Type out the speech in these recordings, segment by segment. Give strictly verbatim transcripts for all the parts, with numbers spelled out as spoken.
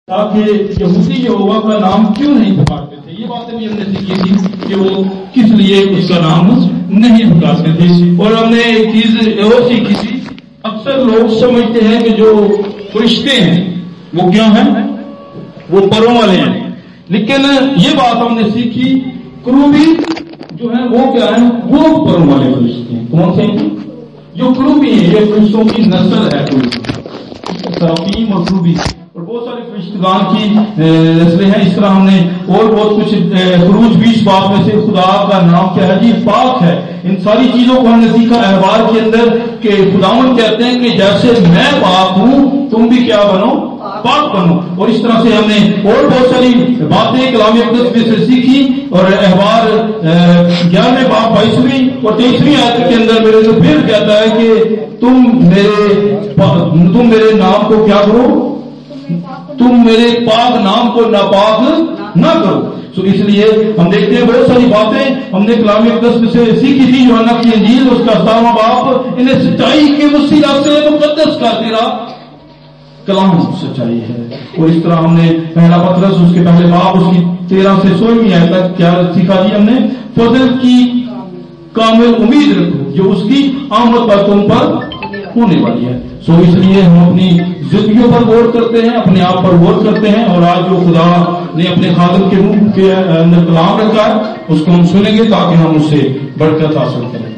ताकि यहूदी यहोवा का नाम क्यों नहीं पुकारते थे। ये बातें भी हमने सीखी थी कि वो किस लिए उसका नाम नहीं पुकारते थे। और हमने एक चीज और सीखी थी, अक्सर लोग समझते हैं कि जो फरिश्ते हैं वो क्या हैं, वो परों वाले हैं, लेकिन ये बात हमने सीखी क्रूबी जो है वो क्या है, वो परों वाले फरिश्ते हैं। कौन से हैं? जो क्रूबी है, ये फरिश्तों की नस्ल है, सराफीम और क्रूबी और बहुत सारे फरिश्तगान की नस्लें हैं। इस तरह हमने और बहुत कुछ खरूज बीस बाप में से खुदा का नाम क्या है जी, पाक है। इन सारी चीजों को हमने सीखा अहबार के अंदर कि खुदावन कहते हैं कि जैसे मैं पाक हूं तुम भी क्या बनो, पाक बनो। और इस तरह से हमने और बहुत सारी बातें कलाम अक़दस में से सीखी। और अहबार ग्यारहवें बाप बाईसवीं और तेईसवीं आयत के अंदर मेरे से फिर कहता है कि तुम मेरे तुम मेरे नाम को क्या करो, तुम मेरे पाक नाम को नापाक ना करो। तो इसलिए हम देखते हैं बहुत सारी बातें हमने कलाम अक़दस से सीखी थी। यूहन्ना की इंजील उसका सतारवां बाप, इन्हें सच्चाई के वसीला से मुकद्दस कर तेरा कलाम सच्चाई है। और इस तरह हमने पहला पत्रस उसके पहले बाप उसकी तेरह से सोलहवीं आयत तक क्या सीखा जी हमने, फजल की कामिल उम्मीद रखो जो उसकी आमद पर तुम पर होने वाली है। सो इसलिए हम अपनी जिंदगियों पर गौर करते हैं, अपने आप पर गौर करते हैं और आज जो खुदा ने अपने खादिम के मुंह के अंदर कलाम रखा है उसको हम सुनेंगे ताकि हम उससे बरकत हासिल करें।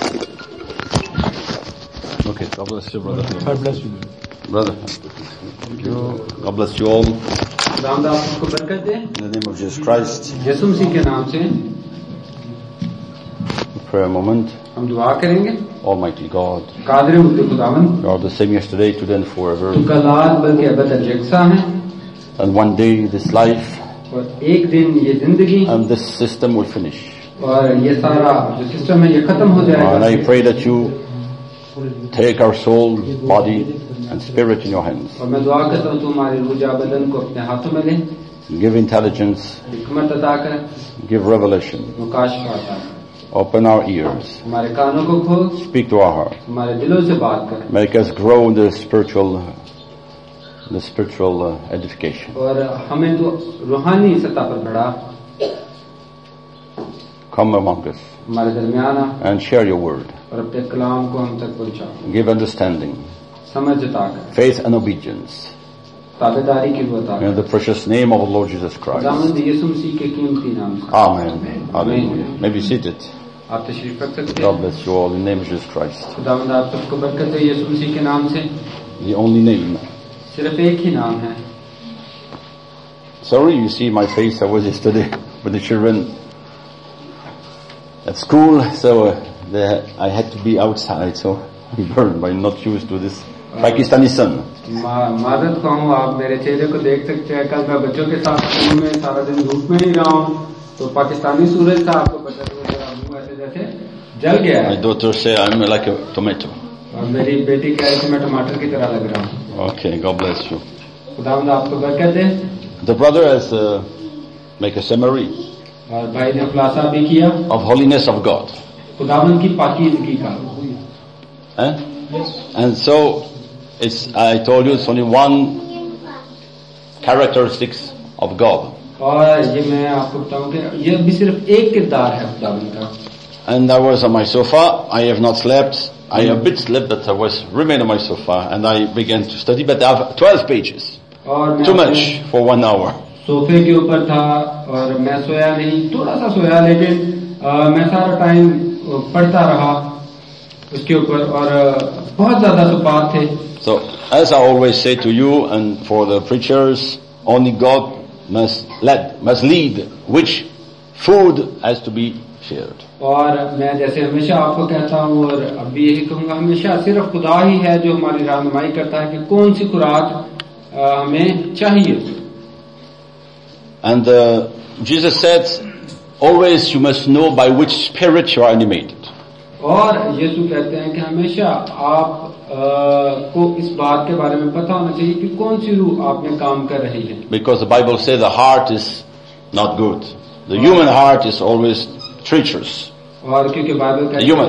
Okay, God bless you, brother. God bless you, brother. Thank you. God bless you all. खुदावंद आपको बरकत दे। In the name of Jesus Christ. यीशु मसीह के नाम से Prayer moment. हम दुआ करेंगे। Almighty God, कादिर मुतअल खुदावंद, you are the same yesterday, today and forever. तू कल आज बल्कि अबद तक यकसा है। And one day this life और एक दिन ये जिंदगी and this system will finish. और ये सारा जो सिस्टम है ये खत्म हो जाएगा। And I pray that you take our soul, body and spirit in your hands. और मैं दुआ करता हूँ तू हमारी रूह जा बदन को अपने हाथों में ले, Give intelligence, हिकमत अता कर, give revelation, मुकाशफा अता कर, open our ears, हमारे कानों को खोल, speak to our heart, हमारे दिलों से बात कर, make us grow in the spiritual, the spiritual uh, edification. और हमें तो रूहानी सतह पर बढ़ा, Come among us हमारे दरमियान आ and share your word. और अपने कलाम को हम तक पहुंचा, Give understanding, समझ अता कर, faith and obedience. ताबेदारी की वो अता कर। In the precious name of the Lord Jesus Christ. खुदावंद यीशु मसीह के कीमती नाम से Amen. Hallelujah. May be seated. आप तशरीफ रख सकते God हैं। bless you all in the name of Jesus Christ. खुदावंद आप सबको बरकत दे यीशु मसीह के नाम से। The only name. सिर्फ एक ही नाम है। Sorry, you see my face. I was yesterday with the children at school, so uh, they, I had to be outside, so I'm burned. I'm not used to this Pakistani sun. मादत को हूँ, आप मेरे चेहरे को देख सकते हैं। कल मैं बच्चों के साथ स्कूल में सारा दिन धूप में ही रहा हूँ, तो पाकिस्तानी सूरज था, आपको पता है ऐसे जैसे जल गया है। My daughter say I'm like a tomato. और मेरी बेटी कह रही थी मैं टमाटर की तरह लग रहा हूँ। Okay, God bless you. खुदावंद आपको बरकत दे। The brother has uh, make a summary और भाई ने खुलासा भी किया of holiness of God. खुदावंद की पाकीज़गी का। Eh? And so it's, I told you, it's only one characteristics of God. और ये मैं आपको बताऊं कि ये भी सिर्फ एक किरदार है खुदावंद का। And I was on my sofa. I have not slept. I a bit slept, but I was remain on my sofa, and I began to study. But I have twelve pages. और Too much for one hour. सोफे के ऊपर था और मैं सोया नहीं, थोड़ा सा सोया, लेकिन आ, मैं सारा टाइम पढ़ता रहा उसके ऊपर और बहुत ज्यादा सुपात थे। So as I always say to you and for the preachers, only God must lead, must lead which food has to be shared. और मैं जैसे हमेशा आपको कहता हूँ और अब भी यही कहूँगा, हमेशा सिर्फ खुदा ही है जो हमारी रहनुमाई करता है कि कौन सी खुराक हमें चाहिए। And uh, Jesus said, always you must know by which spirit you are animated. और यीशु कहते हैं कि हमेशा आप आ, को इस बात के बारे में पता होना चाहिए कि कौन सी रूह आप में काम कर रही है। Because the Bible says the heart is not good. The human heart is always treacherous. और क्योंकि बाइबल कहती Human. है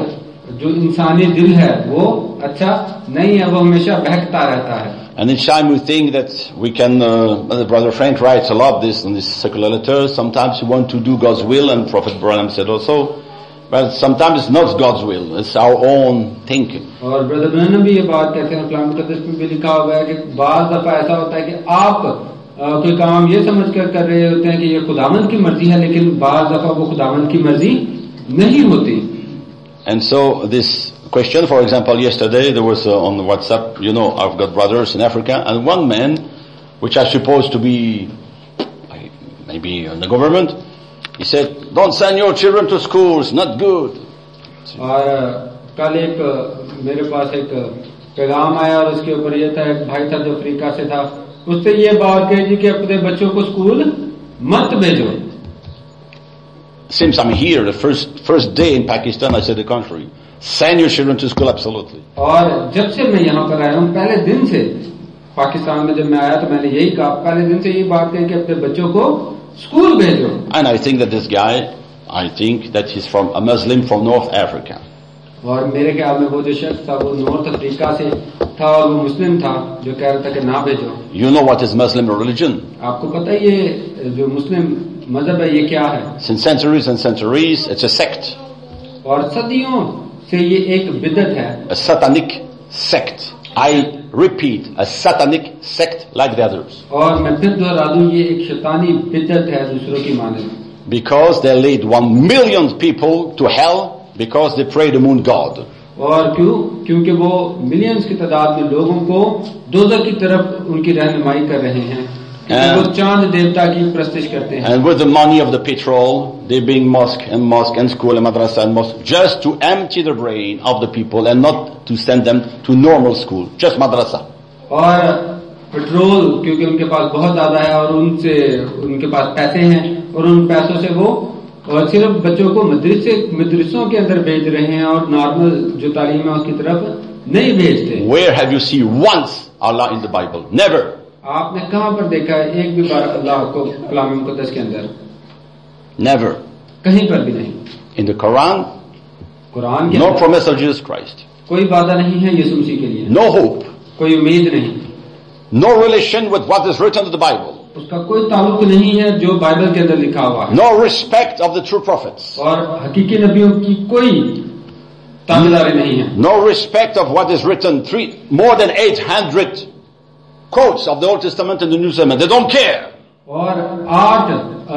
जो इंसानी दिल है वो अच्छा नहीं है, वो हमेशा बहकता रहता है. And each time we think that we can, uh, Brother Frank writes a lot this in this secular letters, sometimes we want to do God's will, and Prophet Branham said also, but sometimes it's not God's will, it's our own thinking. और brother Branham भी ये बात कहते हैं, कलाम मुक़द्दस में भी लिखा हुआ है कि बाज़ दफा ऐसा होता है कि आप uh, कोई काम ये समझ कर कर रहे होते हैं कि ये खुदावंद की मर्जी है, लेकिन बाज़ दफा वो खुदावंद की मर्जी नहीं होती. And so this question, for example, yesterday there was uh, on WhatsApp, you know, I've got brothers in Africa, and one man, which I suppose to be maybe in the government, he said, don't send your children to school, it's not good. और कल एक मेरे पास एक पैगाम आया और उसके ऊपर ये था, एक भाई था जो अफ्रीका से था, उससे ये बात कही थी कि अपने बच्चों को स्कूल मत भेजो. Since I'm here, the first first day in Pakistan, I said the contrary. Send your children to school, absolutely. और जब से मैं यहाँ पर आया हूँ, पहले दिन से पाकिस्तान में जब मैं आया तो मैंने यही कहा, पहले दिन से ये बात कही कि अपने बच्चों को स्कूल भेजो. And I think that this guy, I think that he's from a Muslim from North Africa. और मेरे ख्याल में वो जो शख्स था वो नॉर्थ अफ्रीका से था और वो मुस्लिम था जो कह रहा था कि ना भेजो. You know what is Muslim religion? आपको पता है ये जो मुस्लिम मजहब है ये क्या है? Since centuries and centuries, it's a sect. और सदियों से ये एक बिदअत है. A satanic sect. I repeat, a satanic sect like the others. और मैं फिर दोहरा दूं, ये एक शैतानी बिदअत है दूसरों की मानद. Because they lead one million people to hell because they pray the moon god. और क्यों? क्योंकि वो मिलियंस की तादाद में लोगों को दोज़ख की तरफ उनकी रहनुमाई कर रहे हैं. वो चांद देवता की प्रस्तिश करते हैं. And with the money of the petrol, they bring mosque and mosque and school and madrasa and mosque just to empty the brain of the people and not to send them to normal school, just madrasa. और petrol क्योंकि उनके पास बहुत ज्यादा है और उनसे उनके पास पैसे हैं और उन पैसों से वो और सिर्फ बच्चों को मदरसे मदरसों के अंदर भेज रहे हैं और नॉर्मल जो तालीम है उसकी तरफ नहीं भेजते. Where have you seen once Allah in the Bible? Never. आपने कहां पर देखा है एक भी बार अल्लाह को कलाम मुक़द्दस के अंदर? Never. कहीं पर भी नहीं. In the Quran, कुरान के no अंदर promise of Jesus Christ. कोई वादा नहीं है यीशु मसीह के लिए. No hope. कोई उम्मीद नहीं. No relation with what is written in the Bible. उसका कोई ताल्लुक नहीं है जो बाइबल के अंदर लिखा हुआ है. No respect of the true prophets. और हकीकी नबियों की कोई ताबेदारी नहीं है. No respect of what is written. Three, more than eight hundred quotes of the Old Testament and the New Testament. They don't care. और आठ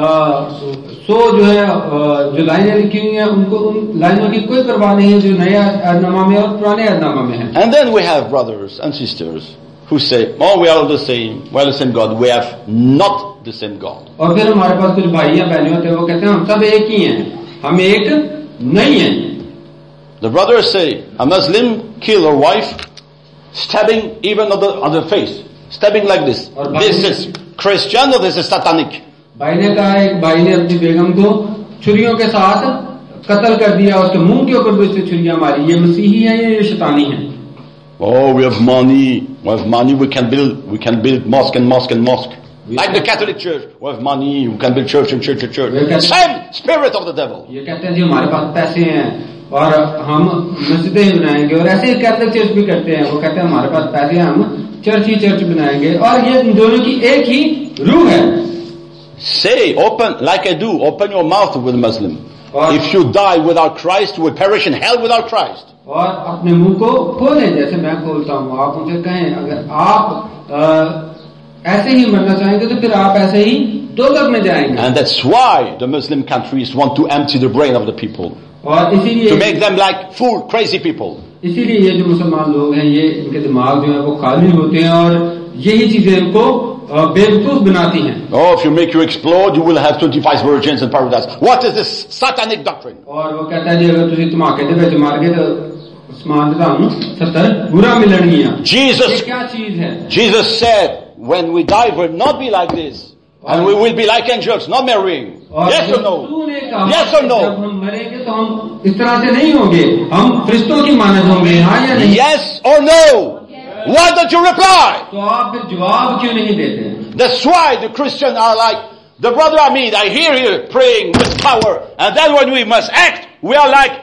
सौ जो है जो लाइनें लिखी हुई हैं उनको उन लाइनों की कोई परवाह नहीं है जो नए अहदनामा में और पुराने अहदनामा में है. And then we have brothers and sisters who say, oh, we are all the same, we are the same God. We have not the same God. और फिर हमारे पास कुछ भाई या बहनें होते हैं वो कहते हैं हम सब एक ही हैं, हम एक नहीं हैं. The brothers say, a Muslim kill her wife, stabbing even on the, on the face, stabbing like this. This is Christian or this is satanic? भाई ने कहा एक भाई ने अपनी बेगम को छुरियों के साथ कत्ल कर दिया, उसके मुंह के ऊपर भी उससे छुरियां मारी. ये मसीही है या ये शैतानी है? Oh, we have money. We have money. We can build. We can build mosque and mosque and mosque. Like the Catholic Church. We have money. We can build church and church and church. Same spirit of the devil. ये कहते हैं जी हमारे पास पैसे हैं और हम मस्जिदें ही बनाएंगे और ऐसे ही कैथोलिक चर्च भी करते हैं. वो कहते हैं हमारे पास पैसे हैं हम चर्च ही चर्च बनाएंगे और ये दोनों की एक ही रूह है. Say open like I do. Open your mouth with a Muslim. If you die without Christ, you will perish in hell without Christ. और अपने मुंह को खोलें जैसे मैं खोलता हूँ. आप उनसे कहें अगर आप आ, ऐसे ही मरना चाहेंगे तो फिर आप ऐसे ही दोज़ख में जाएंगे. And that's why the Muslim countries want to empty the brain of the people. और इसीलिए to make them like fool, crazy people. इसीलिए ये जो मुसलमान लोग हैं ये इनके दिमाग जो है वो खाली होते हैं और यही चीजें इनको बेवकूफ बनाती हैं. Oh, if you make you explode, you will have twenty-five virgins in paradise. What is this satanic doctrine? और वो कहता है जी अगर तुझे धमाके दे ਵਿੱਚ ਮਾਰ ਗਏ तो ਸਮਾਨ ਦੇ ਤੁਹਾਨੂੰ सत्तर बुरा मिलणगीਆਂ. Jesus, ये क्या चीज है? Jesus said, when we die, we'll not be like this. And we will be like angels, not marrying. Yes or no? Yes or no? जब हम मरेंगे तो हम इस तरह से नहीं होंगे, हम फरिश्तों की मानद होंगे. हाँ या नहीं? Yes or no? Why don't you reply? तो आप फिर जवाब क्यों नहीं देते? That's why the Christians are like the brother Amid. I hear you praying with power, and then when we must act, we are like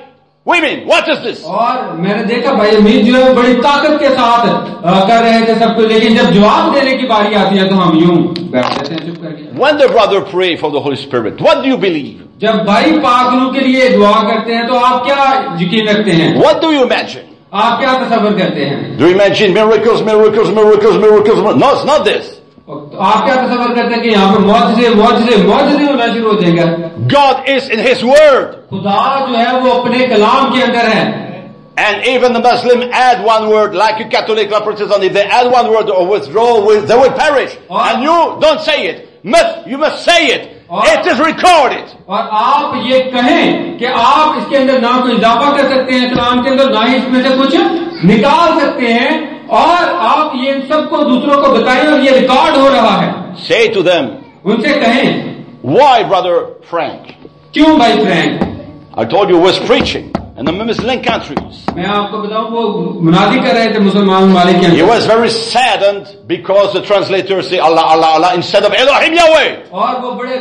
women, what is this? और मैंने देखा भाई अमीर जो है बड़ी ताकत के साथ आ, कर रहे थे सब कुछ, लेकिन जब जवाब देने की बारी आती है तो हम यूं बैठ जाते हैं चुप करके। When the brother pray for the Holy Spirit, what do you believe? जब भाई पाक रूह के लिए दुआ करते हैं तो आप क्या यकीन रखते हैं? What do you imagine? आप क्या तसव्वुर करते हैं? Do you imagine miracles, miracles, miracles, miracles? No, it's not this. तो आप क्या तसव्वुर करते हैं कि यहाँ पे मौजज़े मौजज़े मौजज़े होना शुरू हो जाएगा? God is in His Word. खुदा जो है वो अपने कलाम के अंदर है। And even the Muslim add one word, like a Catholic or Protestant, if they add one word or withdraw, they will perish. And you don't say it. Must, you must say it. It is recorded. और आप ये कहें कि आप इसके अंदर ना कोई इजाफा कर सकते हैं कलाम के अंदर, ना ही इसमें से कुछ निकाल सकते हैं, और आप ये सबको दूसरों को बताएं और ये रिकॉर्ड हो रहा है। Say to them. उनसे कहें। Why, brother Frank? क्यों भाई Frank? I told you was preaching in the Muslim countries. मैं आपको बताऊं वो मुनादी कर रहे थे मुसलमान मालिक के। He was very saddened because the translators say Allah, Allah, Allah instead of Elohim Yahweh. और वो बड़े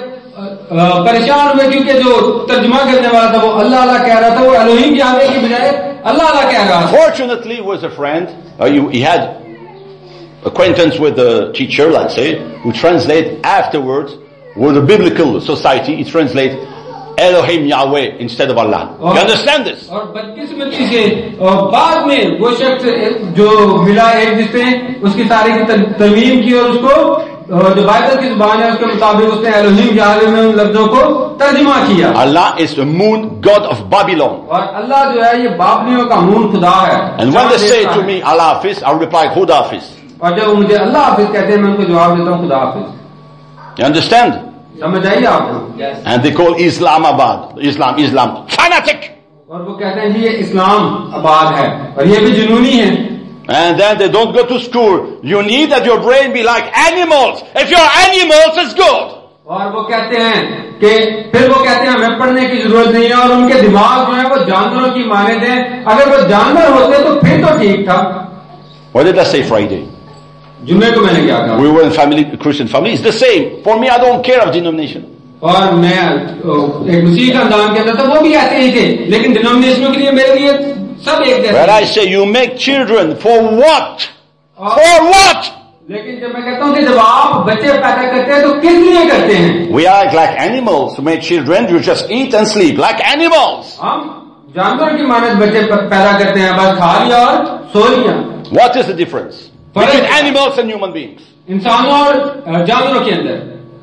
परेशान हुए क्योंकि जो तर्जुमा करने वाला था वो अल्लाह अल्लाह कह रहा था, वो एलोहिम याहवे की बजाय अल्लाह अल्लाह कह रहा था। Fortunately, he was a friend. Uh, he, he had acquaintance with the teacher, let's say, who translate afterwards with the biblical society. He translate Elohim Yahweh instead of Allah. और, you understand this? और बदकिस्मती से और बाद में वो शख्स जो मिला एक जिसने उसकी सारी की तरमीम की और उसको जो बाइबल की जुबान है उसके मुताबिक उसने एलोहिम याहवे में उन लफ्जों को तर्जुमा किया। Allah is the moon god of Babylon. और अल्लाह जो है ये बाबलियों का मून खुदा है। And when they say to me Allah Hafiz, I reply Khuda Hafiz. और जब मुझे अल्लाह हाफिज कहते हैं मैं उनको जवाब देता हूँ खुदा हाफिज। You understand? समझ आइए आपको? Yes. And they call Islamabad, Islam, Islam, fanatic. और वो कहते हैं ये इस्लाम आबाद है और ये भी जुनूनी है। And then they don't go to school. You need that your brain be like animals. If you're animals, it's good. और वो कहते हैं कि फिर वो कहते हैं हमें पढ़ने की जरूरत नहीं है और उनके दिमाग जो है वो जानवरों की माने थे। अगर वो जानवर होते तो फिर तो ठीक था। What did I say Friday? जुम्मे को मैंने क्या कहा? We were in family, Christian family. It's the same. For me, I don't care of denomination. और मैं एक मसीह खानदान के अंदर था वो भी ऐसे ही थे, लेकिन डिनोमिनेशनों के लिए मेरे लिए सब एक जैसे। Where I say you make children for what? For what? लेकिन जब मैं कहता हूँ कि जब आप बच्चे पैदा करते हैं तो किस लिए करते हैं? We are like animals. To make children, you just eat and sleep like animals. हम जानवर की मानद बच्चे पैदा करते हैं, बस खा लिया और सो लिया। What is the difference between animals and human beings? इंसानों और जानवरों के अंदर।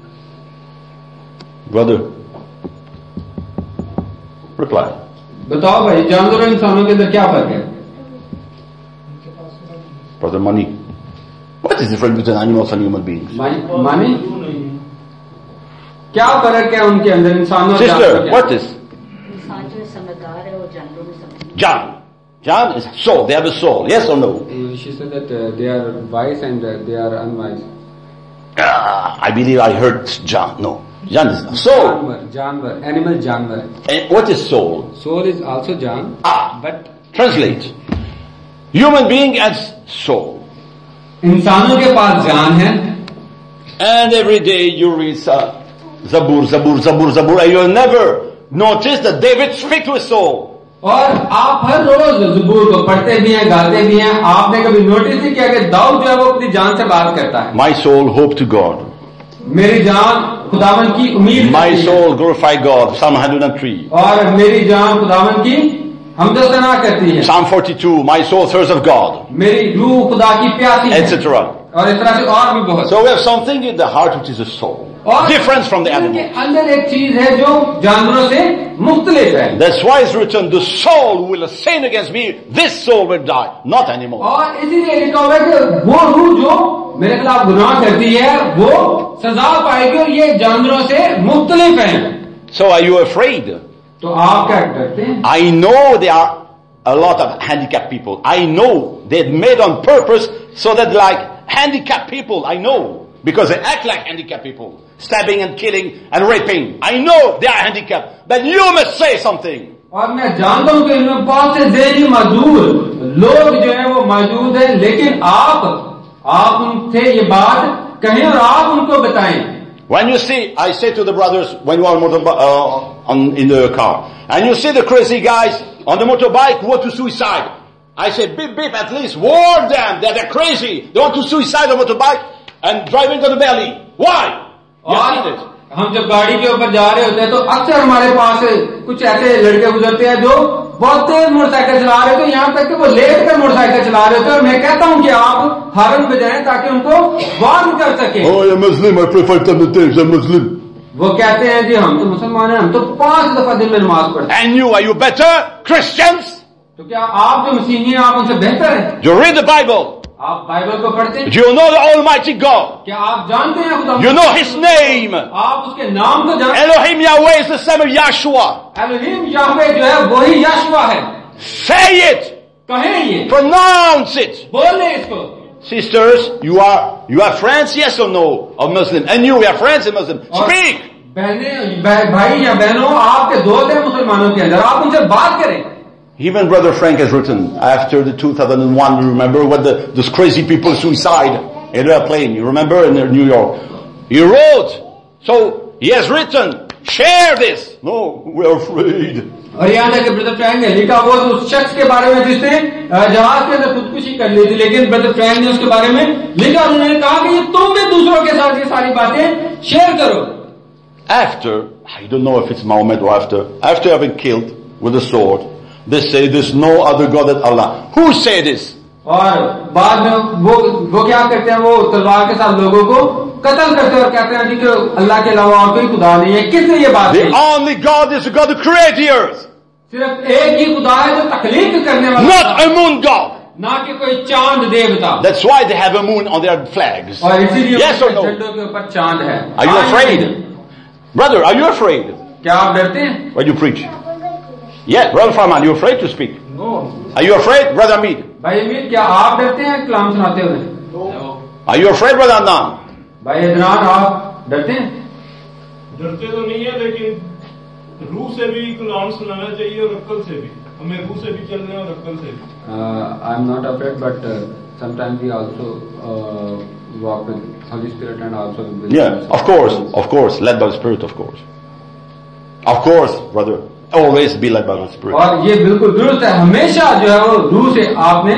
Brother, reply. बताओ भाई जानवरों और इंसानों के अंदर क्या फर्क है? Brother Mani, what is the difference between animals and human beings? मानी क्या फर्क है उनके अंदर इंसानों और जानवरों Sister, what is? इंसान जो समझदार है और जानवरों में समझदार। John. John is soul. They have a soul. Yes or no? She said that uh, they are wise and uh, they are unwise. Ah, I believe I heard John. No. John is soul. Janwar, janwar, animal janwar. And what is soul? Soul is also Jan, Ah, but translate. Human being as soul. इंसानों के पास जान है। And every day you read uh, Zabur, Zabur, Zabur, Zabur, and you'll never notice that David speaks to his soul. और आप हर रोज ज़बूर को पढ़ते भी हैं, गाते भी हैं। आपने कभी नोटिस नहीं किया कि दाऊद जो है वो अपनी जान से बात करता है? My soul hope to God. मेरी जान खुदावन की उम्मीद। My soul glorify God. Psalm one hundred three. और मेरी जान खुदावन की हमदो सना करती है। Psalm forty-two. My soul thirsts of God. मेरी रूह खुदा की प्यासी है। et cetera. और इस तरह से और भी बहुत। So we have something in the heart which is a soul. Different from the animal. अंदर एक चीज है जो जानवरों से मुख्तलिफ है। That's why it's written, the soul will sin against me, this soul will die, not animal. और इसीलिए लिखा हुआ है कि वो रूह जो मेरे खिलाफ गुनाह करती है वो सजा पाएगी और ये जानवरों से मुख्तलिफ है। So are you afraid? तो आप क्या डरते हैं? I know there are a lot of handicapped people. I know they're made on purpose so that like handicapped people, I know. Because they act like handicapped people. Stabbing and killing and raping. I know they are handicapped. But you must say something. और मैं जानता हूं कि इनमें बहुत से ज़हनी मजदूर लोग जो है वो मौजूद हैं, लेकिन आप आप उनसे ये बात कहें और आप उनको बताएं। When you see, I say to the brothers when you are uh, on, in the car, and you see the crazy guys on the motorbike who want to suicide. I say, beep, beep, at least warn them that they're crazy. They want to suicide on motorbike and drive into the valley. Why? You have seen it. हम जब गाड़ी के ऊपर जा रहे होते हैं तो अक्सर हमारे पास कुछ ऐसे लड़के गुजरते हैं जो बहुत तेज मोटरसाइकिल चला रहे होते हैं, यहाँ तक कि वो लेट कर मोटरसाइकिल चला रहे होते हैं, और मैं कहता हूँ कि आप हॉर्न बजाएं ताकि उनको वार्न कर सके। Oh, I'm Muslim, I pray five times a day, I'm Muslim. वो कहते हैं जी हम तो मुसलमान हैं, हम तो पांच दफा दिन में नमाज पढ़ते हैं। And you, are you better? Christians? तो क्या आप जो मसीही हैं आप उनसे बेहतर हैं? You read the Bible. आप बाइबल को पढ़ते हैं? Do you know the Almighty God? क्या आप जानते हैं खुदा? You know His name. आप उसके नाम को जानते हैं? Elohim Yahweh is the same as Yahshua. Elohim Yahweh जो है वही यशवा है। Say it. कहें ये, Pronounce it. बोले इसको। Sisters, you are you are friends, yes or no, of Muslim? And you, we are friends of Muslim. Speak. बहने भाई या बहनों, आपके दोस्त हैं मुसलमानों के अंदर, आप उनसे बात करें। Even Brother Frank has written after the two thousand one. You remember what the those crazy people suicide in a plane? You remember in New York? He wrote. So he has written. Share this. No, we are afraid. और यहाँ तक brother Frank ने लिखा वो उस शख्स के बारे में जिसने जहाज के अंदर खुदकुशी कर ली थी, लेकिन ब्रदर फ्रैंक ने उसके बारे में लिखा, उन्होंने कहा कि ये तुम भी दूसरों के साथ ये सारी बातें शेयर करो। After, I don't know if it's Muhammad or after, after having killed with a sword, they say there's no other God than Allah. Who say this? और बाद में वो वो क्या करते हैं, वो तलवार के साथ लोगों को कत्ल करते हैं और कहते हैं कि अल्लाह के अलावा और कोई खुदा नहीं है। किसने ये बात कही? The only God is the God who created the earth. सिर्फ एक ही खुदा है जो तख्लीक करने वाला, not a moon God, ना कि कोई चांद देवता। That's why they have a moon on their flags. और इसीलिए yes or no? झंडों के ऊपर चांद है। Are you afraid? Brother, are you afraid? क्या आप डरते हैं? When you preach? Yeah, Brother Farman, are you afraid to speak? No. Are you afraid, Brother Amid? भाई अमीद, क्या आप डरते हैं कलाम सुनाते हुए? No. Are you afraid, Brother Adnan? भाई अदनान, आप डरते हैं? डरते तो नहीं है, लेकिन रूह से भी कलाम सुनाना चाहिए और अक्ल से भी, हमें रूह से भी चलना है और अक्ल से भी। I am not afraid, but sometimes we also walk with Holy Spirit and also with yeah, of course, of course, led by the Spirit, of course, of course, brother, always be led by the Spirit. और ये बिल्कुल दुरुस्त है, हमेशा जो है वो रूह से आपने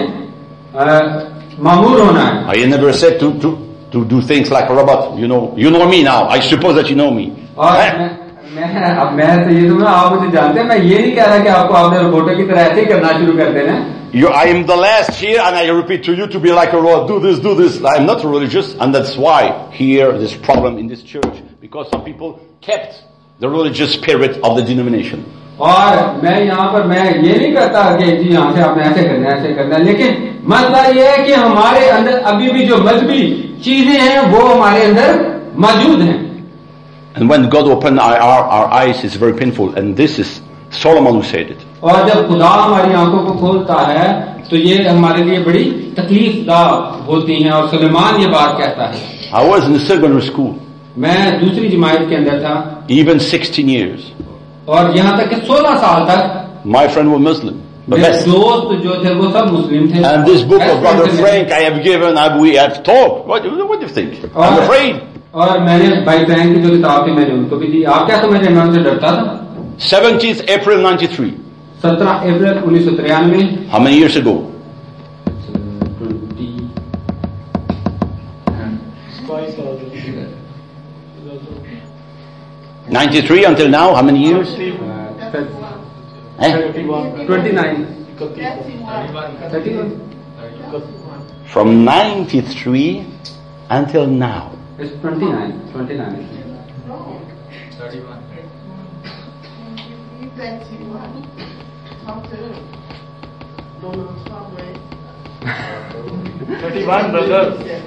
मामूर होना है। I never said to to to do things like a robot. You know, you know me now. I suppose that you know me. और मैं, मैं अब मैं तो ये तो आप मुझे जानते हैं, मैं ये नहीं कह रहा कि आपको आपने रोबोटों की तरह ऐसे ही करना शुरू कर देना। You, I am the last here, and I repeat to you to be like a robot. Do this, do this. I am not religious, and that's why here this problem in this church, because some people kept the religious spirit of the denomination. और मैं यहाँ पर मैं ये नहीं करता कि जी यहाँ से आपने ऐसे करना है ऐसे करना है, लेकिन मसला ये है कि हमारे अंदर अभी भी जो मजहबी चीजें हैं वो हमारे अंदर मौजूद हैं। And when God opened our, our, our eyes, it's very painful, and this is Solomon who said it. और जब खुदा हमारी आंखों को खोलता है तो ये हमारे लिए बड़ी तकलीफदार होती हैं, और सुलेमान ये बात कहता है। I was in the secondary school. मैं दूसरी जमात के अंदर था। Even sixteen years. और यहाँ तक कि सोलह साल तक my friend was Muslim. मेरे दोस्त जो थे वो सब मुस्लिम थे। And this book of Brother Frank I have given, I, we have talked. What, what do you think? I'm afraid. और मैंने भाई फ्रैंक की जो किताब थी मैंने उनको भी दी। आप क्या समझ रहे हैं मैं उनसे डरता था? seventeenth April ninety-three. सत्रह अप्रैल उन्नीस सौ तिरानवे। How many years ago? ninety-three until now, how many years? Eh? twenty-nine. From ninety-three until now. It's twenty-nine. twenty-nine. thirty-one. thirty-one, brother.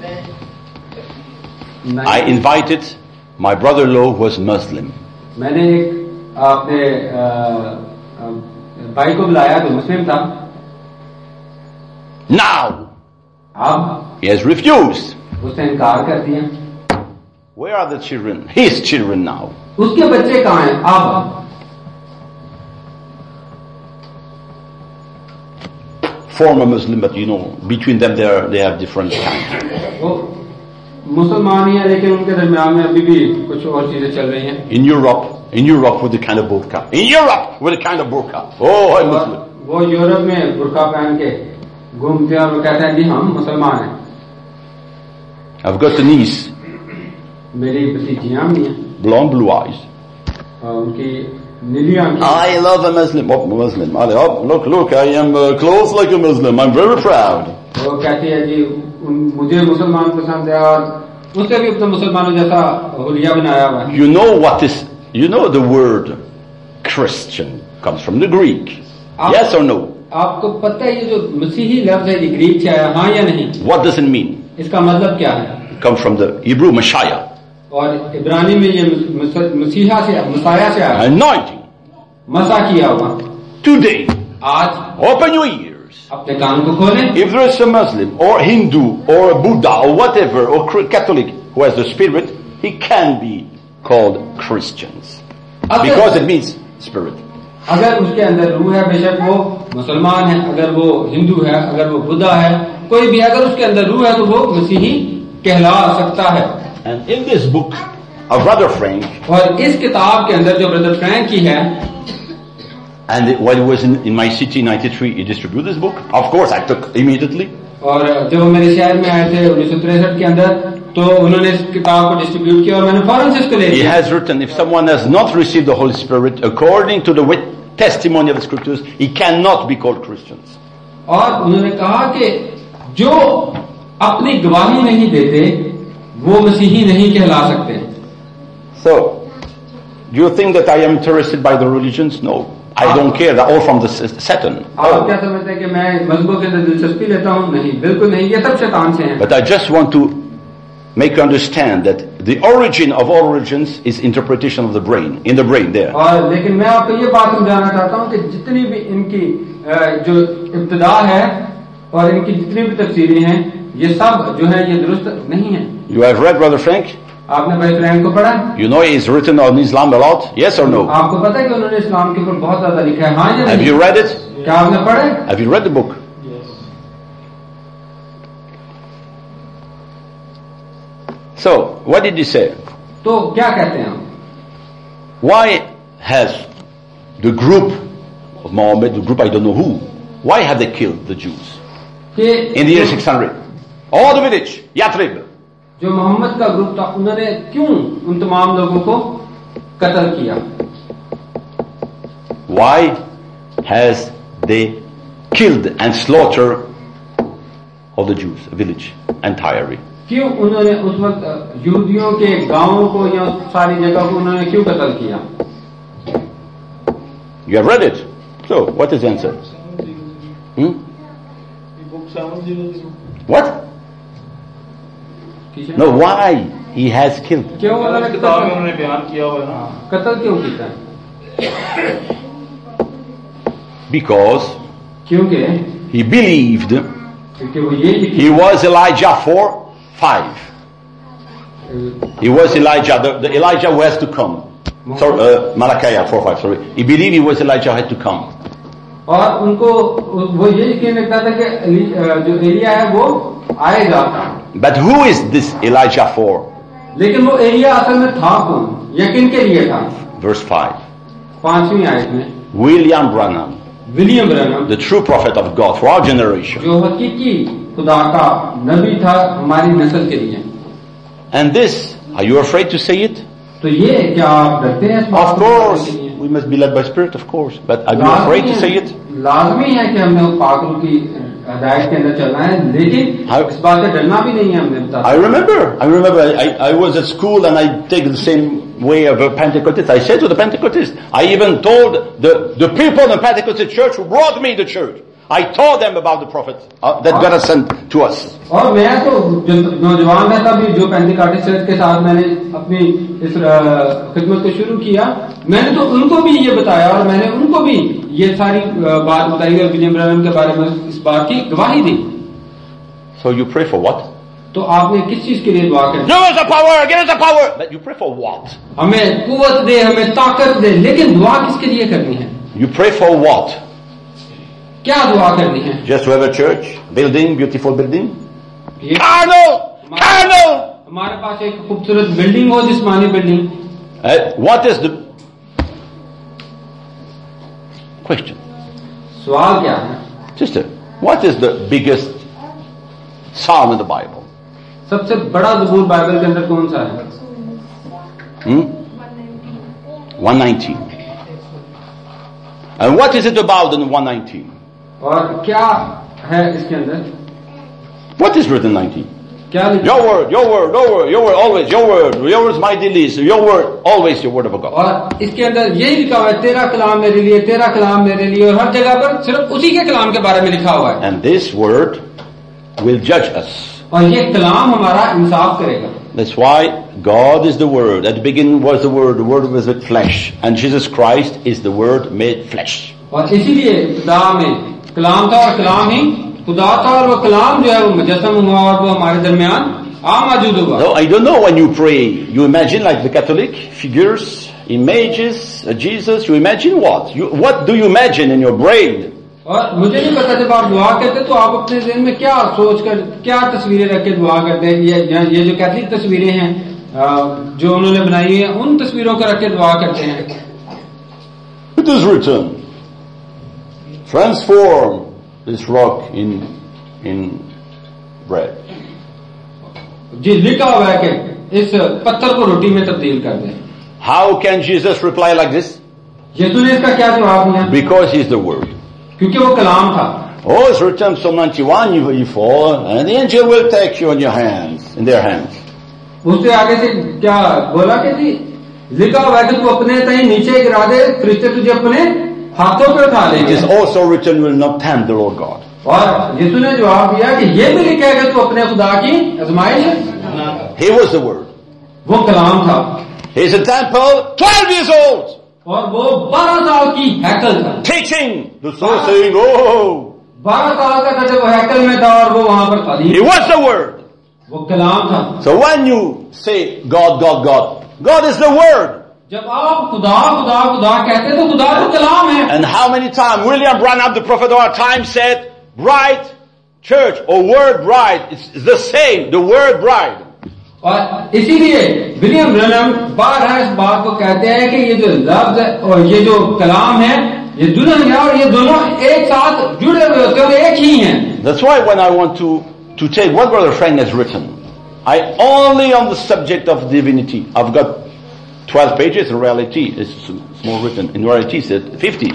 I invited my brother-in-law who was Muslim. मैंने एक अपने भाई को बुलाया जो मुस्लिम था। Now, अब he has refused. उसने इनकार कर दिया। Where are the children? His children now. उसके बच्चे कहाँ हैं? अब Former Muslim, but you know, between them they are, they have different kinds. वो मुसलमान ही है, लेकिन उनके दरमियान में अभी भी कुछ और चीजें चल रही हैं। In Europe, in Europe with the kind of burqa. In Europe with the kind of burqa. Oh, I'm Muslim. वो यूरोप में बुर्का पहन के घूमते हैं और वो कहते हैं कि हम मुसलमान हैं। I've got a niece, मेरी भतीजियां भी हैं, blonde, blue eyes. और उनकी नीली आंखें। I love a Muslim. Oh, Muslim. Oh, look, look, I am uh, clothed like a Muslim. I'm very proud. वो कहती है जी उन- मुझे मुसलमान पसंद है और उससे भी अपने मुसलमानों जैसा हुलिया बनाया हुआ है। You know what is, you know the word Christian comes from the Greek. आप- Yes or no? आपको पता है ये जो मसीही लफ्ज है ये ग्रीक से आया, हाँ या नहीं? What does it mean? इसका मतलब क्या है? It comes from the Hebrew Messiah. और इब्रानी में ये मस- मसीहा से मसाया से आया, Anointing. मसा किया हुआ। Today, आज open your ears. अपने कान को खोलें। If there is a Muslim or Hindu or a Buddha or whatever or Catholic who has the spirit, he can be called Christians. Because it means spirit. अगर उसके अंदर रूह है, बेशक वो मुसलमान है, अगर वो हिंदू है, अगर वो बुद्धा है, कोई भी अगर उसके अंदर रूह है तो वो मसीही कहला सकता है। And in this book of Brother Frank, और इस किताब के अंदर जो ब्रदर फ्रैंक की है, and while he was in, in my city in ninety-three, he distributed this book. Of course, I took immediately. और जब वो मेरे शहर में आए थे उन्नीस सौ तिरसठ के अंदर, तो उन्होंने इस किताब को डिस्ट्रीब्यूट किया और मैंने फौरन से इसको ले He लिया। has written, if someone has not received the Holy Spirit according to the wit- testimony of the scriptures, he cannot be called Christians. और उन्होंने कहा कि जो अपनी गवाही नहीं देते वो मसीही नहीं कहला सकते। So, do you think that I am interested by the religions? No. I don't care. They're all from the s- Satan. आप क्या समझते हैं कि मैं मजहबों के अंदर दिलचस्पी लेता हूँ? नहीं, बिल्कुल नहीं, ये सब शैतान से हैं। But I just want to make you understand that the origin of all religions is interpretation of the brain, in the brain there. और लेकिन मैं आपको ये बात समझाना चाहता हूँ कि जितनी भी इनकी अ, जो इब्तिदा है और इनकी जितनी भी तफसीरें हैं, ये सब जो है ये दुरुस्त नहीं है। You have read Brother Frank? आपने भाई फ्रैंक को पढ़ा? You know he's written on Islam a lot? Yes or no? आपको पता है कि उन्होंने इस्लाम के ऊपर बहुत ज्यादा लिखा है, हाँ या Have नहीं? you read it? क्या आपने पढ़ा है? Have you read the book? So, what did he say? तो क्या कहते हैं हम? Why has the group of Mohammed, the group I don't know who, why have they killed the Jews? कि In the year six hundred. All the village, Yathrib. जो मोहम्मद का group था उन्होंने क्यों उन तमाम लोगों को कत्ल किया? Why has they killed and slaughtered all the Jews, village, entirely? क्यों उन्होंने उस वक्त यहूदियों के गांवों को या सारी जगह को उन्होंने क्यों कत्ल किया? You have read it. So, what is the answer? Hmm? What? No, why he has killed? क्यों उन्होंने किताब में कत्ल उन्होंने बयान किया हुआ है ना। कत्ल क्यों किया? Because क्योंकि he believed क्योंकि वो ये लिखी he was Elijah four five. He was Elijah, the, the Elijah who has to come. Sorry, uh, Malachi four five. Sorry, he believed he was Elijah who had to come. और उनको वो ये यकीन रखता था कि एली- अ, जो एलिया है वो आएगा। But who is this Elijah for? लेकिन वो एलिया असल में था कौन या किन के लिए था? Verse five. पांचवी आयत में William Branham, William Branham the true prophet of God for our generation. जो हकीकी खुदा का नबी था हमारी नस्ल के लिए। And this, are you afraid to say it? तो ये क्या आप डरते हैं इस बात Of को बोलने course, के लिए? we must be led by Spirit, of course. But are you लाजमी afraid to है- say it? लाजमी है कि हमने उस पाक रूह की हदायत के अंदर चलना है, लेकिन How- इस बात से डरना भी नहीं है। हमने बता I remember, I remember I, I was at school and I take the same way of a Pentecostist. I said to the Pentecostist, I even told the, the people in the Pentecostal church who brought me to church, I told them about the prophet uh, that God has sent to us. और मैं तो जो नौजवान था तभी जो Pentecostal church के साथ मैंने अपनी इस अ, खिदमत को शुरू किया, मैंने तो उनको भी ये बताया और मैंने उनको भी ये सारी अ, बात बताई और विलियम ब्रैनम के बारे में इस बात की गवाही दी। So you pray for what? तो आपने किस चीज के लिए दुआ करनी? Give us the power, give us the power. But you pray for what? हमें कुव्वत दे, हमें ताकत दे, लेकिन दुआ किसके लिए करनी है? You pray for what? क्या दुआ करनी है? Just to have a church, building, beautiful building? ये Carnal! Carnal! हमारे पास एक खूबसूरत बिल्डिंग हो, जिस्मानी building. Uh, what is the question? सवाल क्या है? Sister, what is the biggest psalm in the Bible? सबसे बड़ा ज़बूर बाइबल के अंदर कौन सा है? Hmm? one nineteen. And what is it about in one nineteen? और क्या है इसके अंदर? What is written nineteen? क्या लिखा? Your word, your word, your word, your word, always, your word, your word is my delight, your word, always your word of God. और इसके अंदर यही लिखा हुआ है, तेरा कलाम मेरे लिए, तेरा कलाम मेरे लिए, और हर जगह पर सिर्फ उसी के कलाम के बारे में लिखा हुआ है। And this word will judge us. और ये कलाम हमारा इंसाफ करेगा। That's why God is the Word. At the beginning was the Word, the Word was with flesh. And Jesus Christ is the Word made flesh. और इसीलिए खुदा में कलाम था और कलाम ही खुदा था, और वो कलाम जो है वो मुजस्सम हुआ और वो हमारे दरमियान आ मौजूद हुआ। No, I don't know when you pray, you imagine like the Catholic figures, images, uh, Jesus, you imagine what? You, what do you imagine in your brain? और मुझे नहीं पता जब आप दुआ करते तो आप अपने ज़हन में क्या सोच कर, क्या तस्वीरें रख के दुआ करते हैं? ये ये जो कैथलिक तस्वीरें हैं जो उन्होंने बनाई है, उन तस्वीरों को रख के दुआ करते हैं। It is written, transform this rock in in bread. जी लिखा हुआ है कि इस पत्थर को रोटी में तब्दील कर दें। How can Jesus reply like this? यीशु ने इसका क्या जवाब दिया? Because he is the Word. क्योंकि वो कलाम था। Oh, it's written Psalm ninety-one, you, you fall, and the angel will take you in your hands, in their hands. उससे आगे से क्या बोला कि जी लिखा हुआ है कि तू अपने तय नीचे गिरा दे, फरिश्ते तुझे अपने हाथों पे उठा It लेंगे। is also written, you will not tempt the Lord God. और यीशु ने जवाब दिया कि ये भी लिखा है कि तू अपने खुदा की आजमाइश। He was the Word. वो कलाम था। He is a temple, twelve years old, और वो बारह साल की हैकल था। teaching the soul, saying, oh, बारह साल का था जब वो हैकल में था और वो वहां पर तालीम। he was the Word. वो कलाम था। So when you say God, God, God, God is the Word. जब आप खुदा खुदा खुदा कहते तो खुदा तो कलाम है। And how many times William Branham, the prophet of our time, said, bride, church, or word bride, it's the same, the word bride. और इसीलिए विलियम ब्रनम बार इस बात को कहते हैं कि ये जो लफ्ज है और ये जो कलाम है, ये दुल्हन है, और ये दोनों एक साथ जुड़े हुए होते हैं और एक ही हैं। That's why when I want to, to take what Brother Frank has written, I only on the subject of divinity, I've got twelve pages, in reality, it's more written, in reality it's fifty.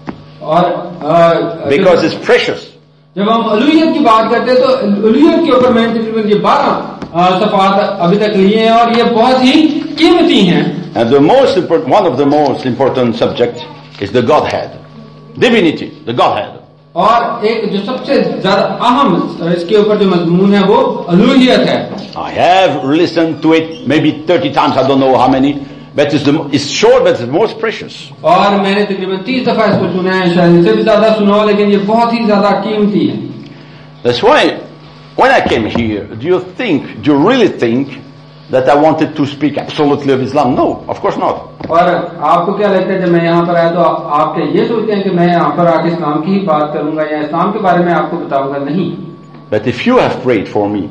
और uh, because it's precious. जब हम अलूहियत की बात करते हैं तो अलूहियत के ऊपर मैंने तकरीबन ये बारह सफात अभी तक लिए हैं और ये बहुत ही कीमती हैं। And the most important, one of the most important subjects is the Godhead, divinity, the Godhead. और एक जो सबसे ज्यादा अहम इसके ऊपर जो मजमून है वो अलूहियत है। I have listened to it maybe thirty times, I don't know how many, but it's, the, it's short, but it's the most precious. और मैंने तकरीबन तीस दफा इसको सुना है, शायद इससे भी ज्यादा सुना हो, लेकिन ये बहुत ही ज्यादा कीमती है। That's why when I came here, do you think, do you really think that I wanted to speak absolutely of Islam? No, of course not. और आपको क्या लगता है जब मैं यहाँ पर आया तो आप क्या ये सोचते हैं कि मैं यहाँ पर आके इस्लाम की ही बात करूंगा या इस्लाम के बारे में आपको बताऊंगा? नहीं। But if you have prayed for me,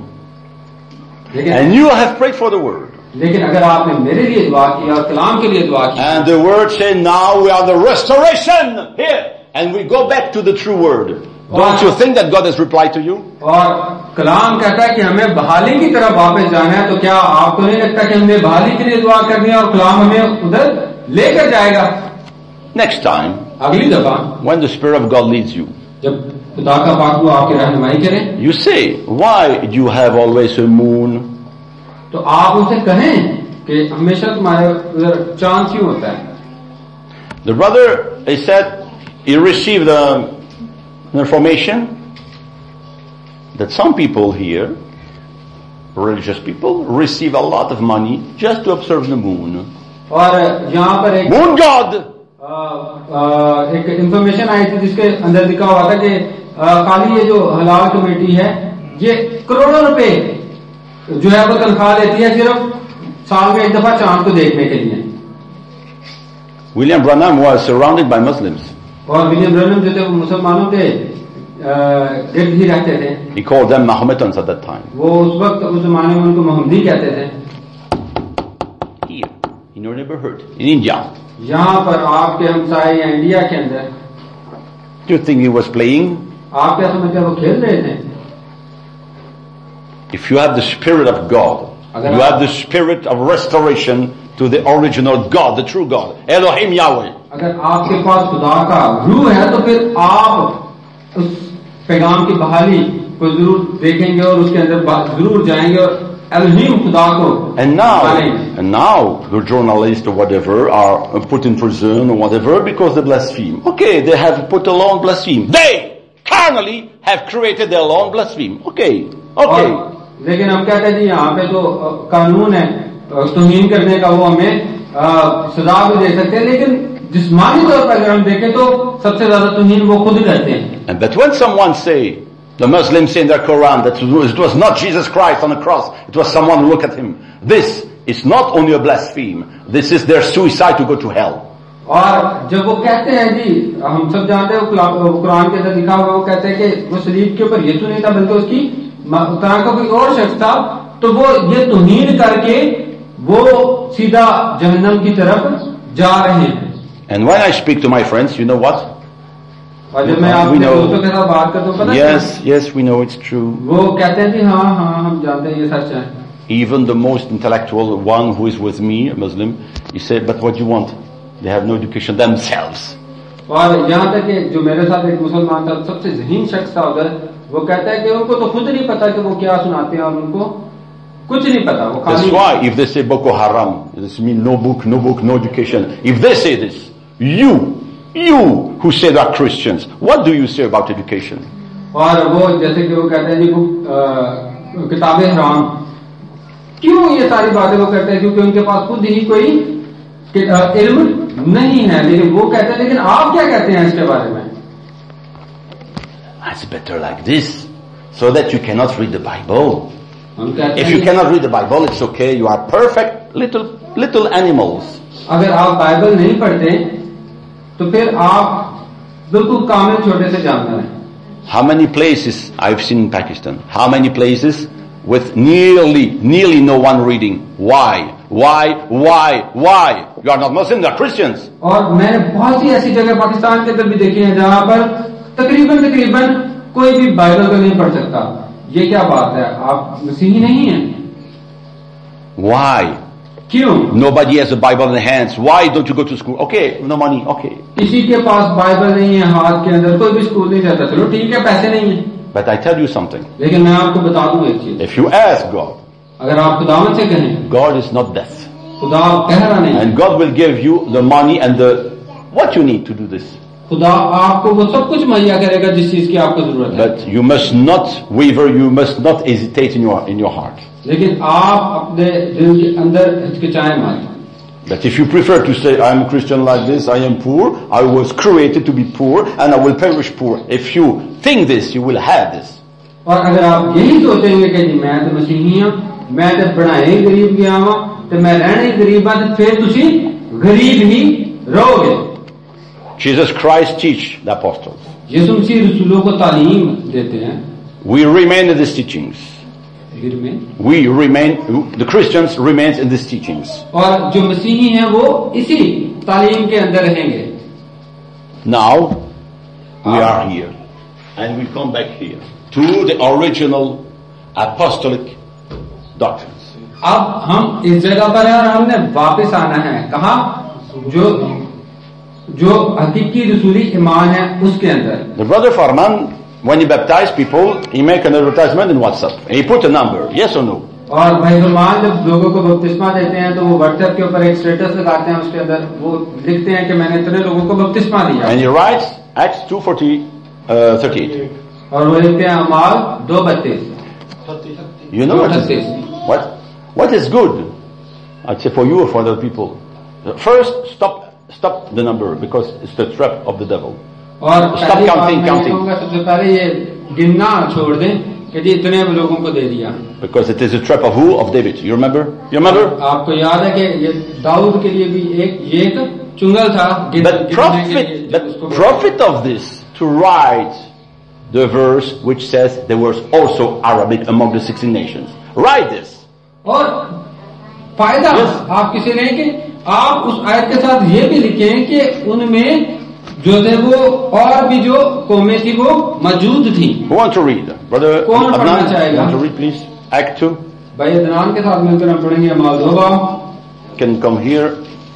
लेकिन and you have prayed for the word, लेकिन अगर आपने मेरे लिए दुआ की और कलाम के लिए दुआ की, and the word said now we are the restoration here, and we go back to the true word, don't you think that God has replied to you? और कलाम कहता है कि हमें बहाली की तरफ वापस जाना है, तो क्या आपको नहीं लगता कि हमने बहाली के लिए दुआ करनी है और कलाम हमें उधर लेकर जाएगा? Next time, अगली दफा when the Spirit of God leads you, जब खुदा का पाक वो आपकी रहनुमाई करे, you say, why do you have always a moon? तो आप उसे कहें कि हमेशा तुम्हारे उधर चांद क्यों होता है? The brother, he said, he received the information that some people here, religious people, receive a lot of money just to observe the moon. और यहाँ पर एक Moon God! आ, आ, एक इंफॉर्मेशन आई थी जिसके अंदर लिखा हुआ था कि आ, खाली ये जो हलाल कमेटी है ये करोड़ों रुपए जो है वो तनख्वाह लेती है सिर्फ साल में एक दफा चांद को देखने के लिए। William Branham was surrounded by Muslims. और विलियम ब्रनम जो थे वो मुसलमानों के गिर्द ही रहते थे। He called them Mahometans at that time. वो उस वक्त उस जमाने में उनको मोहम्मदी कहते थे। Here, in your neighborhood, in India. यहाँ पर आपके हमसाए या इंडिया के अंदर Do you think he was playing? आप क्या समझते हैं वो खेल रहे थे? If you have the Spirit of God, you have the Spirit of restoration to the original God, the true God, Elohim Yahweh. अगर आपके पास खुदा का रूह है तो फिर आप उस पैगाम की बहाली को जरूर देखेंगे और उसके अंदर जरूर जाएंगे और एलोहीम खुदा को And now, and now the journalists or whatever are put in prison or whatever because they blaspheme. Okay, they have put a law on blaspheme. They carnally have created their law on blaspheme. Okay, okay. लेकिन हम कहते हैं जी यहाँ पे तो कानून है तौहीन करने का, वो हमें सजा भी दे सकते हैं, लेकिन जिस्मानी तौर पर अगर हम देखें तो सबसे ज्यादा तौहीन वो खुद करते हैं. And that when someone say, the Muslims say in their Quran that it was not Jesus Christ on the cross, it was someone who looked at him. This is not only a blaspheme, this is their suicide to go to hell. और जब वो कहते हैं जी, हम सब जानते हैं वो कुरान के अंदर लिखा हुआ, वो कहते हैं कि वो सलीब के ऊपर यीशु नहीं था बल्कि उसकी तरह का कोई और शख्स था, तो वो ये तौहीन करके वो सीधा जहन्नम की तरफ जा रहे हैं. And when I speak to my friends, you know what? और जब मैं अपने दोस्तों के साथ बात करता हूँ, पता है? Yes, yes, we know it's true. वो कहते हैं जी हाँ हाँ हम जानते हैं ये सच है. Even the most intellectual one who is with me, a Muslim, he said, but what do you want? They have no education themselves. और यहाँ तक कि जो मेरे साथ एक मुसलमान था, सबसे ज़हीन शख्स था उधर, वो कहता है कि उनको तो खुद नहीं पता कि वो क्या सुनाते हैं और उनको कुछ नहीं पता. वो खाली. That's why if they say Boko Haram, this means no book, no book, no education. If they say this, you, you who say they are Christians, what do you say about education? और वो जैसे कि वो कहते हैं जी किताबें हराम, क्यों ये सारी बातें वो करते हैं? क्योंकि उनके पास खुद ही कोई इल्म नहीं है. लेकिन वो कहते हैं, लेकिन आप क्या कहते हैं इसके बारे में? It's better like this, so that you cannot read the Bible. If you cannot read the Bible, it's okay. You are perfect little little animals. अगर आप बाइबल नहीं पढ़ते तो फिर आप बिल्कुल कामिल छोटे से जानवर हैं. How many places I've seen in Pakistan? How many places with nearly nearly no one reading? Why? Why? Why? Why? You are not Muslims, you are Christians. और मैंने बहुत सी ऐसी जगह पाकिस्तान के अंदर भी देखी है जहाँ पर तकरीबन तकरीबन कोई भी बाइबल को नहीं पढ़ सकता. ये क्या बात है? आप मसीही नहीं हैं. Why? क्यों? Nobody has a Bible in their hands. Why don't you go to school? Okay, no money. Okay. किसी के पास बाइबल नहीं है हाथ के अंदर, कोई भी स्कूल नहीं जाता. चलो ठीक है, पैसे नहीं है. But I tell you something. लेकिन मैं आपको बता दूं एक चीज. If you ask God, अगर आप खुदावंद से कहें, God is not deaf. खुदा कहरा नहीं. And God will give you the money and the what you need to do this. खुदा आपको वो सब कुछ मुहैया करेगा जिस चीज की आपको जरूरत है. But you must not waver. You must not hesitate in your in your heart. लेकिन आप अपने दिल के अंदर हिचकिचाएं मत. That if you prefer to say, I am a Christian like this, I am poor, I was created to be poor, and I will perish poor. If you think this, you will have this. और अगर आप यही सोचेंगे कि जी मैं तो मसीही हूं, मैं तो बनाए गरीब गया हूं, तो मैं रहने गरीब हूं, तो फिर तुसी गरीब ही रहोगे. Jesus Christ teach the apostles. यीशु मसीह रसूलों को तालीम देते हैं. We remain in these teachings. We remain, the Christians remains in these teachings. और जो मसीही हैं वो इसी तालीम के अंदर रहेंगे. Now we are here, and we come back here to the original apostolic doctrines. अब हम इस जगह पर हैं और हमने वापस आना है. कहा? जो जो हकीकी रसूली ईमान है उसके अंदर. The brother Farman, when he baptized people, he make an advertisement in WhatsApp. And he put a number, yes or no? और भाई फरमान जब लोगों को बपतिस्मा देते हैं तो वो व्हाट्सएप के ऊपर एक स्टेटस लगाते हैं, उसके अंदर वो लिखते हैं कि मैंने इतने लोगों को बपतिस्मा दिया. And he writes Acts two forty, uh, thirty-eight. और वो लिखते हैं अमाल दो बत्तीस. You know what is what what is good? I'd say for you or for other people. First, stop stop the number because it's the trap of the devil. और stop counting, counting. सबसे पहले ये गिनना छोड़ दें कि जी इतने लोगों को दे दिया. Because it is a trap of who? Of David. You remember? You remember? आपको याद है कि ये दाऊद के लिए भी एक ये एक चुंगल था. But prophet, but prophet of this to write the verse which says there was also Arabic among the sixteen nations. Write this. और फायदा आप किसी ने कि आप उस आयत के साथ ये भी लिखें कि उनमें जो थे वो और भी जो कौमें थी वो मौजूद थी। Who want to read? Brother कौन पढ़ना Adnan, चाहेगा? want to read, please? Act two. भाई अदनान के साथ मिलकर हम पढ़ेंगे अमाल दो बाब। Can come here.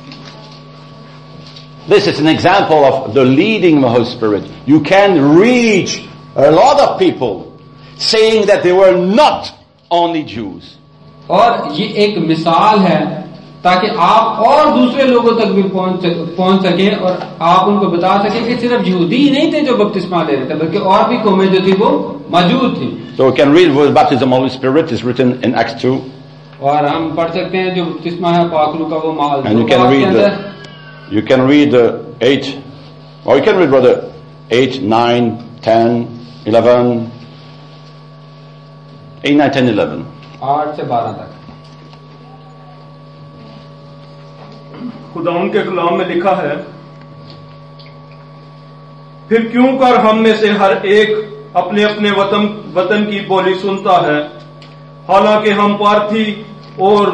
This is an example of the leading of the Holy Spirit. You can reach a lot of people saying that they were not only Jews. और ये एक मिसाल है ताकि आप और दूसरे लोगों तक भी पहुंच पहुंच सके और आप उनको बता सके कि सिर्फ यहूदी ही नहीं थे जो बपतिस्मा ले रहे थे, बल्कि और भी कौमें जो थी वो मौजूद थी। So we can read what the baptism of the Holy Spirit is written in Acts two. और हम पढ़ सकते हैं जो बपतिस्मा है पाखरू का वो माल। And you can read the, you can read the eight, or you can read brother eight, nine, ten, eleven, eight, nine, ten, eleven. आठ से बारह तक। खुदा उनके कलाम में लिखा है, फिर क्यों कर हम में से हर एक अपने अपने वतन वतन की बोली सुनता है, हालांकि हम पार्थी और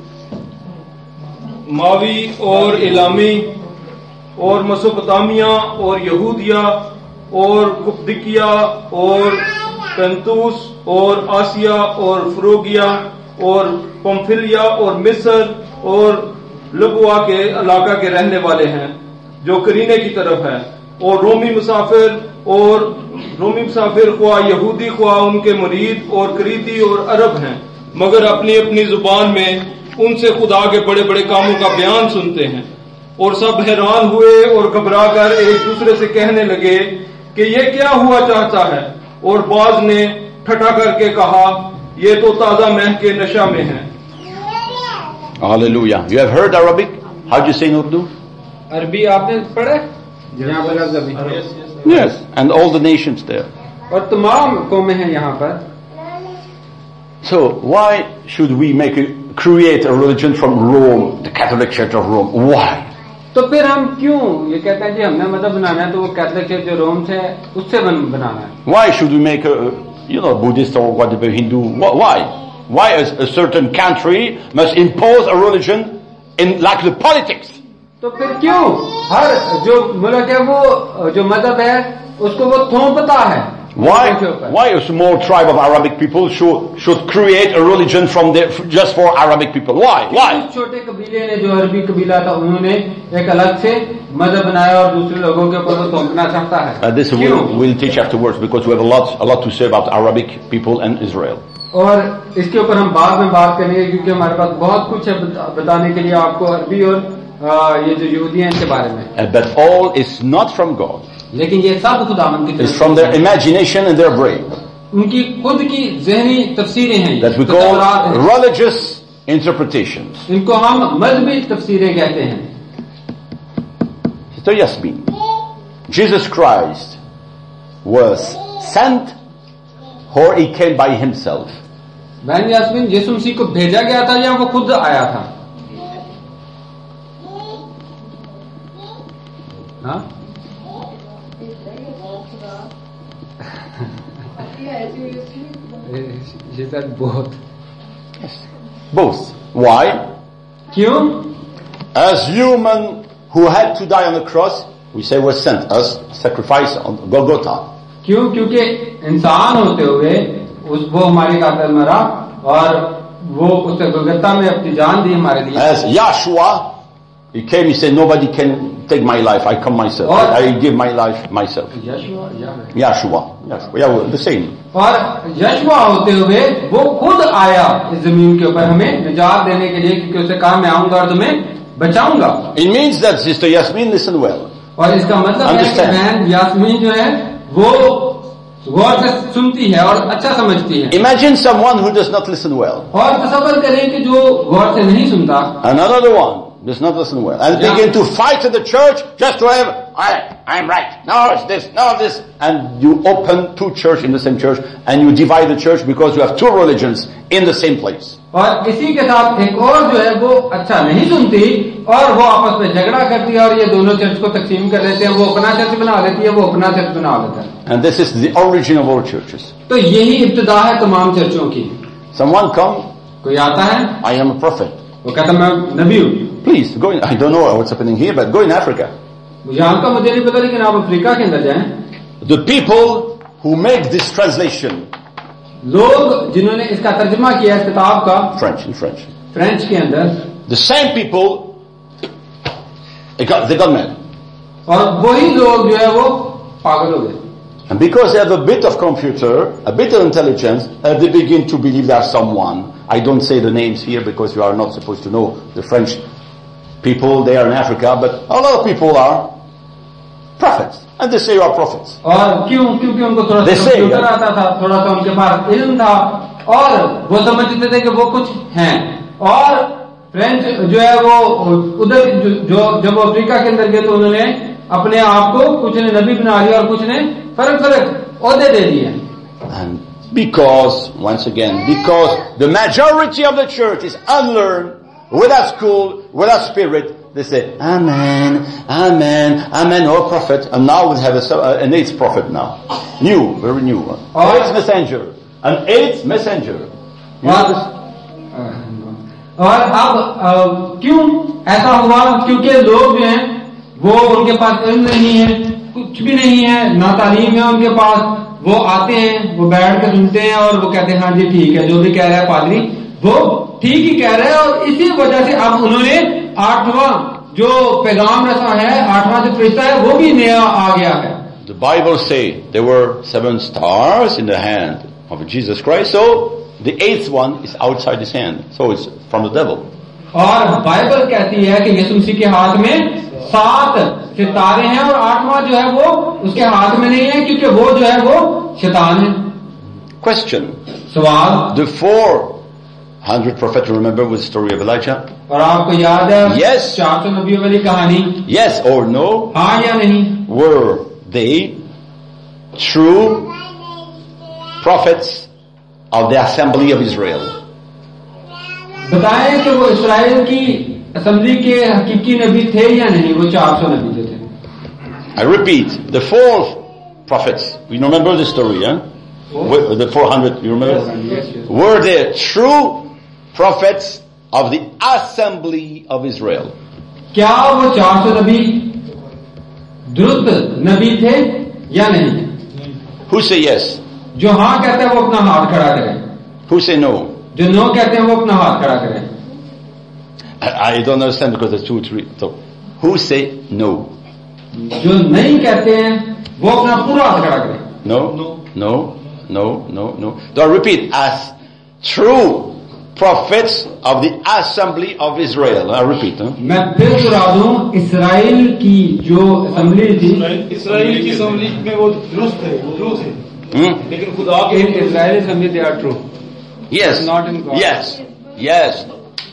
मावी और इलामी और मसोपोटामिया और यहूदिया और कुप्दिकिया और पेंतुस और आसिया और फ्रोगिया और पंफिलिया और मिस्र और लबुआ के इलाका के रहने वाले हैं जो करीने की तरफ है, और रोमी मुसाफिर और रोमी मुसाफिर ख्वा यहूदी ख्वा उनके मुरीद और करीती और अरब हैं, मगर अपनी अपनी जुबान में उनसे खुदा के बड़े बड़े कामों का बयान सुनते हैं। और सब हैरान हुए और घबरा कर एक दूसरे से कहने लगे कि ये क्या हुआ चाहता है, और बाज ने ठट्ठा करके कहा, ये तो ताजा मह के नशा में है। Hallelujah. You have heard Arabic? How do you say in Urdu? अरबी आपने पढ़ा? यहाँ पर लफ्ज़ अभी। Yes. And all the nations there. और तमाम कौमें हैं यहाँ पर। So why should we make a, create a religion from Rome, the Catholic Church of Rome? Why? तो फिर हम क्यों ये कहते हैं कि हमने मदद बनाना है तो वो कैथोलिक चर्च जो रोम से उससे बन, बनाना है। Why should we make a, you know, Buddhist or whatever Hindu? Why? Why a, a certain country must impose a religion in like the politics? तो फिर क्यों हर जो मुल्क है वो जो मजहब है उसको वो थोपता है। Why? Why a small tribe of Arabic people should should create a religion from there just for Arabic people? Why? Why? छोटे कबीले ने जो अरबी कबीला था उन्होंने एक अलग से मजहब बनाया और दूसरे लोगों के ऊपर वो थोपना चाहता है। Uh, this we'll, we'll teach afterwards because we have a lot a lot to say about Arabic people and Israel. और इसके ऊपर हम बाद में बात करेंगे क्योंकि हमारे पास बहुत कुछ है बताने के लिए आपको अरबी और आ, ये जो यहूदी हैं इनके बारे में। Uh, but all is not from God. लेकिन ये सब खुदावंद की तरफ से It's from their imagination and their brain. उनकी खुद की ज़हनी तफसीरें हैं That we call religious interpretations. इनको हम मजहबी तफसीरें कहते हैं। So Yasmin, Jesus Christ was sent or he came by himself? बहन यास्मीन, यीशु मसीह को भेजा गया था या वो खुद आया था? हाँ? She said both. Both. Why? क्यों? As human who had to die on the cross, we say was sent as sacrifice on Golgotha. क्यों? क्योंकि इंसान होते हुए उस वो हमारे खातिर मरा और वो उसने गोलगत्ता में अपनी जान दी हमारे लिए। As Yahshua, he came, he said, nobody can take my life, I come myself, I, I give my life myself. यशुआ Yahshua, Yahshua, Yahweh, the same. और यशुआ होते हुए वो खुद आया इस जमीन के ऊपर हमें निजात देने के लिए, क्योंकि उसने कहा मैं आऊंगा और तुम्हें बचाऊंगा। It means that Sister Yasmin, listen well. और इसका मतलब है कि बहन यास्मीन जो है वो गौर से सुनती है और अच्छा समझती है। Imagine someone who does not listen well. और तसव्वुर करें कि जो गौर से नहीं सुनता, another one does not listen well and yeah. begin to fight in the church just to have I I'm right, no it's this, no this, and you open two church in the same church and you divide the church because you have two religions in the same place. और इसी के साथ एक और जो है वो अच्छा नहीं सुनती और वो आपस में झगड़ा करती है और ये दोनों चर्च को तकसीम कर लेते हैं, वो अपना चर्च बना लेती है, वो अपना चर्च बना लेता है। And this is the origin of all churches. तो यही इब्तिदा है तमाम चर्चों की। Someone come, कोई आता है, I am a prophet. वो कहता मैं नबी हूँ। Please go in, I don't know what's happening here, but go in Africa. यहाँ का मुझे नहीं पता, लेकिन आप अफ्रीका के अंदर जाएं, the people who make this translation, लोग जिन्होंने इसका तर्जुमा किया इस किताब का French, in French, फ्रेंच के अंदर, the same people, they got, they got mad. और वही लोग जो है वो पागल हो गए. And because they have a bit of computer, a bit of intelligence, uh, they begin to believe there's someone. I don't say the names here because you are not supposed to know the French people. They are in Africa, but a lot of people are prophets. And they say you are prophets. और क्यों? क्योंकि उनको थोड़ा सा computer आता था, थोड़ा सा उनके पास इल्म था, और वो समझते थे कि वो कुछ हैं. और फ्रेंच जो है वो उधर जो, जो जब अफ्रीका के अंदर गए तो उन्होंने अपने आप को कुछ ने नबी बना लिया और कुछ ने फर्क फर्क ओहदे दे दिए. And because, once again, because the majority of the church is unlearned, without school, without spirit, they say, Amen, Amen, Amen, oh prophet. And now we have a, an eighth prophet now. New, very new one. Oh. Eighth messenger. An eighth messenger. You know this? और अब क्यों ऐसा हुआ? क्योंकि लोग जो हैं वो उनके पास इल्म नहीं है, कुछ भी नहीं है, ना तालीम है उनके पास. वो आते हैं, वो बैठ कर सुनते हैं और वो कहते हैं हाँ जी ठीक है, जो भी कह रहा है पादरी वो ठीक ही कह रहा है. और इसी वजह से अब उन्होंने आठवां जो पैगाम रसा है, आठवां जो फरिश्ता है वो भी नया आ गया है. The Bible say there were seven stars in the hand of Jesus Christ, so the eighth one is outside his hand, so it's from the devil. और बाइबल कहती है कि यीशु मसीह के हाथ में सात सितारे हैं और आठवां जो है वो उसके हाथ में नहीं है, क्योंकि वो जो है वो शैतान है. Question. सवाल. The four hundred prophets, remember with the story of Elijah? और आपको याद है Yes. चार सौ नबियों वाली कहानी? Yes or no? हाँ या नहीं? Were they true prophets of the assembly of Israel? बताएं कि वो इस्राएल की असेंबली के हकीकी नबी थे या नहीं, वो चार सौ नबी जो थे. I repeat, the four prophets, you remember the story, huh? Four? The four hundred, you remember? Yes, yes. Were they true prophets of the assembly of Israel? क्या वो चार सौ नबी दुरुस्त नबी थे या नहीं? Who say yes? जो हाँ कहते हैं वो अपना हाथ खड़ा करें. Who say no? जो नो कहते हैं वो अपना हाथ खड़ा करें. I, I don't understand because there's two or three. So, who say no? जो नहीं कहते हैं वो अपना पूरा हाथ खड़ा करें. No? No. No? No? No? No? So I repeat, as true prophets of the assembly of Israel. I repeat. Huh? मैं फिर दोहरा दूं, इसराइल की जो असेंबली थी, इसराइल की असेंबली में वो दुरुस्त है, वो ट्रू थे, Hmm? लेकिन खुदा के in Israel assembly they are true. Yes. Not in God. Yes. Yes.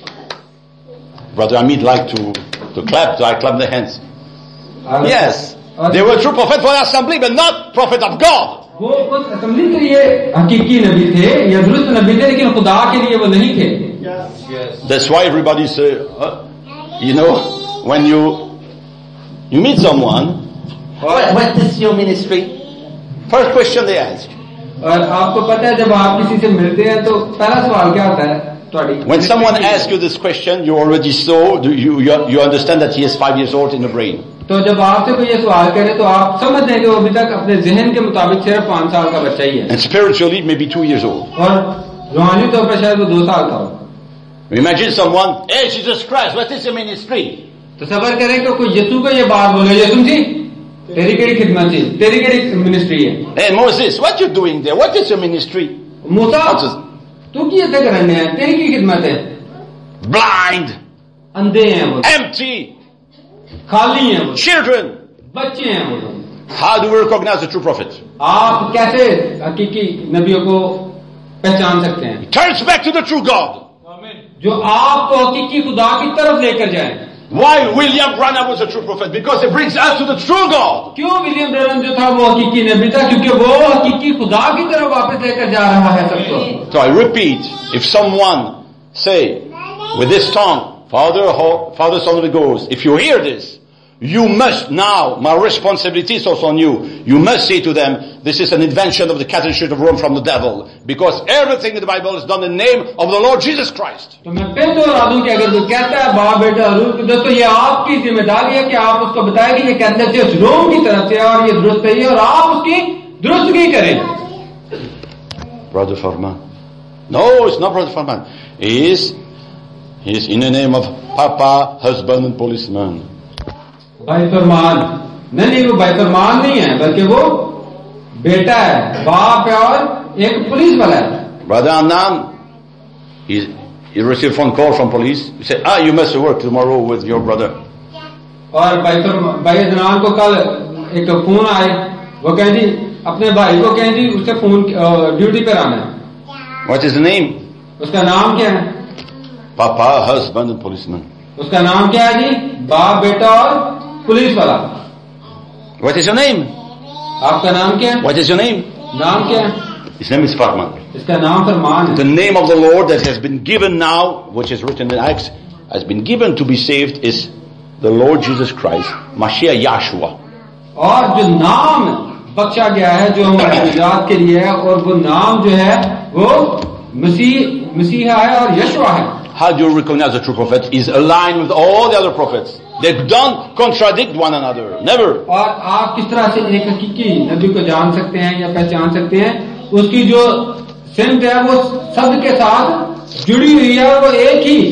Brother Amit like to, to clap, so I clap the hands. और- Yes. और- They were true prophets for the assembly, but not prophet of God. वो उस assembly के लिए हकीकी नबी थे या दुरुस्त नबी थे, लेकिन खुदा के लिए वो नहीं थे. That's why everybody say, uh, you know, when you you meet someone, what, what is your ministry? First question they ask. और आपको पता है जब आप किसी से मिलते हैं तो पहला सवाल क्या होता है तुम्हारी? When someone asks you this question, you already saw, you, you, you understand that he is five years old in the brain. तो जब आपसे कोई ये सवाल करे तो आप समझ दें कि वो अभी तक अपने जहन के मुताबिक सिर्फ पांच साल का बच्चा ही है, And spiritually, maybe two years old. और रूहानी तौर पर शायद वो दो साल का हो. Imagine someone, hey Jesus Christ, what is your ministry? तो सबर करें कि कोई यीशु को ये बात बोले, यीशु जी तेरी केड़ी खिदमत थी, तेरी केड़ी मिनिस्ट्री है? Hey Moses, what you doing there? What is your ministry? Musa Moses, तू की ऐसे करने हैं, तेरी की खिदमत है? blind, अंधे हैं वो, empty, खाली हैं वो, children. बच्चे हैं वो. How do we recognize the true prophet? आप कैसे हकीकी नबियों को पहचान सकते हैं? He turns back to the true God. जो आपको हकीकी खुदा की तरफ लेकर जाए. Why William Branham was a true prophet? Because he brings us to the true God. क्यों विलियम ब्रैनम जो था वो हकीकी नबी था? क्योंकि वो हकीकी खुदा की तरफ वापस लेकर जा रहा है सबको. So I repeat, if someone say with this tongue, Father, Ho- Father, Son, Holy Ghost, if you hear this, you must now, my responsibility is also on you, you must say to them, this is an invention of the Catholic Church of Rome from the devil, because everything in the Bible is done in the name of the Lord Jesus Christ. तो मैं फिर दोहरा दूं कि अगर कोई कहता है बाप बेटा रूप, तो दोस्तों ये आपकी जिम्मेदारी है कि आप उसको बताएं कि ये कैथोलिक चर्च रोम की तरफ से है और ये दुरुस्त है और आप उसकी दुरुस्तगी करें. Brother Farman. No, it's not Brother Farman. He is, he is in the name of Papa, husband and policeman. भाई फरमान नहीं नहीं वो भाई फरमान नहीं है बल्कि वो बेटा है, बाप है और एक पुलिस वाला है. Brother Anand, he, he received a phone call from police. He said, ah, you must work tomorrow with your brother. और भाई फरमान भाई अदनान को कल एक फोन आए, वो कहें जी अपने भाई को कहें जी उससे फोन ड्यूटी पर आना है. What is the name? उसका नाम क्या है? Papa, husband and policeman. उसका नाम क्या है जी? बाप बेटा और पुलिस वाला. What is your name? आपका नाम क्या है? What is your name? नाम क्या है? His name is Farman. इसका नाम फरमान है. The name of the Lord that has been given now, which is written in Acts, has been given to be saved is the Lord Jesus Christ, Mashiach Yahshua. और जो नाम बख्शा गया है जो हमारे निजात के लिए है, और वो नाम जो है वो मसीह मसीहा है और यशुआ है. How do you recognize a true prophet? He's aligned with all the other prophets. They don't contradict one another. Never. और आप किस तरह से एक हकीकी नबी को जान सकते हैं या पहचान सकते हैं? उसकी जो सिमत है वो शब्द के साथ जुड़ी हुई है और वो एक ही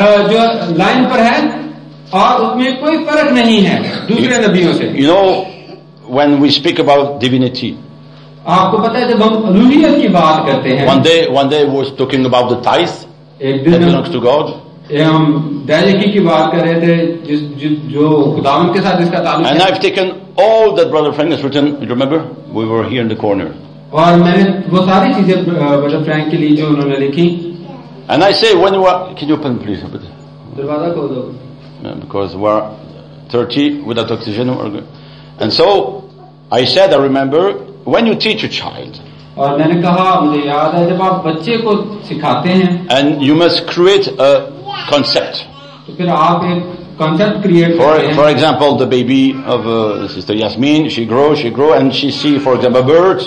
जो लाइन पर है और उसमें कोई फर्क नहीं है दूसरे नबियों से. You know, when we speak about divinity, आपको पता है जब हम रूहियत की बात करते हैं, one day, one day we was talking about the tithe एक that दिन belongs to God. हम दैनिकी की बात कर रहे थे जिस, जिस जो खुदावंद के साथ इसका ताल्लुक And है. I've taken all that Brother Frank has written. You remember? We were here in the corner. और मैंने वो सारी चीजें ब्रदर फ्रैंक के लिए जो उन्होंने लिखी. And I say, when you are, can you open please? दरवाजा खोल दो. Yeah, because we're thirty without oxygen. And so I said, I remember, when you teach a child, और मैंने कहा मुझे याद है जब आप बच्चे को सिखाते हैं and you must create a concept. तो फिर आप एक कॉन्सेप्ट क्रिएट For करते हैं. for example, the baby of uh, Sister Yasmin, she grows, she grows, and she see, for example, birds.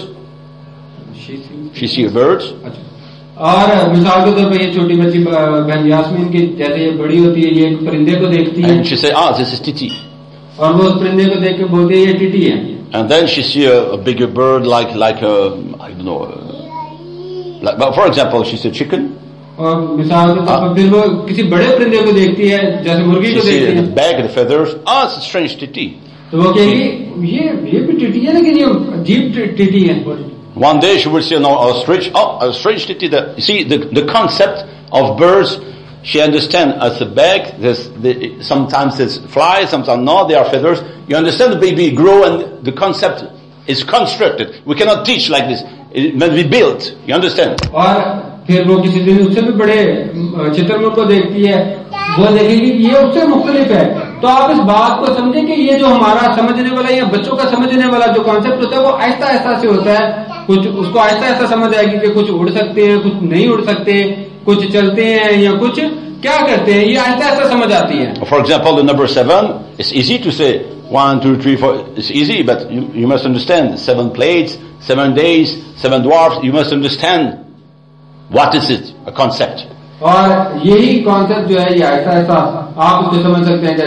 She see birds. अच्छा. और मिसाल के तौर पर ये छोटी बच्ची बहन यास्मीन की जैसे ये बड़ी होती है ये एक परिंदे को देखती है And she say, ah, this is Titi. और वो उस परिंदे को देख के बोलती है ये टीटी है. And then she see a, a bigger bird like, like a, I don't know, uh, like, but for example, she see a chicken. और मिसाल के तौर पर फिर वो किसी बड़े परिंदे को देखती है जैसे मुर्गी She को see देखती the है bag, the feathers. Ah, it's a strange Titi. तो वो कहेगी ये ये भी टीटी है लेकिन ये अजीब टीटी है. One day she will see an ostrich. Oh, a strange Titi. The, you see, the, the concept of birds, she understand as a bag, there's the, sometimes it's flies, sometimes not, they are feathers. You understand the baby grow and the concept is constructed. We cannot teach like this. It must be built. You understand? और फिर वो किसी दिन उससे भी बड़े चित्रमुख को देखती है, वो देखेगी कि ये उससे मुख्तलिफ है. तो आप इस बात को समझें कि ये जो हमारा समझने वाला या बच्चों का समझने वाला जो कॉन्सेप्ट होता है वो आहिस्ता आहिस्ता से होता है. कुछ उसको आहिस्ता आहिस्ता समझ आएगी कि कुछ उड़ सकते हैं, कुछ नहीं उड़ सकते, कुछ चलते हैं या कुछ क्या करते हैं, ये आहिस्ता आहिस्ता समझ आती है. For example, the number seven, it's easy to say one, two, three, four. It's easy, but you, you must understand seven plates, seven days, seven dwarfs. You must understand what is it, a concept. और यही concept जो है ये आहिस्ता आहिस्ता आप उसको समझ सकते हैं.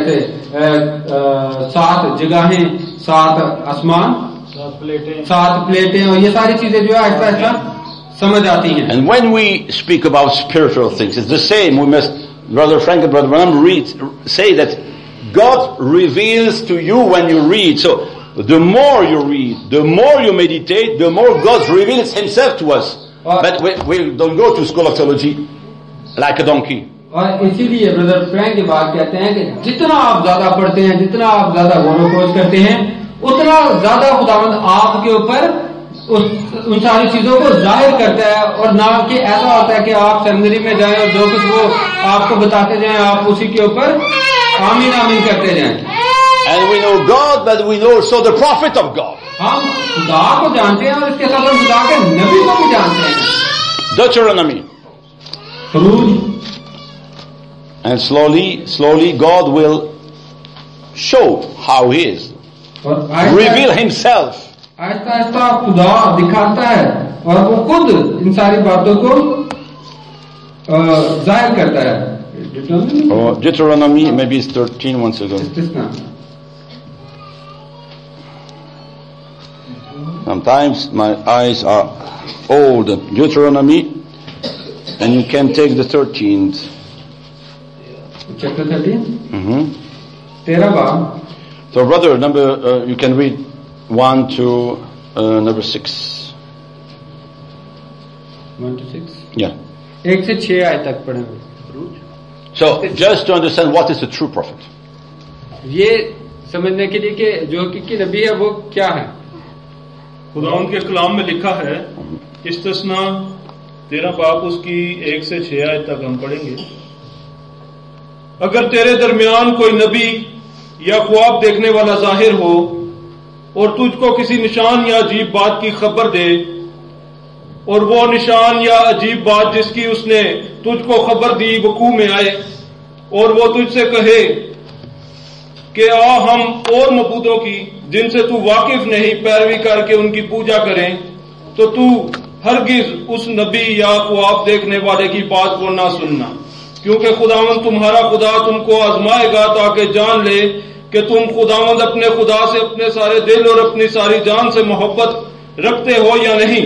जैसे सात जगहें, सात आसमान, सात प्लेटें, सात प्लेटें और ये सारी चीजें जो है आहिस्ता आहिस्ता समझ आती हैं. And when we speak about spiritual things, it's the same. We must, Brother Frank and Brother Branham read, say that God reveals to you when you read. So the more you read, the more you meditate, the more God reveals Himself to us. But we, we don't go to school of theology like a donkey. और इसीलिए brother Frank ये बात कहते हैं कि जितना आप ज्यादा पढ़ते हैं, जितना आप ज्यादा गौर खोज करते हैं, उतना ज्यादा खुदावंद आपके ऊपर उस उन सारी चीजों को जाहिर करता है. और ना कि ऐसा होता है कि आप सेमिनरी में जाएं और जो कुछ वो आपको बताते जाएं आप उसी के ऊपर आमीन आमीन करते जाएं. And we know God, but we know also the prophet of God. हम खुदा को जानते हैं और इसके साथ हम खुदा के नबी को भी जानते हैं. Deuteronomy. खरूज. And slowly, slowly God will show how he is, और reveal आहिस्ता himself. आहिस्ता आहिस्ता खुदा दिखाता है और वो खुद इन सारी बातों को अ, जाहिर करता है. Or Deuteronomy, maybe it's thirteen, one second. इस्तिस्ना. Sometimes my eyes are old. Deuteronomy, and you can take the thirteenth. Chapter thirteen Mm-hmm. तेरह बाब. So, brother, number uh, you can read one to uh, number six. One two six. Yeah. एक से छह आयत तक पढ़ेंगे. So, just to understand what is the true prophet. ये समझने के लिए कि जो हकीकी नबी है वो क्या है. खुदावंद के कलाम में लिखा है, इस्तिस्ना तेरह बाप उसकी एक से छह आयत तक हम पढ़ेंगे. अगर तेरे दरमियान कोई नबी या ख्वाब देखने वाला जाहिर हो और तुझको किसी निशान या अजीब बात की खबर दे, और वो निशान या अजीब बात जिसकी उसने तुझको खबर दी वकू में आए, और वो तुझसे कहे कि आ हम और मबूदों की जिनसे तू वाकिफ नहीं पैरवी करके उनकी पूजा करें, तो तू हरगिज उस नबी या ख्वाब देखने वाले की बात को ना सुनना, क्योंकि खुदावंद तुम्हारा खुदा तुमको आजमाएगा ताकि जान ले कि तुम खुदावंद अपने खुदा से अपने सारे दिल और अपनी सारी जान से मोहब्बत रखते हो या नहीं.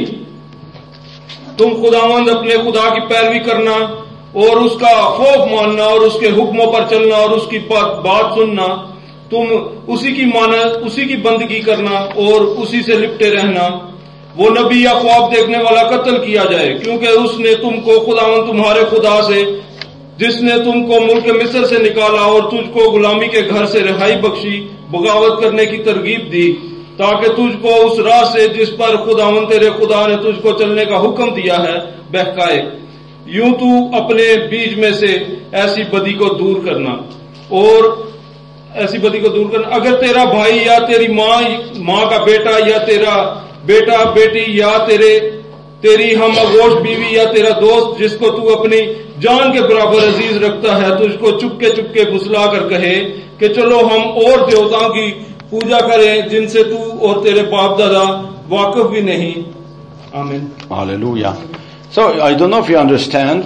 तुम खुदावंद अपने खुदा की पैरवी करना और उसका खौफ मानना और उसके हुक्मों पर चलना और उसकी बात सुनना, तुम उसी की माना उसी की बंदगी करना और उसी से लिपटे रहना. वो नबी या ख्वाब देखने वाला कत्ल किया जाए, क्योंकि उसने तुमको खुदावंद तुम्हारे खुदा से, जिसने तुमको मुल्क मिस्र से निकाला और तुझको गुलामी के घर से रिहाई बख्शी, बगावत करने की तरगीब दी, ताकि तुझको उस राह से जिस पर खुदावंद तेरे खुदा ने तुझको चलने का हुक्म दिया है बहकाए. यूं तू अपने बीच में से ऐसी बदी को दूर करना और ऐसी बदी को दूर करना. अगर तेरा भाई या तेरी माँ माँ का बेटा या तेरा बेटा बेटी या तेरे तेरी हम अगोश बीवी या तेरा दोस्त जिसको तू अपनी जान के बराबर अजीज रखता है तुझको चुपके चुपके फुसला कर कहे कि चलो हम और देवताओं की पूजा करें जिनसे तू और तेरे बाप दादा वाकिफ भी नहीं. आमीन. Hallelujah. So, I don't know if you understand,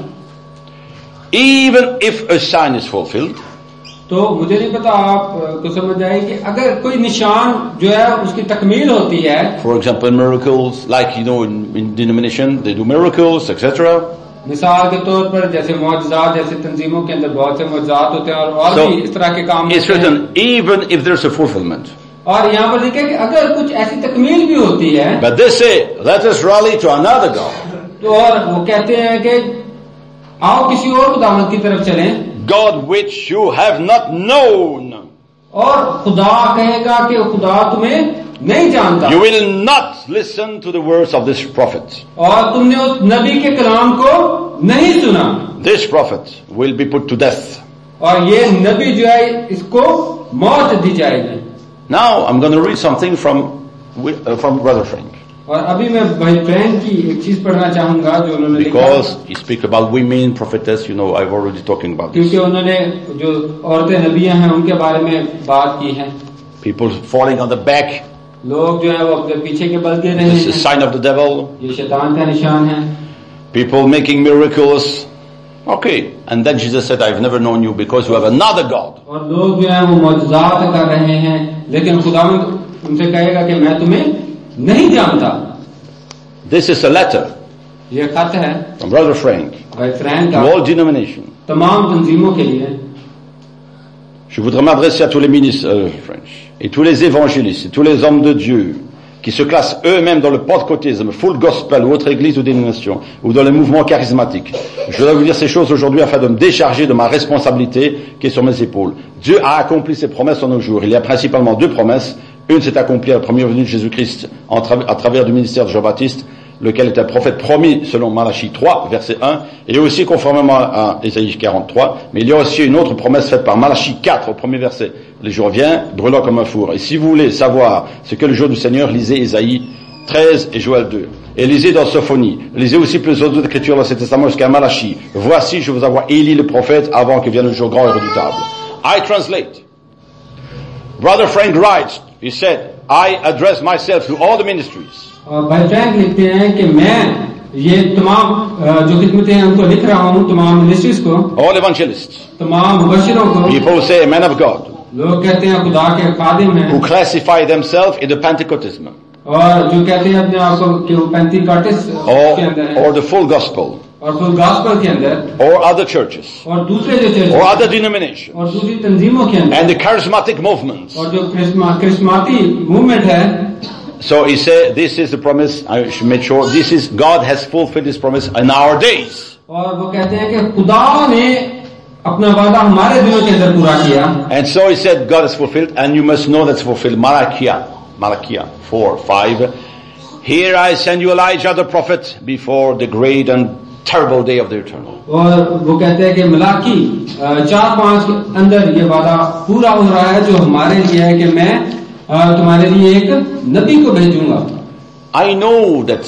even if a sign is fulfilled, तो मुझे नहीं पता आपको समझ आए कि अगर कोई निशान जो है उसकी तकमील होती है. for example, miracles, like you know in, in denomination, they do miracles, et cetera. मिसाल के तौर पर जैसे मौजज़ात, जैसे तंजीमों के अंदर बहुत से मौजज़ात होते हैं और, और So, भी इस तरह के काम It's होते हैं. written, even if there's a fulfillment. और यहाँ पर लिखा है कि अगर कुछ ऐसी तकमील भी होती है, But they say, let us rally to another God. तो और वो कहते हैं कि आओ किसी और खुदावंद की तरफ चलें, God which you have not known. और खुदा कहेगा कि खुदा तुम्हें नहीं जानता. You will not listen to the words of this prophet. और तुमने उस नबी के कलाम को नहीं सुना. This prophet will be put to death. और ये नबी जो है इसको मौत दी जाएगी. Now I'm going to read something from uh, from Brother Frank, और अभी मैं भाई फ्रैंक की एक चीज पढ़ना चाहूंगा जो उन्होंने लिखा, because he speaks about women prophetess. You know, I've already talking about this. क्योंकि उन्होंने जो औरतें नबियां हैं उनके बारे में बात की है. People falling on the back. लोग जो है वो अपने पीछे के बल गिर रहे This is a हैं. sign of the devil. ये शैतान का निशान है. People making miracles. Okay, and then Jesus said, I've never known you because you have another God. और लोग जो है वो मौजज़ात कर रहे हैं, लेकिन खुदावंद उनसे कहेगा कि मैं तुम्हें नहीं जानता. This is a letter ये खत है from Brother Frank भाई फ्रैंक to का all denominations. तमाम तंजीमों के लिए. Je voudrais m'adresser à tous les ministres euh, French, et tous les évangélistes, et tous les hommes de Dieu qui se classent eux-mêmes dans le pentecôtisme, full gospel ou autre église ou dénomination, ou dans les mouvements charismatiques. Je voudrais vous dire ces choses aujourd'hui afin de me décharger de ma responsabilité qui est sur mes épaules. Dieu a accompli ses promesses en nos jours. Il y a principalement deux promesses. Une s'est accomplie à la première venue de Jésus-Christ en tra- à travers du ministère de Jean-Baptiste, lequel est un prophète promis selon Malachie trois, verset un, et aussi conformément à Ésaïe quarante-trois, mais il y a aussi une autre promesse faite par Malachie quatre, au premier verset. Le jour vient, brûlant comme un four. Et si vous voulez savoir ce qu'est le jour du Seigneur, lisez Ésaïe treize et Joël deux. Et lisez dans Sophonie. Lisez aussi plus d'autres écritures dans l'Ancien Testament jusqu'à Malachie. Voici, je vous envoie Élie le prophète avant que vienne le jour grand et redoutable. I translate. Brother Frank writes, he said, I address myself to all the ministries. और भाई Frank लिखते हैं कि मैं ये तमाम जो खिदमतें हैं उनको लिख रहा हूँ, तमाम मिनिस्ट्रीज को, all evangelists, तमाम मुबश्शिरों को. People say man of God, लोग कहते हैं खुदा के खादिम हैं, who classify themselves in the Pentecostalism, और जो कहते हैं अपने आप को कि वो पेंटिकॉस्टिस्ट के अंदर हैं, or the full gospel, और फुल गॉस्पेल के अंदर, or other churches, और दूसरे जो चर्च, or other denominations, और दूसरी तंजीमों के अंदर, and the charismatic movements. और जो क्रिस्माती मूवमेंट है. So he said, this is the promise, I should make sure, this is, God has fulfilled his promise in our days. और वो कहते हैं कि खुदा ने अपना वादा हमारे दिनों के अंदर पूरा किया. And so he said, God has fulfilled, and you must know that's fulfilled. Malachi, Malachi four, five. Here I send you Elijah the prophet before the great and terrible day of the eternal. और वो कहते हैं कि मलाकी चार पांच के अंदर ये वादा पूरा हो रहा है जो हमारे लिए है कि मैं तुम्हारे लिए एक नबी को भेजूंगा. I know that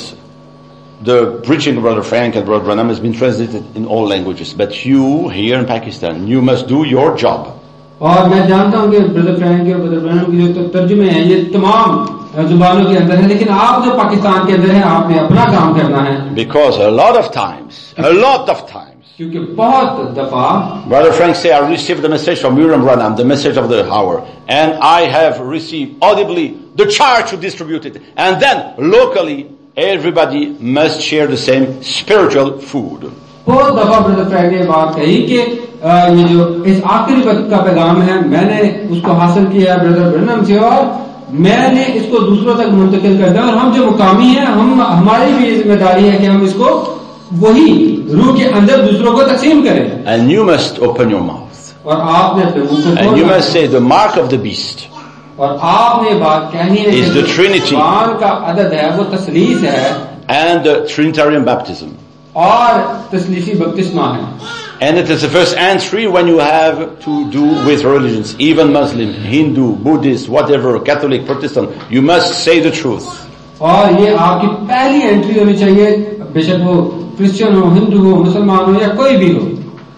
the preaching of Brother Frank and Brother Branham has been translated in all languages, but you here in Pakistan, you must do your job. और मैं जानता हूँ कि ब्रदर फ्रैंक और ब्रदर ब्रैनम की जो तर्जुमे हैं ये तमाम जुबानों के अंदर है, लेकिन आप जो पाकिस्तान के अंदर हैं आपने अपना काम करना है. Because a lot of times, a lot of times, क्योंकि बहुत दफा Brother Frank say, I received the message from Miriam Branham, the message of the hour, and I have received audibly the charge to distribute it, and then locally everybody must share the same spiritual food. बहुत दफा brother Frank ने बात कही कि ये जो इस आखिरी वक्त का पैगाम है मैंने उसको हासिल किया है ब्रदर ब्रैनम से और मैंने इसको दूसरों तक मुंतकिल कर दिया, और हम जो मुकामी हैं हम हमारी भी जिम्मेदारी है कि हम इसको वही रूह के अंदर दूसरों को तकसीम करें. And you must open your mouth. और आपने अपने मुंह को And you must say the mark of the beast. और आपने बात कहनी है is the Trinity. भगवान का अदद है वो तसलीस है. And the Trinitarian baptism. और तसलीसी बपतिस्मा है. And it is the first entry when you have to do with religions, even Muslim, Hindu, Buddhist, whatever, Catholic, Protestant. You must say the truth. और ये आपकी पहली एंट्री होनी चाहिए, बेशक वो क्रिश्चियन हो, हिंदू हो, मुसलमान हो या कोई भी हो.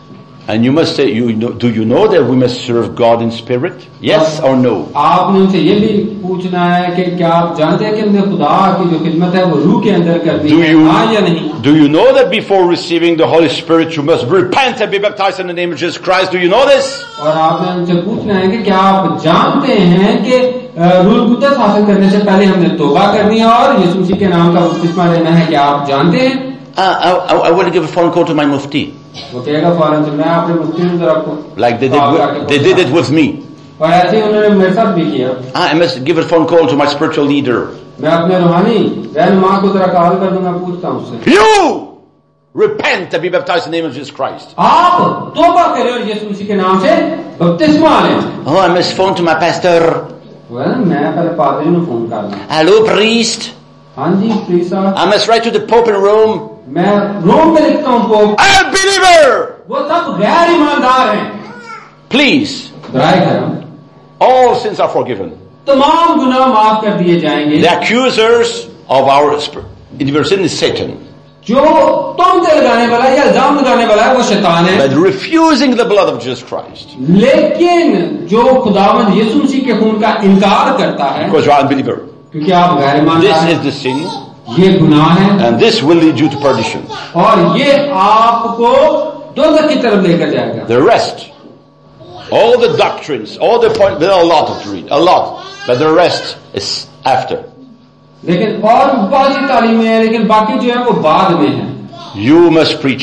And you must say, you know, do you know that we must serve God in spirit? Yes or no? आपने उनसे ये भी पूछना है कि क्या आप जानते हैं कि हमने खुदा की जो खिदमत है वो रूह के अंदर करनी है, हाँ या नहीं? Do you know that before receiving the Holy Spirit you must repent and be baptized in the name of Jesus Christ? Do you know this? और आपने उनसे पूछना है कि क्या आप जानते हैं कि रूह कुद्दस हासिल करने से पहले हमने तौबा करनी है और यीशु मसीह के नाम का बपतिस्मा लेना है? क्या आप जानते हैं? Uh, I, I want to give a phone call to my mufti. वो कहेगा फौरन से मैं अपने मुफ्ती हूँ जरा आपको. Like they did, with, they did it with me. और ऐसे ही उन्होंने मेरे साथ भी किया. I must give a phone call to my spiritual leader. मैं अपने रूहानी रहनुमा को जरा कॉल कर दूंगा, पूछता हूँ उससे. You repent and be baptized in the name of Jesus Christ. आप तौबा करें और यीशु मसीह के नाम से बपतिस्मा लें. Oh, I must phone to my pastor. Well, मैं पहले पादरी को फोन करना. Hello, priest. हाँ जी, प्लीज साहब. I must write to the Pope in Rome. मैं रोम में लिखता हूँ पोप. Unbeliever. वो सब गैर ईमानदार हैं. Please. दया करम. All sins are forgiven. तमाम गुनाह माफ कर दिए जाएंगे. The accusers of our sin is Satan. जो तोहमत लगाने वाला या इल्जाम लगाने वाला है वो शैतान है. But refusing the blood of Jesus Christ. लेकिन जो खुदावंद यीशु मसीह के खून का इनकार करता है, because you are unbeliever, क्योंकि आप गैर ईमानदार हैं, this is the sin, ये गुनाह है, and this will lead you to perdition. और ये आपको दोज़ख की तरफ लेकर जाएगा. The rest, all the doctrines, all the points, there are a lot to read, a lot, but the rest is after. लेकिन और बहुत सी तालीमें हैं, लेकिन बाकी जो है वो बाद में है. You must preach,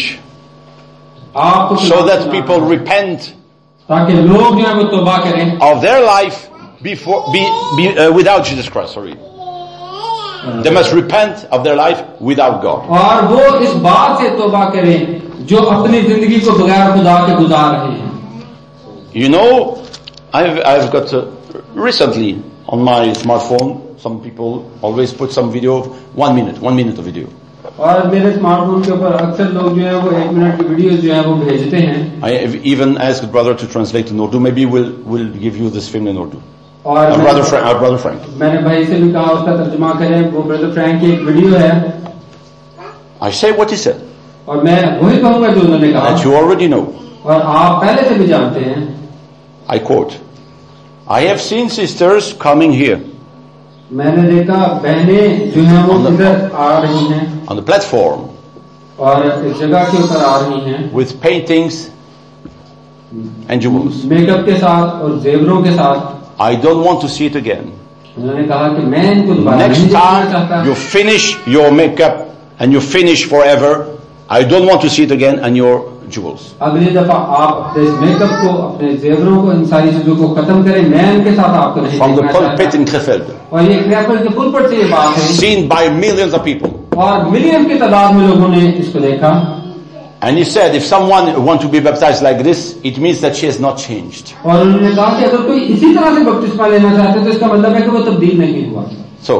आपको so that people repent, ताकि लोग जो है वो तौबा करें of their life before be, be uh, without Jesus Christ. Sorry, they must repent of their life without God. और वो इस बात से तौबा करें जो अपनी जिंदगी को बगैर खुदा के गुजार रहे हैं. You know, I've I've got uh, recently on my smartphone. Some people always put some video of one minute, one minute of video. और मेरे स्मार्टफोन के ऊपर अक्सर लोग जो है वो एक मिनट की वीडियो जो है वो भेजते हैं. I have even asked brother to translate in Urdu. Maybe we'll we'll give you this film in Urdu. और our brother Frank, our brother Frank. मैंने भाई से भी कहा उसका तर्जुमा करें. वो ब्रदर फ्रैंक की एक वीडियो है. I say what he said. और मैं वही कहूंगा जो उन्होंने कहा. That you already know. और आप पहले से भी जानते हैं. I quote. I have seen sisters coming here मैंने देखा बहनें जो हैं वो इधर आ रही हैं on the platform और इस जगह के ऊपर आ रही हैं with paintings and jewels. Makeup के साथ और जेवरों के साथ. I don't want to see it again. उन्होंने कहा कि मैं इनको दोबारा नहीं Next देखना चाहता. time you finish your makeup and you finish forever, I don't want to see it again and your jewels. अगली दफा आप अपने मेकअप को, अपने जेवरों को, इन सारी चीजों को खत्म करें. मैं इनके साथ आपको नहीं From the देखना pulpit चाहता. in Krefeld, और ये क्रेफल के पुलपट से ये बात है seen by millions of people. और मिलियन की तादाद में लोगों ने इसको देखा. And he said, if someone wants to be baptized like this, it means that she has not changed. और उन्होंने कहा कि अगर कोई इसी तरह से बपतिस्मा लेना चाहते तो इसका मतलब है कि वो तब्दील नहीं हुआ. So,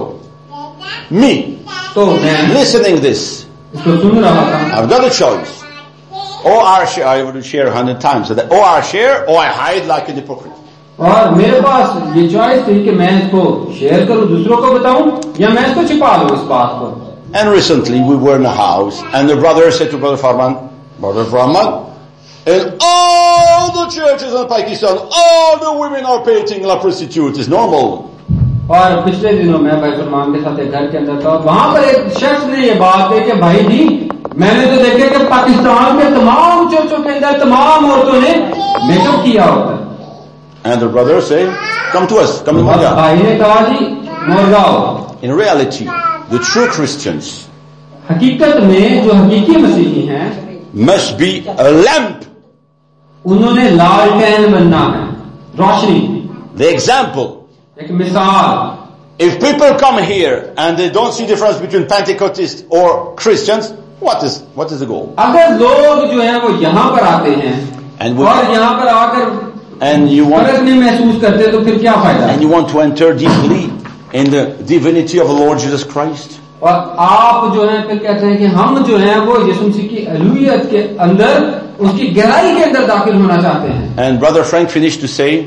me, तो मैं listening this, इसको सुन रहा था. I've got a choice. Or I share, I would share a hundred times, so that or I share or I hide like a hypocrite. और मेरे पास ये चॉइस थी कि मैं इसको शेयर करूं, दूसरों को बताऊं, या मैं इसको छिपा लूं इस बात को. And recently we were in a house and the brother said to Brother Farman, Brother Farman, in all the churches in Pakistan, all the women are painting like prostitutes. It's normal. और पिछले दिनों मैं भाई फरमान के साथ एक घर के अंदर था. वहां पर एक शख्स ने ये बात कही कि भाई जी, मैंने तो देखा कि पाकिस्तान के तमाम चर्चों के अंदर तमाम औरतों ने मेकअप किया होता है. And the brother said, come to us, come to Maga. भाई ने कहा जी मोरगाओ. In reality, the true Christians हकीकत में जो हकीकी मसीही हैं must be a lamp. उन्होंने लालटेन बनना है, रोशनी, The example. एक मिसाल. If people come here and they don't see difference between Pentecostals or Christians, what is what is the goal? अगर लोग जो हैं वो यहाँ पर आते हैं And we, और यहाँ पर आकर and you want फर्क नहीं महसूस करते तो फिर क्या फायदा. and you want to enter deeply in the divinity of the Lord Jesus Christ. और आप जो है फिर कहते हैं कि हम जो हैं वो यीशु मसीह की अलूहियत के अंदर, उसकी गहराई के अंदर दाखिल होना चाहते हैं. And Brother Frank finished to say,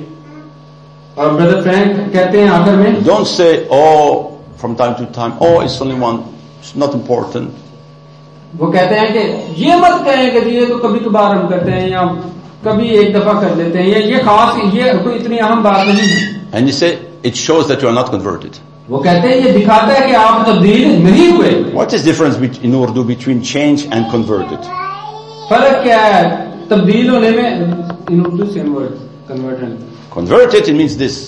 और ब्रदर फ्रैंक कहते हैं आखिर में, don't say, oh, from time to time, oh, it's only one, it's not important. वो कहते हैं कि ये मत कहें कि ये तो कभी कभार हम करते हैं या कभी एक दफा कर लेते हैं, ये ये खास, ये कोई इतनी अहम बात नहीं है. And he said, it shows that you are not converted. वो कहते हैं ये दिखाता है कि आप तब्दील नहीं हुए. What is the difference be- in Urdu between change and converted? फर्क क्या है तब्दील होने में? In Urdu same word convert. Converted, it means this.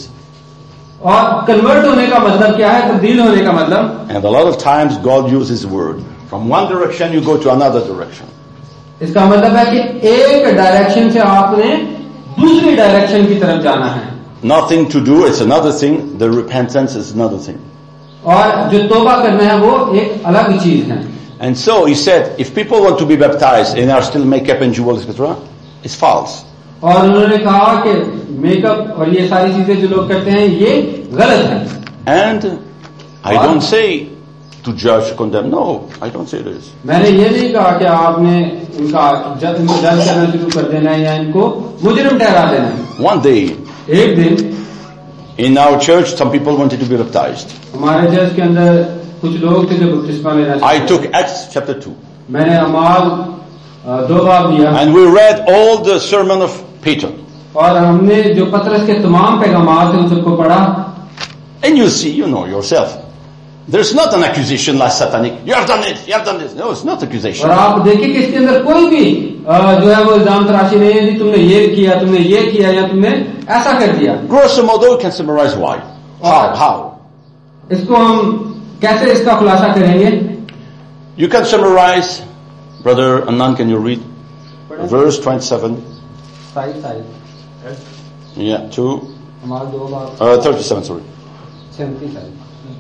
और कन्वर्ट होने का मतलब क्या है? तब्दील होने का मतलब. And a lot of times God uses word. From one direction you go to another direction. इसका मतलब है कि एक डायरेक्शन से आपने दूसरी डायरेक्शन की तरफ जाना है. Nothing to do, it's another thing. The repentance is another thing. और जो तौबा करना है वो एक अलग चीज है. And so he said, if people want to be baptized and are still makeup and jewels, et cetera, it's false. और उन्होंने कहा कि मेकअप और ये सारी चीजें जो लोग करते हैं ये गलत है. And I don't say to judge, condemn. No, I don't say this. मैंने ये नहीं कहा कि आपने इनका जज इनको जज करना शुरू कर देना है या इनको मुजरिम ठहरा देना है. One day एक दिन in our church, some people wanted to be baptized. हमारे चर्च के अंदर कुछ लोग थे जो बपतिस्मा लेना I चाहते took Acts chapter two. थे. मैंने अमाल अ, दो बाब लिया And we read all the sermon of Peter. और हमने जो पतरस के तमाम पैगामात थे उन सबको पढ़ा. And you see, you know yourself. There's not an accusation like satanic. You have done it, you have done this. No, it's not accusation. और आप देखिए कि इसके अंदर कोई भी अ, जो है वो इल्जाम तराशी नहीं है कि तुमने ये किया, तुमने ये किया या तुमने ऐसा कर दिया. Grosso modo, you can summarize why. How? How? इसको हम कैसे इसका खुलासा करेंगे? You can summarize, Brother Anand, can you read? Verse twenty-seven. Side side Yeah, two. हमारे दो बाब Uh, thirty-seven, sorry. सैंतीस side.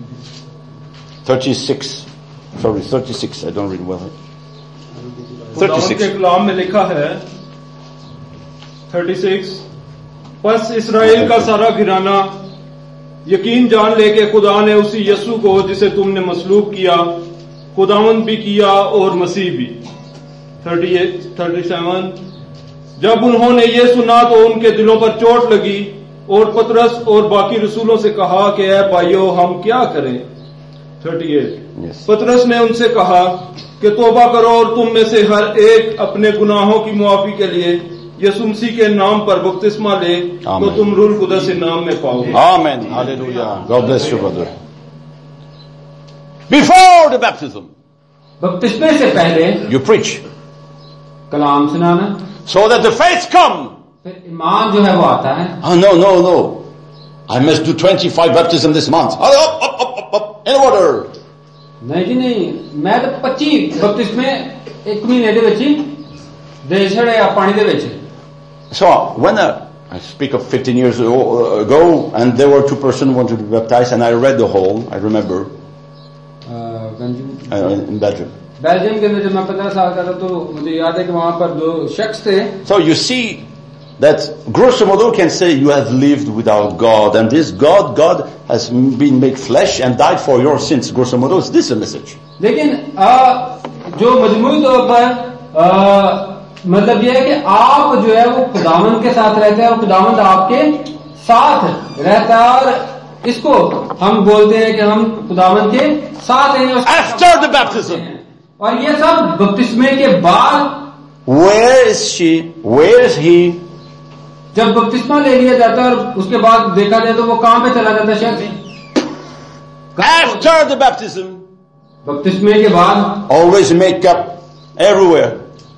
thirty-six. Sorry, thirty-six. I don't read well. खुदावंद के thirty-six. कलाम में लिखा है छत्तीस, बस इसराइल का सारा घराना यकीन जान ले कि खुदा ने उसी यीशु को जिसे तुमने मसलूब किया, खुदावंद भी किया और मसीह भी. अड़तीस, सैंतीस. जब उन्होंने ये सुना तो उनके दिलों पर चोट लगी और पतरस और बाकी रसूलों से कहा कि ऐ भाइयों, हम क्या करें? अड़तीस. Yes. पतरस ने उनसे कहा कि तौबा करो और तुम में से हर एक अपने गुनाहों की मुआफी के लिए यसु मसीह के नाम पर बपतिस्मा ले तो Amen. तुम रूह कुदस के नाम में पाओगे। Amen. Hallelujah. God bless you, brother. Before the baptism, बपतिस्मे से पहले you preach, कलाम सुनाना, so that the faith come. फिर ईमान जो है वो आता है। Oh, no, no, no. I must do twenty-five baptism this month. Up, up, up, up, up, in water. नहीं जी नहीं, मैं तो पच्चीस बपतिस्मे एक महीने दे विच ही दे छड़े आ पानी दे विच। So, when I, I speak of fifteen years ago, and there were two persons who wanted to be baptized, and I read the whole, I remember, uh, in Belgium. Belgium के अंदर जब मैं पंद्रह साल का था तो मुझे याद है कि वहां पर दो शख्स थे। So you see that grosso modo can say you have lived without God, and this God, God has been made flesh and died for your sins. Grosso modo, is this a message? लेकिन आ, जो मजमूई तौर पर मतलब यह है कि आप जो है वो खुदावंद के साथ रहते हैं और खुदावंद आपके साथ रहता है, और इसको हम बोलते हैं कि हम खुदावंद के साथ हैं। After the baptism, और ये सब बपतिस्मे के बाद, where is she? Where is he? जब बपतिस्मा ले लिया जाता है और उसके बाद देखा जाए तो वो कहां पे चला जाता है शख्स? After the baptism, बपतिस्मे के बाद always makeup everywhere.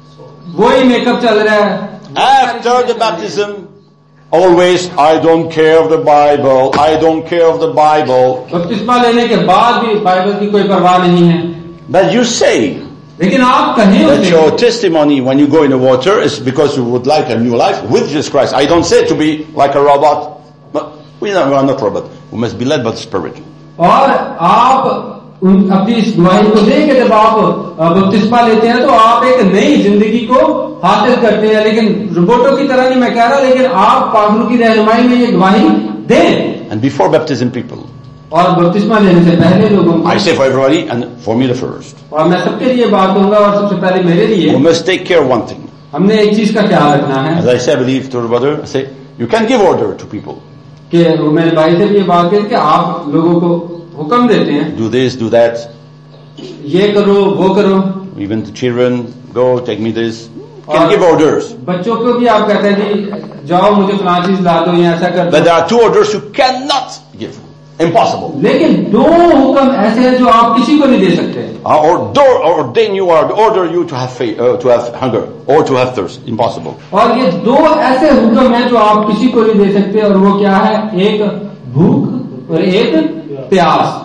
वही मेकअप चल रहा है। After the baptism, always I don't care of the Bible. I don't care of the Bible. बपतिस्मा लेने के बाद भी बाइबल की कोई परवाह नहीं है। But you say लेकिन आप कहें that उसे, your testimony when you go in the water is because you would like a new life with Jesus Christ. I don't say to be like a robot. But we are not robot. We must be led by the Spirit. और आप उन अपनी इस गवाही को देके जब आप बपतिस्मा लेते हैं तो आप एक नई जिंदगी को हासिल करते हैं। लेकिन रोबोटों की तरह नहीं मैं कह रहा, लेकिन आप पागलों की रहनुमाई में ये गवाही दें। And before baptism, people, और बपतिस्मा लेने से पहले लोगों को, I say for everybody and for me the first, और मैं सबके लिए बात कहूंगा और सबसे पहले मेरे we लिए, must take care of one thing. हमने एक चीज का ख्याल रखना है। As I say, I believe to the brother, I say, you can give order to people. कि मेरे भाई से भी ये बात है कि आप लोगों को हुक्म देते हैं, Do this, do that. ये करो वो करो। Even the children, go, take me this. You can give orders. बच्चों को भी आप कहते हैं जी जाओ मुझे फलां चीज ला दो या ऐसा कर But दो। there are two orders you cannot give. Impossible. लेकिन दो हुक्म ऐसे हैं जो आप किसी को नहीं दे सकते। Uh, or do, ordain you or order you to have faith, uh, to have hunger or to have thirst. Impossible. और ये दो ऐसे हुक्म हैं जो आप किसी को नहीं दे सकते, और वो क्या है? एक भूख और एक प्यास।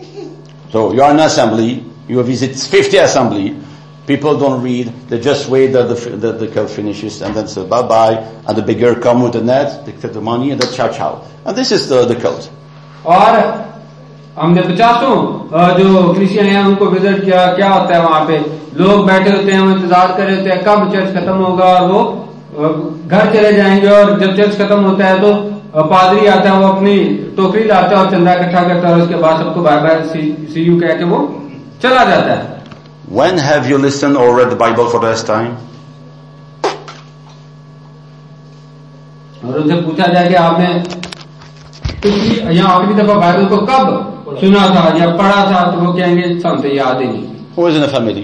So you are in assembly, you visit fifty assembly, people don't read, they just wait that the, the, the cult finishes and then say bye-bye, and the beggar come with the net, they take the money and then chow chow. And this is the, the cult. और हमने पचासों जो Christian हैं उनको visit किया, क्या होता है वहां पे? लोग बैठे होते हैं, वो इंतजार कर रहे होते हैं कब चर्च खत्म होगा और वो घर चले जाएंगे, और जब चर्च खत्म होता है तो पादरी आता है, वो अपनी टोकरी लाता है और चंदा इकट्ठा करता है, और उसके बाद सबको बाय बाय सी यू कह के वो चला जाता है। When have you listened or read the Bible for the last time? और उनसे पूछा जाए कि आपने यहाँ आखिरी दफा बाइबल को कब सुना था या पढ़ा था, तो वो कहेंगे हमसे याद ही नहीं। Who was in the family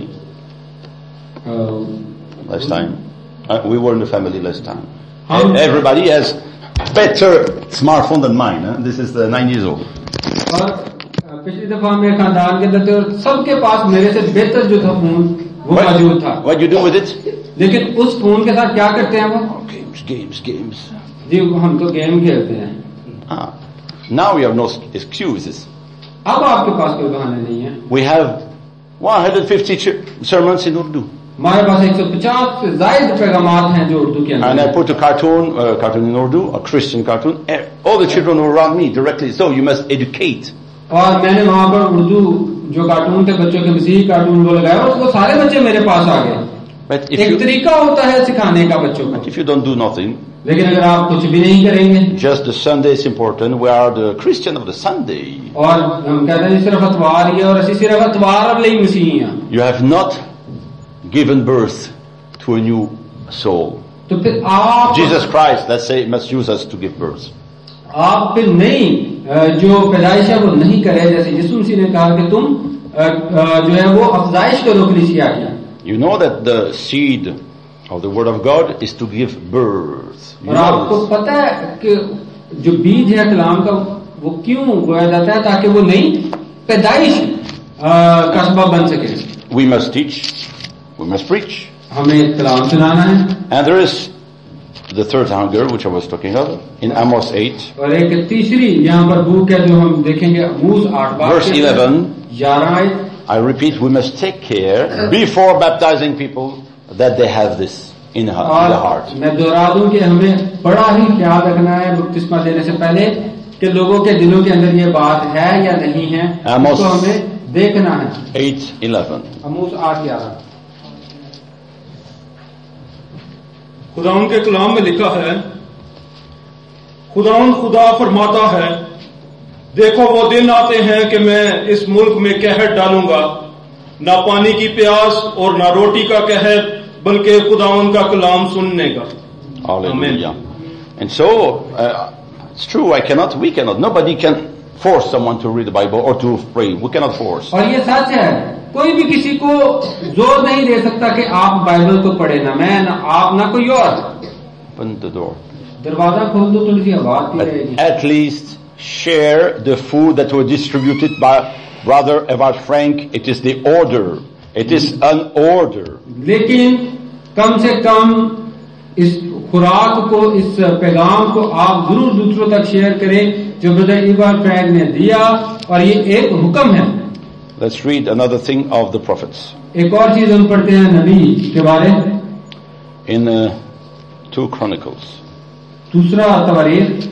uh, last time? Uh, we were in the family last time. Um, Everybody has better smartphone than mine. Huh? This is the nine years old. और पिछली दफा मेरे खानदान के अंदर तो सबके पास मेरे से बेहतर जो था फोन वो मौजूद था। What you do with it? लेकिन उस फोन के साथ क्या करते हैं वो? Games, games, games. जी हम तो गेम खेलते हैं। Ah, now we have no excuses. अब आपके पास कोई बहाना नहीं है। We have one hundred fifty sermons in Urdu. हमारे पास एक सौ पचास से ज्यादा पैगामात हैं जो उर्दू के अंदर। And I put a cartoon, a cartoon in Urdu, a Christian cartoon. All the children were around me directly. So you must educate. और मैंने वहां पर उर्दू जो कार्टून थे बच्चों के मसीही कार्टून वो लगाया, और वो सारे बच्चे मेरे पास आ गए। But if एक you, तरीका होता है सिखाने का बच्चों को। if you don't do nothing, लेकिन अगर आप कुछ भी नहीं करेंगे, just the Sunday is important. We are the Christian of the Sunday. और हम कहते हैं सिर्फ अतवार ही है और ਅਸੀਂ सिर्फ अतवार ਲਈ ਮਸੀਹੀ ਹਾਂ। You have not given birth to a new soul. तो फिर आप Jesus Christ, let's say, must use us to give birth. आप फिर नहीं जो पैदाइश है वो नहीं करे, जैसे यीशु मसीह ने कहा कि तुम जो है वो अफजाइश करो कलीसिया की। You know that the seed of the word of God is to give birth. You और know आपको this. पता है कि जो बीज है कलाम का वो क्यों बोया जाता है, ताकि वो नई पैदाइश अ, का सबब बन सके। We must teach, we must preach. हमें कलाम सुनाना है। And there is the third hunger which I was talking of in Amos eight, और एक तीसरी यहाँ पर भूख है जो हम देखेंगे अमूस आठ बार verse eleven. ग्यारह आयत। I repeat, we must take care before baptizing people that they have this in, her, in the heart. और मैं दोहरा दूं कि हमें बड़ा ही ख्याल रखना है बपतिस्मा देने से पहले कि लोगों के दिलों के अंदर ये बात है या नहीं है, Amos तो हमें देखना है। eight eleven. अमूस आठ ग्यारह। खुदाउन के कलाम में लिखा है, खुदाउन खुदा फरमाता है, देखो वो दिन आते हैं कि मैं इस मुल्क में कहर डालूंगा, ना पानी की प्यास और ना रोटी का कहर, बल्कि खुदाउन का कलाम सुनने का। Hallelujah. And so, uh, it's true, I cannot, we cannot, nobody can force someone to read the Bible or to pray. We cannot force. और ये सच है, कोई भी किसी को जोर नहीं दे सकता कि आप बाइबल को पढ़े, ना मैं ना आप ना कोई और। Open the door. दरवाजा खोल दो, थोड़ी सी आवाज भी But रहेगी। at least share the food that was distributed by Brother Evad Frank. It is the order. It is an order. लेकिन कम से कम इस खुराक को, इस पैगाम को आप जरूर दूसरों तक शेयर करें जो ब्रदर इवान फ्रैंक ने दिया, और ये एक हुक्म है। Let's read another thing of the prophets. एक और चीज हम पढ़ते हैं नबी के बारे In uh, two Chronicles. दूसरा तवारीख।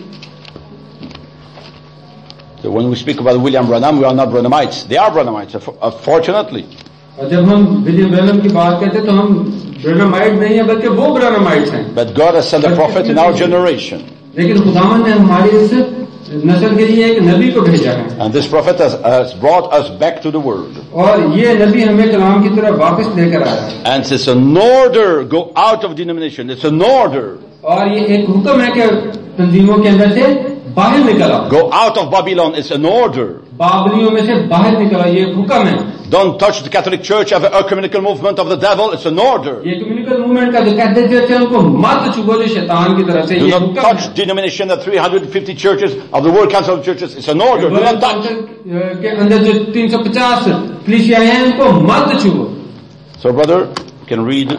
So when we speak about William Branham, we are not Branhamites. They are Branhamites, fortunately. और जब हम विलियम ब्रैनम की बात करते हैं तो हम ब्रैनमाइट नहीं है बल्कि वो ब्रैनमाइट्स हैं। But God has sent a prophet in our generation. लेकिन खुदावंद ने हमारी इस नस्ल के लिए एक नबी को भेजा है, And this prophet has, has brought us back to the word. और ये नबी हमें कलाम की तरफ वापस लेकर आया है। And it's an order, go out of denomination. It's an order. और ये एक हुक्म है कि तंजीमों के अंदर से बाहर निकल आओ। Go out of Babylon. It's an order. बाबलियों में से बाहर निकल आओ, ये एक हुक्म है। Don't touch the Catholic Church, have an ecumenical movement of the devil. It's an order. ये कम्युनिकल मूवमेंट का जो कहते थे उनको मत छुओ जो शैतान की तरफ से, Do ये not हुक्म touch है। denomination, the three hundred fifty churches of the World Council of Churches. It's an order. Do not touch. के अंदर जो तीन सौ पचास कलीसियाएं हैं उनको मत छुओ। So brother, you can read.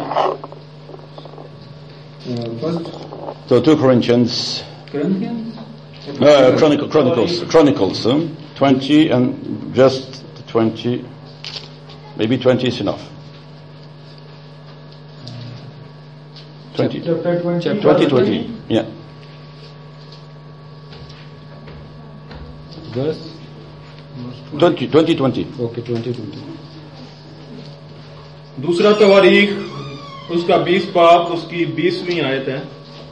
So two Corinthians, uh, Chronicle, Chronicles, Chronicles, huh? twenty and just twenty, maybe twenty is enough. twenty. twenty, twenty, yeah. Verse? twenty, twenty, twenty. Okay, twenty, twenty. दूसरा तवारीख उसका बीस बाप उसकी बीसवीं आयत है।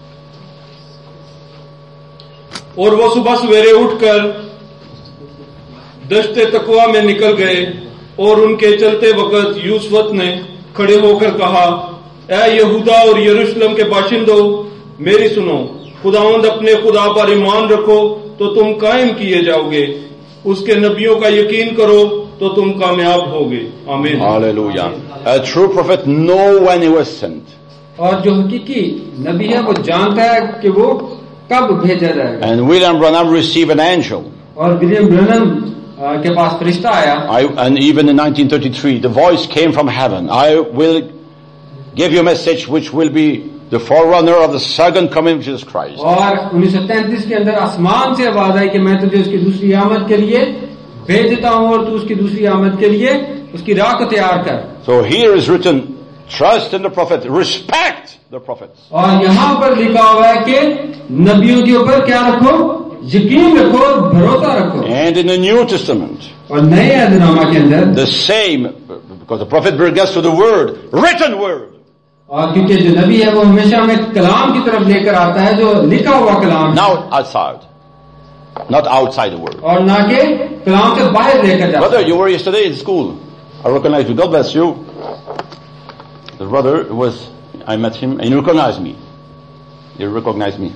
और वो सुबह सवेरे उठकर दश्ते तकवा में निकल गए, और उनके चलते वक्त यूसुफ ने खड़े होकर कहा, ऐ यहूदा और यरूशलेम के बाशिंदों, मेरी सुनो, खुदावंद अपने खुदा पर ईमान रखो तो तुम कायम किए जाओगे, उसके नबियों का यकीन करो तो तुम कामयाब होगे। आमीन। Hallelujah. A true prophet know when he was sent. और जो हकीकी नबी है वो जानता है कि वो कब भेजा जाएगा। And William Branham received an angel. और विलियम ब्रैनम के पास फरिश्ता आया। I, and even in nineteen thirty-three, the voice came from heaven. I will give you a message which will be the forerunner of the second coming of Jesus Christ. और उन्नीस सौ तैंतीस के अंदर आसमान से आवाज आई कि मैं तुझे उसकी दूसरी आमद के लिए भेज देता हूं, और तू उसकी दूसरी आमद के लिए उसकी राह को तैयार कर। So here is written, trust in the prophet, respect the prophets. और यहाँ पर लिखा हुआ है कि नबियों के ऊपर क्या रखो, यकीन रखो, भरोसा रखो। And in the New Testament, और नए अहदनामा के अंदर the same, because the prophet brings us to the word, written word. और क्योंकि जो नबी है वो हमेशा हमें कलाम की तरफ लेकर आता है, जो लिखा हुआ कलाम, Now outside, not outside the word. और ना कि कलाम से बाहर लेकर जाता Brother, है। you were yesterday in school. I recognize you. God bless you. The brother was, I met him and he recognized me. He recognized me.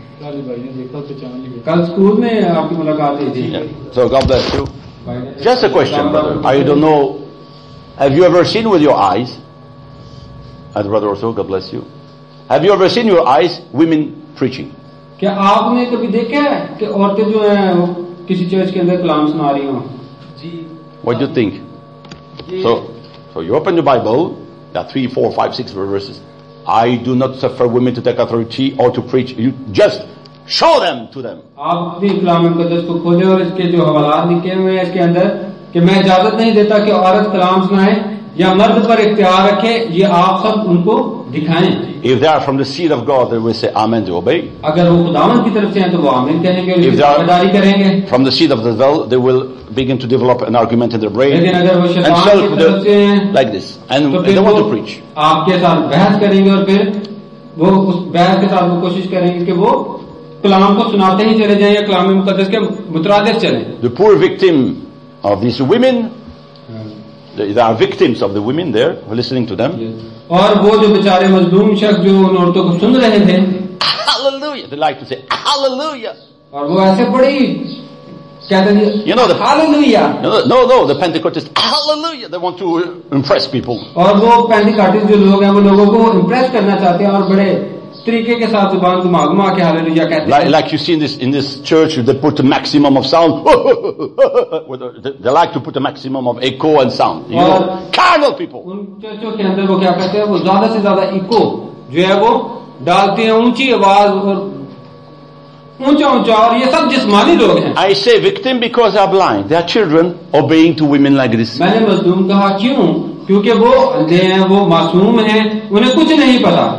कल school में आपकी मुलाकात हुई थी। Yeah. So God bless you. Just a question, brother. I don't know. Have you ever seen with your eyes And brother also, God bless you. Have you ever seen your eyes women preaching? क्या आपने कभी देखा है कि औरतें जो हैं वो किसी चर्च के अंदर कलाम सुना रही हों? What do you think? So, so you open the Bible. There are three, four, five, six verses. I do not suffer women to take authority or to preach. You just show them to them. आप अपनी कलाम मुकद्दस को खोलें और इसके जो हवालात लिखे हुए हैं इसके अंदर कि मैं इजाजत नहीं देता कि औरत कलाम सुनाए या मर्द पर इख्तियार रखे, ये आप सब उनको दिखाएं. If they are from the seed of God, they will say Amen to obey. अगर वो खुदावंद की तरफ से हैं तो वो आमीन कहेंगे और If उसकी they ताबेदारी करेंगे. are from the seed of the devil, they will begin to develop an argument in their brain लेकिन अगर वो and शैतान self की तरफ से हैं like this, and तो they फिर don't want वो to preach. आपके साथ बहस करेंगे और फिर वो उस बहस के साथ वो कोशिश करेंगे कि वो कलाम को सुनाते ही चले जाएं या कलाम मुकद्दस के मुतरादिफ चलें. The poor victim of these women, they are victims of the women there who are listening to them. और वो जो बेचारे मजलूम शख्स जो उन औरतों को सुन रहे थे, Hallelujah! They like to say Hallelujah. और वो ऐसे बड़ी कहते थे, You know the hallelujah. no, no, no, the Pentecostals Hallelujah. They want to impress people. और वो पेंटिकाटिस्ट जो लोग हैं वो लोगों को इम्प्रेस करना चाहते हैं और बड़े तरीके के साथ जुबान घुमा घुमा के हालेलुया कहते Like, हैं. like you see in this in this church, they put a maximum of sound. They like to put a maximum of echo and sound. You know, carnal people. उन चर्चों के अंदर वो क्या कहते हैं, वो ज्यादा से ज्यादा इको जो है वो डालते हैं, ऊंची आवाज और ऊंचा ऊंचा, और ये सब जिस्मानी लोग हैं. I say victim because they are blind. They are children obeying to women like this. मैंने मजलूम कहा क्यों? क्योंकि वो अंधे हैं, वो मासूम हैं, उन्हें कुछ नहीं पता.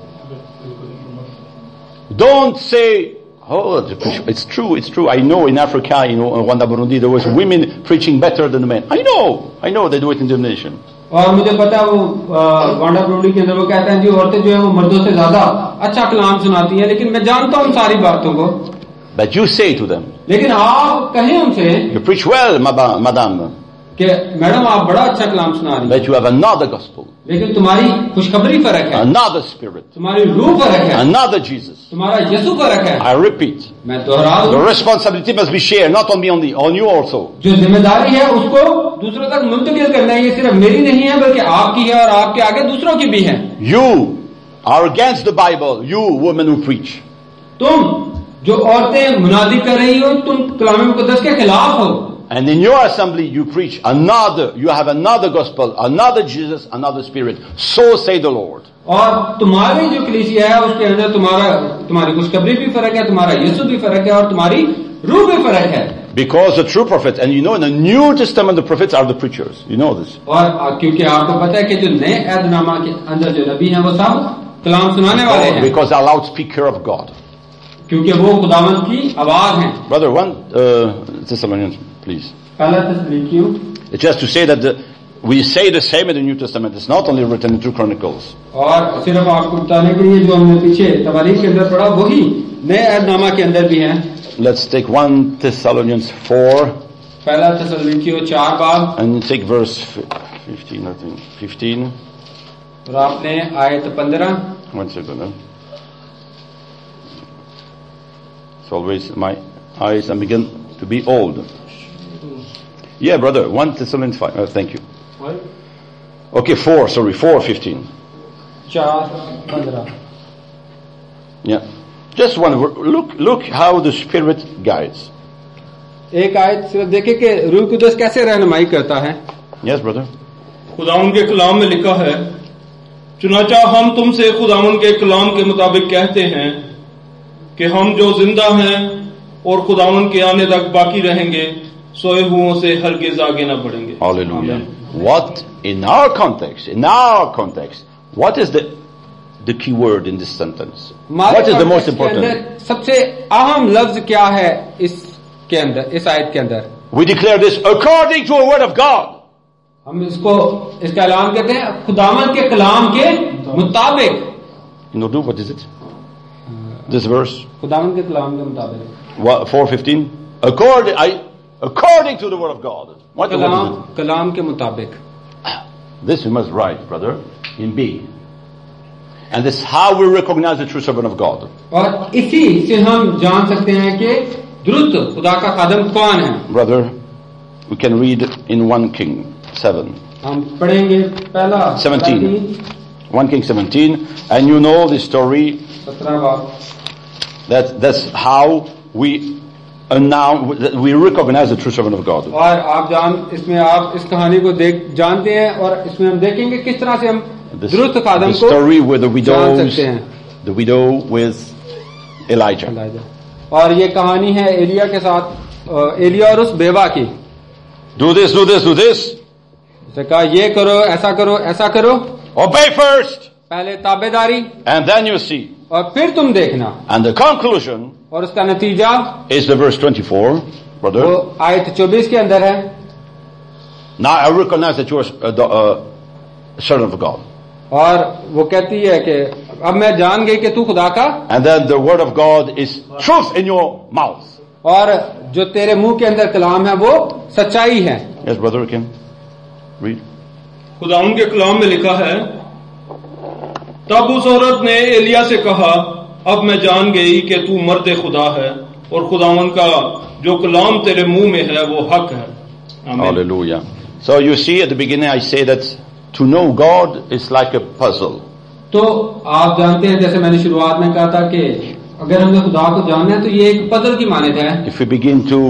Don't say, oh, it's true, it's true. I know in Africa, you know, in Rwanda, Burundi, there was women preaching better than the men. I know, I know they do it in the nation. और मुझे पता है वो Rwanda Burundi के अंदर वो कहते हैं जी औरतें जो है वो मर्दों से ज्यादा अच्छा कलाम सुनाती हैं, लेकिन मैं जानता हूँ सारी बातों को. But you say to them, लेकिन आप कहें उनसे you preach well, madam, कि मैडम आप बड़ा अच्छा कलाम सुना रही हैं, but you have another gospel, लेकिन तुम्हारी खुशखबरी फर्क है, another spirit, तुम्हारी रूह फर्क है, another Jesus. तुम्हारा यीशु फर्क है. I repeat, मैं दोहरा the दूं, responsibility must be shared, not on me only, on you also. जो जिम्मेदारी है उसको दूसरों तक मुंतकिल करना है, ये सिर्फ मेरी नहीं है बल्कि आपकी है और आपके आगे दूसरों की भी है. You are against the Bible, you women who preach. तुम जो औरतें मुनादी कर रही हो, तुम कलाम मुकद्दस के खिलाफ हो. And in your assembly you preach another, you have another gospel, another Jesus, another spirit. So say the Lord. और तुम्हारी जो कलीसिया है उसके अंदर तुम्हारा तुम्हारी खुशखबरी भी फर्क है, तुम्हारा यीशु भी फर्क है और तुम्हारी रूह भी फर्क है. Because the true prophets, and you know in the New Testament the prophets are the preachers. You know this. और क्योंकि आपको पता है कि जो नए ऐदनामा के अंदर जो नबी हैं वो सब कलाम सुनाने वाले हैं. Because they are loudspeaker of God. क्योंकि वो खुदावंद की आवाज हैं. Brother, one uh, Thessalonians, please. पहला थिस्सलुनीकियों. It's just to say that the, we say the same in the New Testament. It's not only written in two Chronicles. और सिर्फ आपको बताने के लिए जो हमने पीछे तवारीख के अंदर पढ़ा वही नए ऐदनामा के अंदर भी है. Let's take one Thessalonians four. पहला थिस्सलुनीकियों चार बाब. And take verse fifteen, I think. Fifteen. और आपने आयत पंद्रह. One second. Huh? It's always my eyes are begin to be old. Yeah, brother. One Thessalonians five. Oh, thank you. What? Okay, four. Sorry, four fifteen. चार पंद्रह. Yeah. Just one word. Look, look how the Spirit guides. एक आयत सिर्फ देखे कि रूह कुदस कैसे रहनुमाई करता है. Yes, brother. खुदावन के कलाम में लिखा है, चुनाचा हम तुमसे खुदावन के कलाम के मुताबिक कहते हैं कि हम जो जिंदा हैं और खुदावन के आने तक बाकी रहेंगे, सोए हुओं से हरगिज आगे न बढ़ेंगे. Hallelujah. What in our context, in our context, what is the the key word in this sentence? What is the most important? सबसे अहम लफ्ज क्या है इसके अंदर, इस आयत के अंदर? We declare this according to a word of God. हम इसको इसका ऐलान करते हैं खुदावंद के कलाम के मुताबिक. You know, do what is it? This verse. खुदावंद के कलाम के मुताबिक. What, four fifteen. According, I, according to the word of God. What, Kalam, what is it? कलाम के मुताबिक. This we must write, brother, in big. And this is how we recognize the true servant of God. और इसी से हम जान सकते हैं कि दुरुस्त खुदा का खादम कौन है. Brother, we can read in First King seven. हम पढ़ेंगे पहला seventeen. First Kings seventeen, and you know the story. सत्रह बाब. That that's how we announce, we recognize the true servant of God. और आप जान इसमें आप इस कहानी को देख जानते हैं और इसमें हम देखेंगे किस तरह से हम The, दुरुस्त खादम the को story with the जान widows, सकते हैं. the widow with Elijah. और ये कहानी है एलिया के साथ, एलिया और उस बेवा की. Do this, do this, do this. उसने कहा ये करो, ऐसा करो, ऐसा करो. Obey first, पहले ताबेदारी and then you see. और फिर तुम देखना. And the conclusion और उसका नतीजा is the verse twenty-four, brother. वो आयत चौबीस के अंदर है. Now I recognize that you are a, the, a servant of God. और वो कहती है कि अब मैं जान गई कि तू खुदा का. And then the word of God is truth in your mouth. और जो तेरे मुंह के अंदर कलाम है वो सच्चाई है. Yes, brother, Kim. Read. खुदाउन के कलाम में लिखा है, तब उस औरत ने एलिया से कहा, अब मैं जान गई कि तू मर्द खुदा है और खुदावन का जो कलाम तेरे मुंह में है वो हक है. Amen. Hallelujah. So you see, at the beginning I say that to know God is like a puzzle. तो आप जानते हैं, जैसे मैंने शुरुआत में कहा था कि अगर हमें खुदा को जानना है तो ये एक पजल की मानद है. If we begin to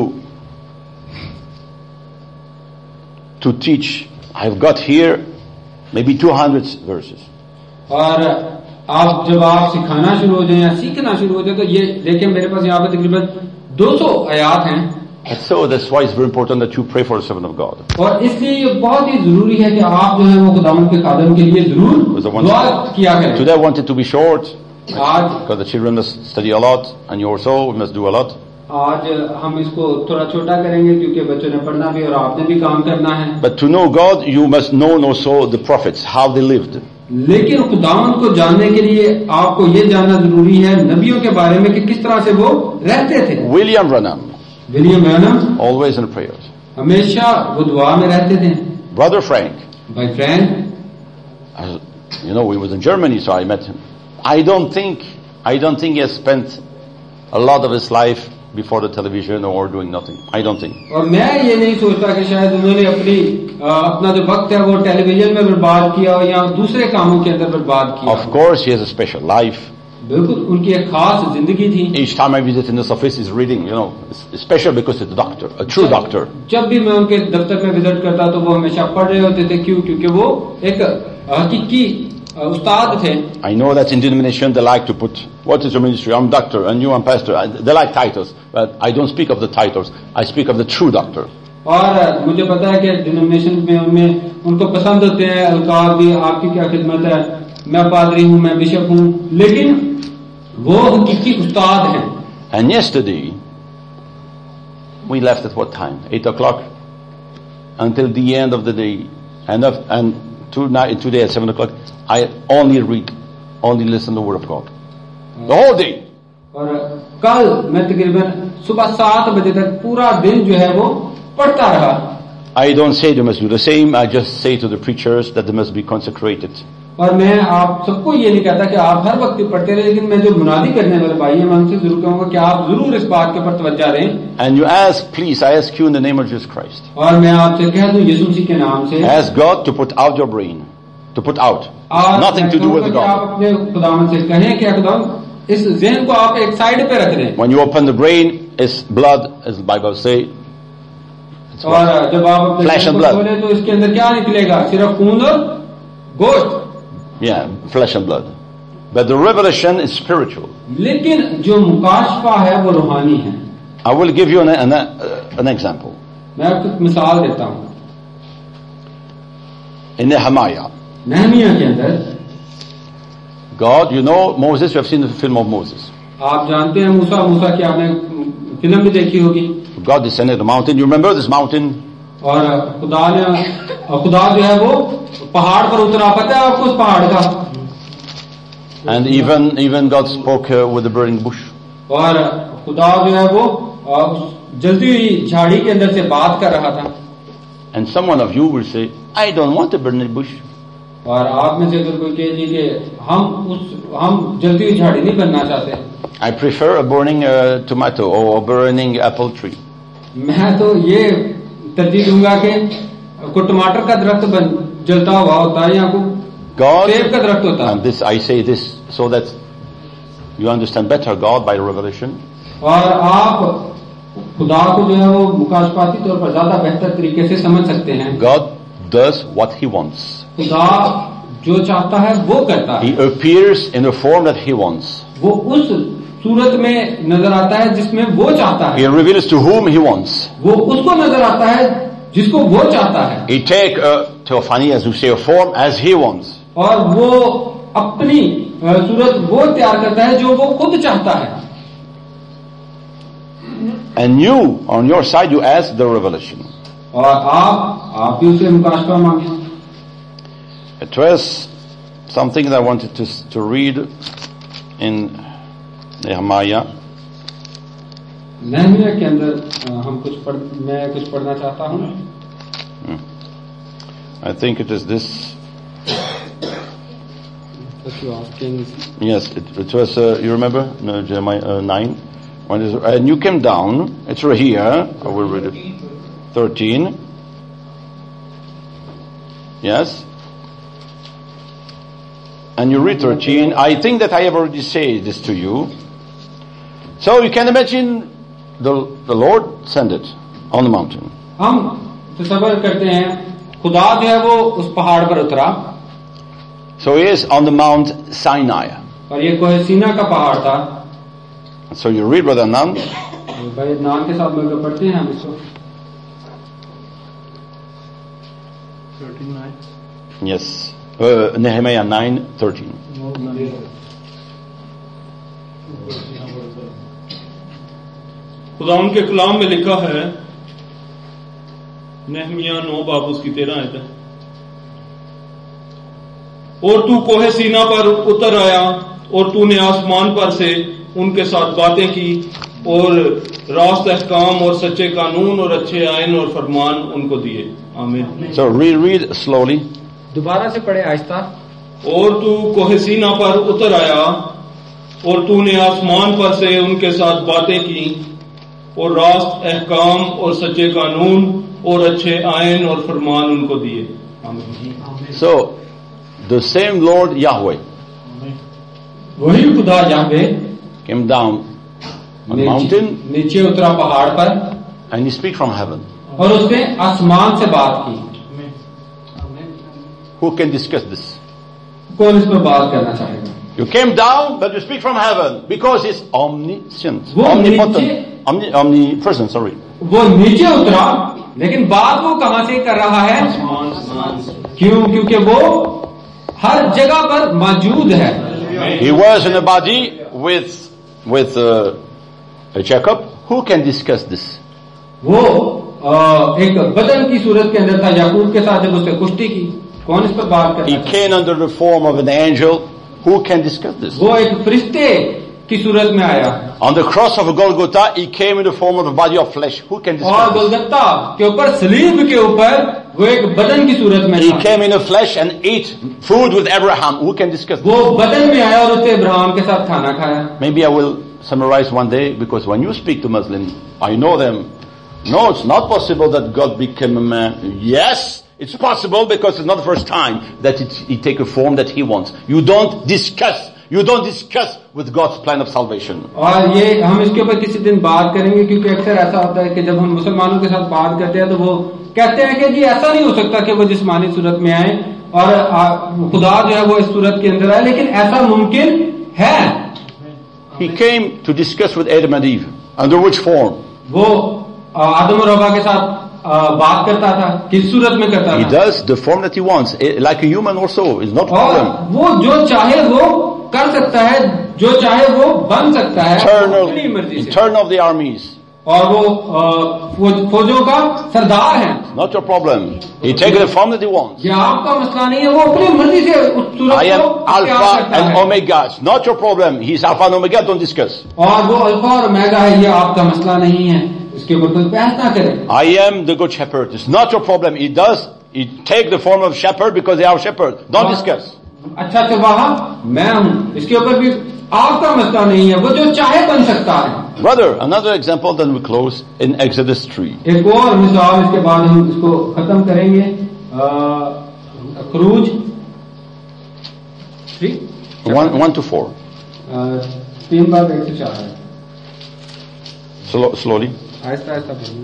to teach, I've got here maybe two hundred verses. और आप जब आप सिखाना शुरू हो जाए या सीखना शुरू हो जाए तो ये देखिए मेरे पास यहाँ पे तकरीबन दो सौ आयात हैं. And so that's why it's very important that you pray for the servant of God. और इसलिए ये बहुत ही जरूरी है कि आप जो है वो खुदावंद के खादम के लिए जरूर दुआ किया करें. Today I want it to be short आज because the children must study a lot and you also must do a lot. आज हम इसको थोड़ा छोटा करेंगे क्योंकि बच्चों ने पढ़ना भी और आपने भी काम करना है. But to know God, you must know also the prophets, how they lived. लेकिन खुदावंद को जानने के लिए आपको ये जानना जरूरी है नबियों के बारे में कि किस तरह से वो रहते थे. William Branham, William Branham always in prayers. हमेशा वो दुआ में रहते थे. Brother Frank, भाई Frank, uh, you know, we was in Germany, so I met him. I don't think, I don't think he has spent a lot of his life before the television or doing nothing. I don't think. और मैं ये नहीं सोचता कि शायद उन्होंने अपनी अपना जो वक्त है वो टेलीविजन में बर्बाद किया हो या दूसरे कामों के अंदर बर्बाद किया. Of course, he has a special life. बिल्कुल उनकी एक खास जिंदगी थी. Each time I visit in this office, he's reading, you know, it's special because it's a doctor, a true doctor. जब भी मैं उनके दफ्तर में विजिट करता तो वो हमेशा पढ़ रहे होते थे. क्यों? क्योंकि वो एक हकीकी उस्ताद थे. I know that in denomination they like to put, what is your ministry? I'm doctor, and you I'm pastor. They like titles, but I don't speak of the titles. I speak of the true doctor. और मुझे पता है कि denomination में उनमें उनको पसंद होते हैं अलकाब भी, आपकी क्या खिदमत है, मैं पादरी हूँ, मैं बिशप हूँ, लेकिन वो हकीकी उस्ताद हैं. And yesterday we left at what time? Eight o'clock until the end of the day, and of, and tonight, today at seven o'clock. I only read, only listen to the word of God the whole day. और कल मैं तकरीबन सुबह सात बजे तक पूरा दिन जो है वो पढ़ता रहा. I don't say they must do the same. I just say to the preachers that they must be consecrated. और मैं आप सबको ये नहीं कहता कि आप हर वक्त पढ़ते रहे, लेकिन मैं जो मुनादी करने वाले भाई हैं मैं उनसे जरूर कहूंगा कि आप जरूर इस बात के ऊपर तवज्जो दें. And you ask, please, I ask you in the name of Jesus Christ. और मैं आपसे कह दूं यीशु मसीह के नाम से, Ask God to put out your brain, to put out, और nothing to do with आप God. अपने खुदावंद से कहें कि खुदावंद इस ज़हन को आप एक साइड पे रख दें. When you open the brain, it's blood, as the Bible say. It's और what? जब आप अपने Flesh ज़हन and को blood. खोलें तो इसके अंदर क्या निकलेगा? सिर्फ खून और गोश्त. Yeah, flesh and blood. But the revelation is spiritual. लेकिन जो मुकाशफा है वो रूहानी है. I will give you an, an, uh, an example. मैं आपको एक मिसाल देता हूँ. In Nehemiah, नहमिया के अंदर God, you know Moses, you have seen the film of Moses. आप जानते हैं मूसा मूसा की आपने फिल्म भी देखी होगी. God descended the mountain. You remember this mountain? और खुदा ने और खुदा जो है वो पहाड़ पर उतरा. पता है आपको उस पहाड़ का? And even even God spoke uh, with the burning bush. और खुदा जो है वो अ, जलती हुई झाड़ी के अंदर से बात कर रहा था. And someone of you will say, I don't want a burning bush. और आप में से अगर कोई कहे जी कि हम उस हम जलती हुई झाड़ी नहीं बनना चाहते, I prefer a burning uh, tomato or a burning apple tree. मैं तो ये तरजीह दूंगा कि कोई टमाटर का दरख्त बन जलता हुआ होता है या कोई God, सेब का दरख्त होता है। and this I say this so that you understand better God by revelation. और आप खुदा को जो है वो मुकाशपाती तौर पर ज्यादा बेहतर तरीके से समझ सकते हैं। God does what He wants. खुदा जो चाहता है वो करता है। He appears in the form that He wants. वो उस सूरत में नजर आता है जिसमें वो चाहता है। He reveals to whom He wants. वो उसको नजर आता है जिसको वो चाहता है। He take a theophany, as you say, a form as He wants. और वो अपनी अ, सूरत वो तैयार करता है जो वो खुद चाहता है। And you, on your side, you ask the revelation. और आप आप भी उसे मुकाशफा मांगे। It was something that I wanted to, to read in Nehemiah. Nehemiah के अंदर अ, हम कुछ पढ़ मैं कुछ पढ़ना चाहता हूँ। I think it is this. Yes, it, it was, uh, you remember, no, Jeremiah uh, nine? When it is, and you came down, it's right here, I will read it. thirteen. Yes. And you read thirteen. I think that I have already said this to you. So you can imagine the, the Lord sent it on the mountain. हम तसव्वुर करते हैं खुदा जो है वो उस पहाड़ पर उतरा। So he is on the Mount Sinai. और ये कोहे सीना का पहाड़ था। So you read Brother Nan. भाई नाम के साथ मिलकर पढ़ते हैं हम इसको। Yes. Uh, Nehemiah nine thirteen. खुदा उनके कलाम में लिखा है, नेहमिया नौ बाब उसकी तेरह आयत है, और तू कोहे सीना पर उतर आया और तूने आसमान पर से उनके साथ बातें की और रास्त अहकाम और सच्चे कानून और अच्छे आयन और फरमान उनको दिए। आमीन। So read, read slowly. दोबारा से पढ़े आहिस्ता। और तू कोहे सीना पर उतर आया और तूने आसमान पर से उनके साथ बातें की और रास्त अहकाम और सच्चे कानून और अच्छे आयन और फरमान उनको दिए। आमीन। So the same Lord Yahweh वही खुदा Yahweh came down on the mountain नीचे उतरा पहाड़ पर and he speak from heaven. और उसने आसमान से बात की। Who can discuss this? कौन इस पर बात करना चाहेगा? You came down, but you speak from heaven because he's omniscient, वो omnipotent, नीचे- omni, omnipresent. Sorry. वो नीचे उतरा लेकिन बात वो कहां से कर रहा है? क्यों? क्योंकि वो हर जगह पर मौजूद है। He was in a body with with uh, Jacob. Who can discuss this? वो अ, एक बदन की सूरत के अंदर था याकूब के साथ जब उसने कुश्ती की। कौन इस पर बात He करता है? came under the form of an angel. Who can discuss this? वो एक फरिश्ते की सूरत में आया On the cross of Golgotha, he came in the form of a body of flesh. Who can और discuss this? गोलगत्ता के ऊपर सलीब के ऊपर वो एक बदन की सूरत में He था। came in the flesh and ate food with Abraham. Who can discuss this? वो बदन में आया और उसने इब्राहिम के साथ खाना खाया। Maybe I will summarize one day, because when you speak to Muslims, I know them. No, it's not possible that God became a man. Yes, it's possible, because it's not the first time that it, he take a form that he wants. You don't discuss. You don't discuss with God's plan of salvation. और ये हम इसके ऊपर किसी दिन बात करेंगे, क्योंकि अक्सर ऐसा होता है कि जब हम मुसलमानों के साथ बात करते हैं तो वो कहते हैं कि जी ऐसा नहीं हो सकता कि वो जिस्मानी सूरत में आए और आ, खुदा जो है वो इस सूरत के अंदर आए, लेकिन ऐसा मुमकिन है। He came to discuss with Adam and Eve. Under which form? वो आ, आदम और हवा के साथ आ, बात करता था, किस सूरत में करता He था? does the form that he wants, eh, like a human also. It's not a और problem. वो जो चाहे वो कर सकता है, जो चाहे वो बन सकता है Eternal, अपनी मर्जी से। eternal of the armies. और वो आ, फौज- फौजों का सरदार है। Not your problem. He takes the form that he wants. ये आपका मसला नहीं है, वो अपनी मर्जी से उस सूरत I am को क्या Alpha करता and है। Omega. It's not your problem. He's Alpha and Omega. Don't discuss. और वो अल्फा और ओमेगा है, ये आपका मसला नहीं है, इसके ऊपर कोई बहस ना करे। I am the good shepherd. It's not your problem. He does. He take the form of shepherd because they are shepherd. Don't discuss. अच्छा चरवाहा मैं हूँ, इसके ऊपर भी आपका मसला नहीं है, वो जो चाहे बन सकता है। Brother, another example, then we close in Exodus three. एक और मिसाल, इसके बाद हम इसको खत्म करेंगे। आ, खरूज three One, one to four. तीन बार एक से चार है. Slow, slowly. आहिस्ता आहिस्ता पढ़िए.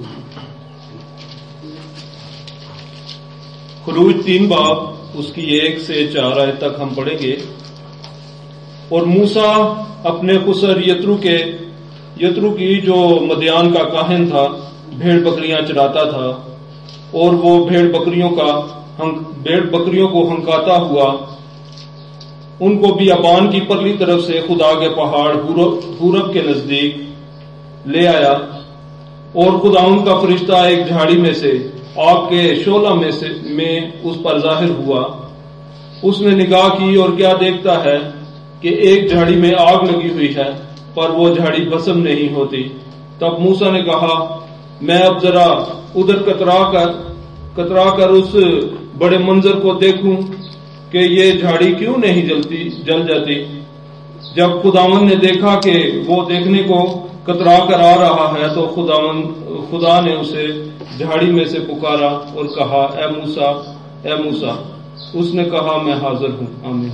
खुरूज तीन बाब उसकी एक से चार आयत तक हम पढ़ेंगे. और मूसा अपने खुसर यत्रू के यत्रू की जो मदियान का काहिन था भेड़ बकरियां चराता था, और वो भेड़ बकरियों का भेड़ बकरियों को हंकाता हुआ उनको बियाबान की परली तरफ से खुदा के पहाड़ पूरब के नजदीक ले आया. और खुदा उनका फरिश्ता एक झाड़ी में से आग के शोला में से में उस पर जाहिर हुआ. उसने निगाह की और क्या देखता है कि एक झाड़ी में आग लगी हुई है, पर वो झाड़ी भस्म नहीं होती. तब मूसा ने कहा, मैं अब जरा उधर कतरा कर कतरा कर उस बड़े मंजर को देखूं कि ये झाड़ी क्यों नहीं जलती जल जाती. जब खुदावन ने देखा कि वो देखने को कतरा कर आ रहा है, तो खुदावन खुदा ने उसे झाड़ी में से पुकारा और कहा, ए मूसा, ए मूसा. उसने कहा, मैं हाजिर हूं. आमीन.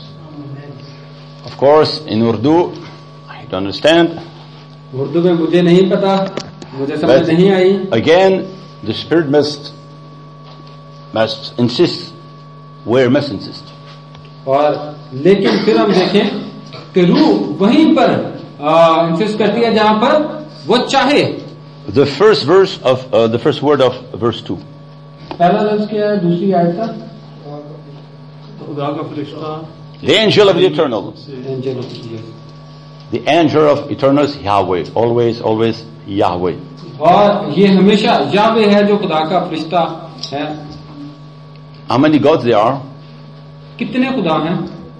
Of course, in Urdu, I don't understand. Urdu में मुझे नहीं पता, मुझे समझ नहीं आई. Again, the Spirit must must insist where must insist. और लेकिन फिर हम देखें कि रूह वहीं पर इंसिस्ट करती है जहां पर वो चाहे. The first verse of uh, the first word of verse two. पहला लफ्ज क्या है दूसरी आयत का? खुदा का फरिश्ता. The angel of the eternal. Angel. The angel of eternal is Yahweh. Always, always Yahweh. और ये हमेशा याहवे है जो खुदा का फरिश्ता है. How many gods there are? कितने खुदा हैं?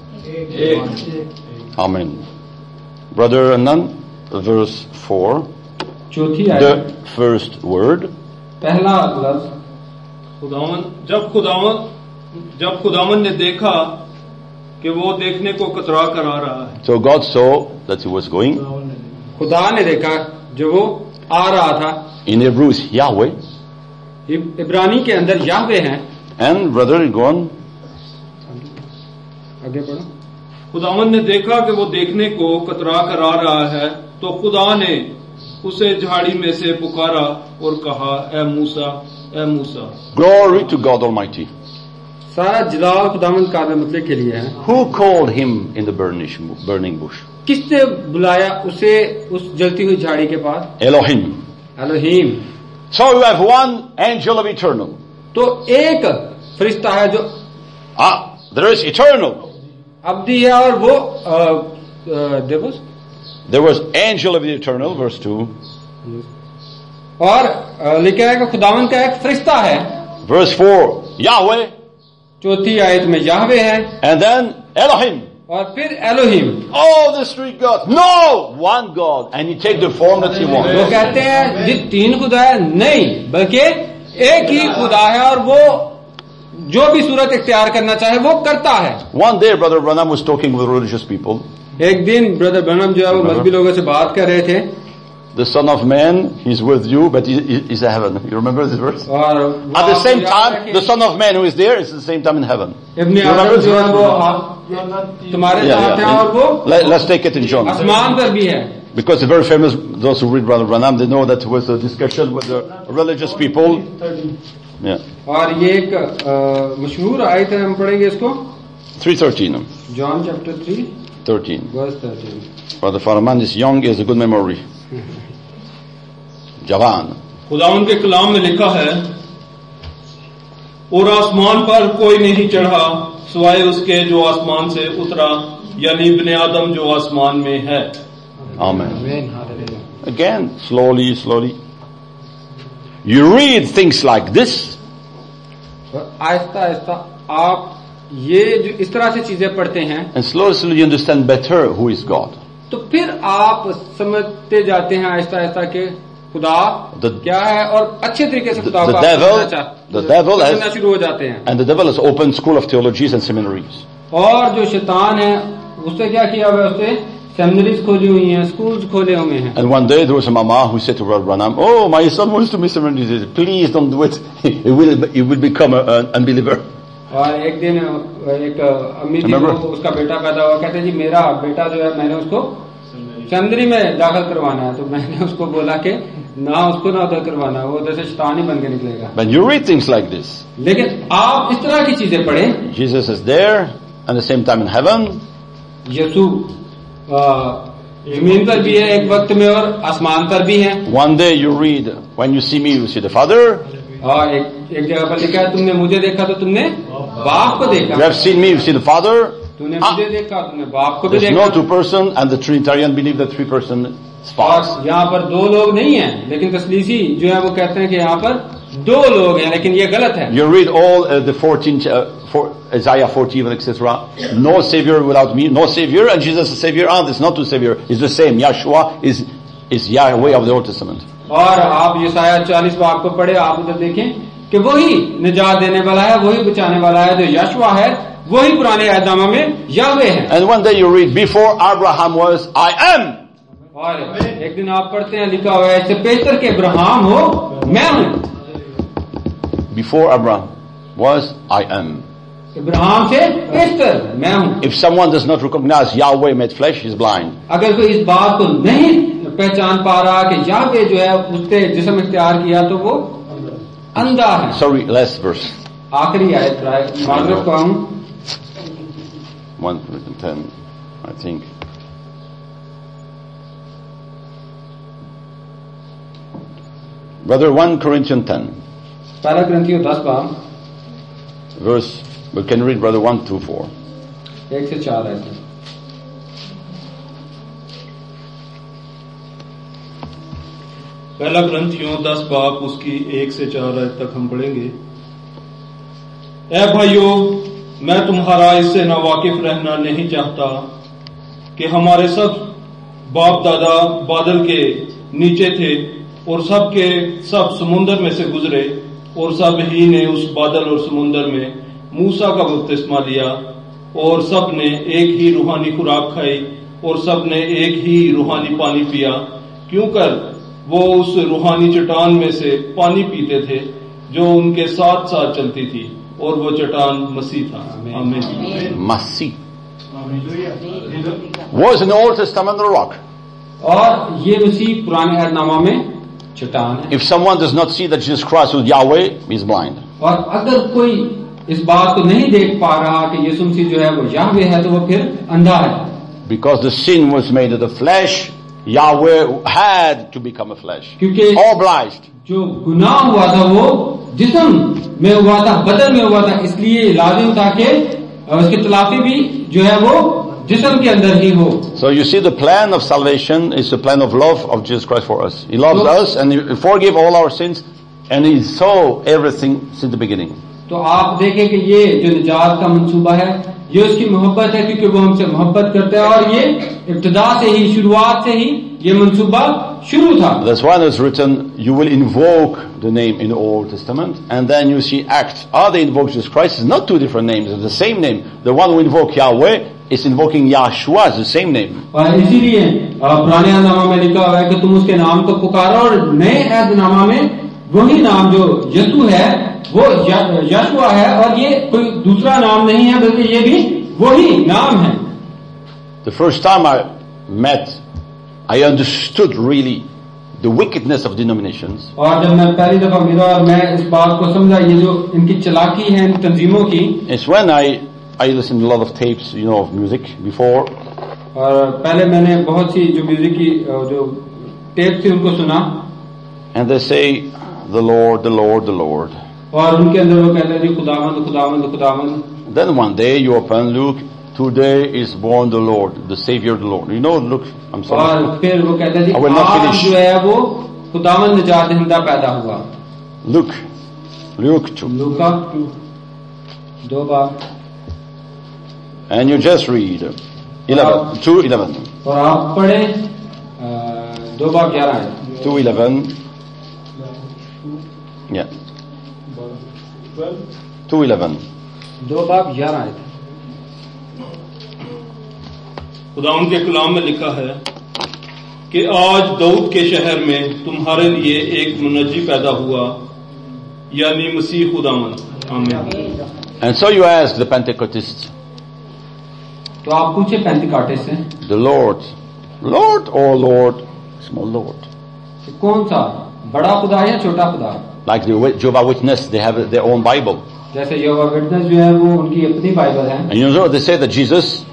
एक. Amen. Brother Anand, verse four. चौथी आयत. The first word. पहला लफ्ज. खुदावन जब खुदावन जब खुदावन ने देखा कि वो देखने को कतरा कर आ रहा है. So God saw that he was going. खुदा ने देखा जो वो आ रहा था. In Hebrew is Yahweh. इब्रानी के अंदर याहवे हैं. And brother, go on. आगे बढ़ो. खुदावन ने देखा कि वो देखने को कतरा कर आ रहा है, तो खुदा ने उसे झाड़ी में से पुकारा और कहा, ए मूसा, ए मूसा. Glory to God Almighty. सारा जलाल खुदावंद कार मतलब के लिए है. Who called him in the burning burning bush? किसने बुलाया उसे उस जलती हुई झाड़ी के पास? Elohim. Elohim. So you have one angel of eternal. तो एक फरिश्ता है जो Ah, there is eternal. अब्दी है और वो देखो. There was angel of the eternal, verse two. और लिखा है कि खुदावन का एक फरिश्ता है. Verse four, Yahweh. चौथी आयत में याहवे है. And then Elohim. और फिर Elohim. Oh, the three gods. No, one God, and he take the form that he वो wants. कहते हैं जी तीन खुदा है, नहीं बल्कि एक ही खुदा है और वो जो भी सूरत इख्तियार करना चाहे वो करता है. One day, Brother Branham was talking with religious people. एक दिन ब्रदर ब्रनम जो है वो मजहबी लोगों से बात कर रहे थे. The Son of Man, he's with you, but he, he, he's in heaven. You remember this verse? और At the same time, the Son of Man who is there is at the same time in heaven. Ibn You remember Adam this जो है verse? वो तुम्हारे Yeah, साथ है yeah. और वो Let, let's take it in John. आसमान पर भी है. Because it's very famous, those who read Brother Branham, they know that there was a discussion with the religious people. Yeah. और ये एक अ, मशहूर आयत है, हम पढ़ेंगे इसको. three thirteen. John chapter three thirteen. Verse thirteen. Brother Farman is young, he has a good memory. जवान. खुदावन के कलाम में लिखा है, और आसमान पर कोई नहीं चढ़ा सिवाय उसके जो आसमान से उतरा, यानी इब्ने आदम जो आसमान में है. Amen. Again, slowly, slowly. You read things like this. Aahista Aahista आप ये जो इस तरह से चीजें पढ़ते हैं, And slowly, slowly you understand better who is God. तो फिर आप समझते जाते हैं आहिस्ता आहिस्ता के खुदा The- क्या है और अच्छे तरीके से The- खुदा the को आप devil- समझना चाह- the devil has- समझना शुरू हो जाते हैं. And the devil has opened school of theologies and seminaries. और जो शैतान है उससे क्या किया हुआ है, उससे सेमिनरीज खोली हुई हैं, स्कूल्स खोले हुए हैं. And one day there was a mama who said to Brother Branham, "Oh, my son wants to miss seminaries. Please don't do it. He will, he will become a- an unbeliever." और एक दिन एक अम्मी जी को उसका बेटा पैदा हुआ, कहते जी मेरा बेटा जो है मैंने उसको चंद्री में दाखिल करवाना है, तो मैंने उसको बोला कि ना उसको ना उधर करवाना, वो उधर से शैतान ही बन के निकलेगा। When you read things like this, लेकिन आप इस तरह की चीजें पढ़ें, Jesus is there at the same time in heaven. यीशु जमीन पर भी है एक वक्त में और आसमान पर भी है। One day you read, when you see me, you see the Father. और एक एक जगह पर लिखा है, तुमने मुझे देखा तो तुमने बाप को देखा। You have seen me, you see the Father. तूने मुझे देखा, तुमने बाप को भी There's देखा। no two person, and the Trinitarian believe that three person is false. और यहाँ पर दो लोग नहीं हैं, लेकिन तस्लीसी जो है वो कहते हैं कि यहाँ पर दो लोग हैं, लेकिन ये गलत है। You read all uh, the fourteen, uh, for, Isaiah forty-one, et cetera. No Savior without me, no Savior, and Jesus is Savior. Ah, there's not two Savior. It's the same. Yeshua is is Yahweh of the Old Testament. और आप यशाया चालीस बाब को पढ़े, आप उधर देखें कि वही निजात देने वाला है, वही बचाने वाला है, जो यशवा है वही पुराने अहदनामा में याहवे है। And one day you read, before Abraham was, I am. और एक दिन आप पढ़ते हैं लिखा हुआ है, इससे बेहतर के अब्राहम हो मैं हूँ। Before Abraham was, I am. Abraham से बेहतर मैं हूँ। If someone does not recognize Yahweh made flesh, he's blind. अगर कोई इस बात को नहीं पहचान पा रहा कि याहवे जो है उसने जिस्म इख्तियार किया तो वो अंधा है। Sorry, last verse. आखिरी आयत माजरत का हूँ, one ten, I think. Brother, First Corinthians ten. पहला ग्रंथियों दस बाब, Verse, we can read, brother, one to four. एक से चार आयत। पहला ग्रंथियों दस बाब उसकी एक से चार आयत तक हम पढ़ेंगे। ए भाइयों, मैं तुम्हारा इससे नावाकिफ रहना नहीं चाहता कि हमारे सब बाप दादा बादल के नीचे थे और सब के सब समुन्दर में से गुजरे और सब ही ने उस बादल और समुन्दर में मूसा का बपतिस्मा लिया और सब ने एक ही रूहानी खुराक खाई और सब ने एक ही रूहानी पानी पिया, क्योंकि वो उस रूहानी चट्टान में से पानी पीते थे जो उनके साथ साथ चलती थी, और वो चट्टान मसीह था। आमीन। Masih was in the Old Testament the rock. और ये मसीह पुराने अहदनामा में चट्टान है। If someone does not see that Jesus Christ was Yahweh, he is blind. और अगर कोई इस बात को नहीं देख पा रहा कि यीशु मसीह जो है वो याहवे है, तो वो फिर अंधा है। Because the sin was made of the flesh, Yahweh had to become a flesh. क्योंकि Obliged. जो गुनाह हुआ था वो जिस्म में हुआ था, बदन में हुआ था, इसलिए लाजिम था कि उसकी तलाफी भी जो है वो जिस्म के अंदर ही हो। So you see, the plan of salvation is the plan of love of Jesus Christ for us. He loves us and He forgave all our sins, and He saw everything since the beginning. तो आप देखें कि ये जो निजात का मंसूबा है, ये उसकी मोहब्बत है, क्योंकि वो हमसे मोहब्बत करता है, और ये इब्तिदा से ही, शुरुआत से ही ये मंसूबा शुरू था। That's why it's written, you will invoke the name in the Old Testament, and then you see Acts. Ah, they invoke Jesus Christ. It's not two different names, it's the same name. The one who invoke Yahweh is invoking Yahshua, it's the same name. और इसीलिए पुराने अहदनामा में लिखा हुआ है कि तुम उसके नाम को पुकारो, और नए अहदनामा में वही नाम जो यीशु है वो यशुआ है, और ये कोई दूसरा नाम नहीं है, बल्कि ये भी वही नाम है। The first time I met, I understood really the wickedness of denominations. और जब मैं पहली दफा मिला और मैं इस बात को समझा, ये जो इनकी चालाकी है इन तंजीमों की, It's when I I listened to a lot of tapes, you know, of music before. और पहले मैंने बहुत सी जो म्यूजिक की जो टेप थी उनको सुना, And they say, the Lord, the Lord, the Lord. और उनके अंदर वो कहते हैं खुदावंद खुदावंद खुदावंद। Then one day you open Luke, today is born the Lord, the Savior, the Lord. You know, look, I'm sorry. और फिर वो कहते हैं I will not आज finish. जो है वो खुदावंद निजात दहिंदा पैदा हुआ। Luke, Luke two. लूका दो बार, And you just read eleven, two eleven, और आप पढ़े अ, दो बार ग्यारह है। two eleven. Yeah, two eleven. दो बार ग्यारह है। खुदावंद के कलाम में लिखा है कि आज दाऊद के शहर में तुम्हारे लिए एक मुनज्जी पैदा हुआ, यानी मसीह खुदावंद। आमीन। And so you ask the Pentecostists, तो आप पूछे पेंटिकॉस्टिस्ट से, the Lord, Lord or Lord, small Lord. कि कौन सा बड़ा खुदा है या छोटा खुदा? Like the Jehovah's Witness, they have their own Bible. जैसे यहोवा विटनेस जो है वो उनकी अपनी बाइबल है. And you know they say that Jesus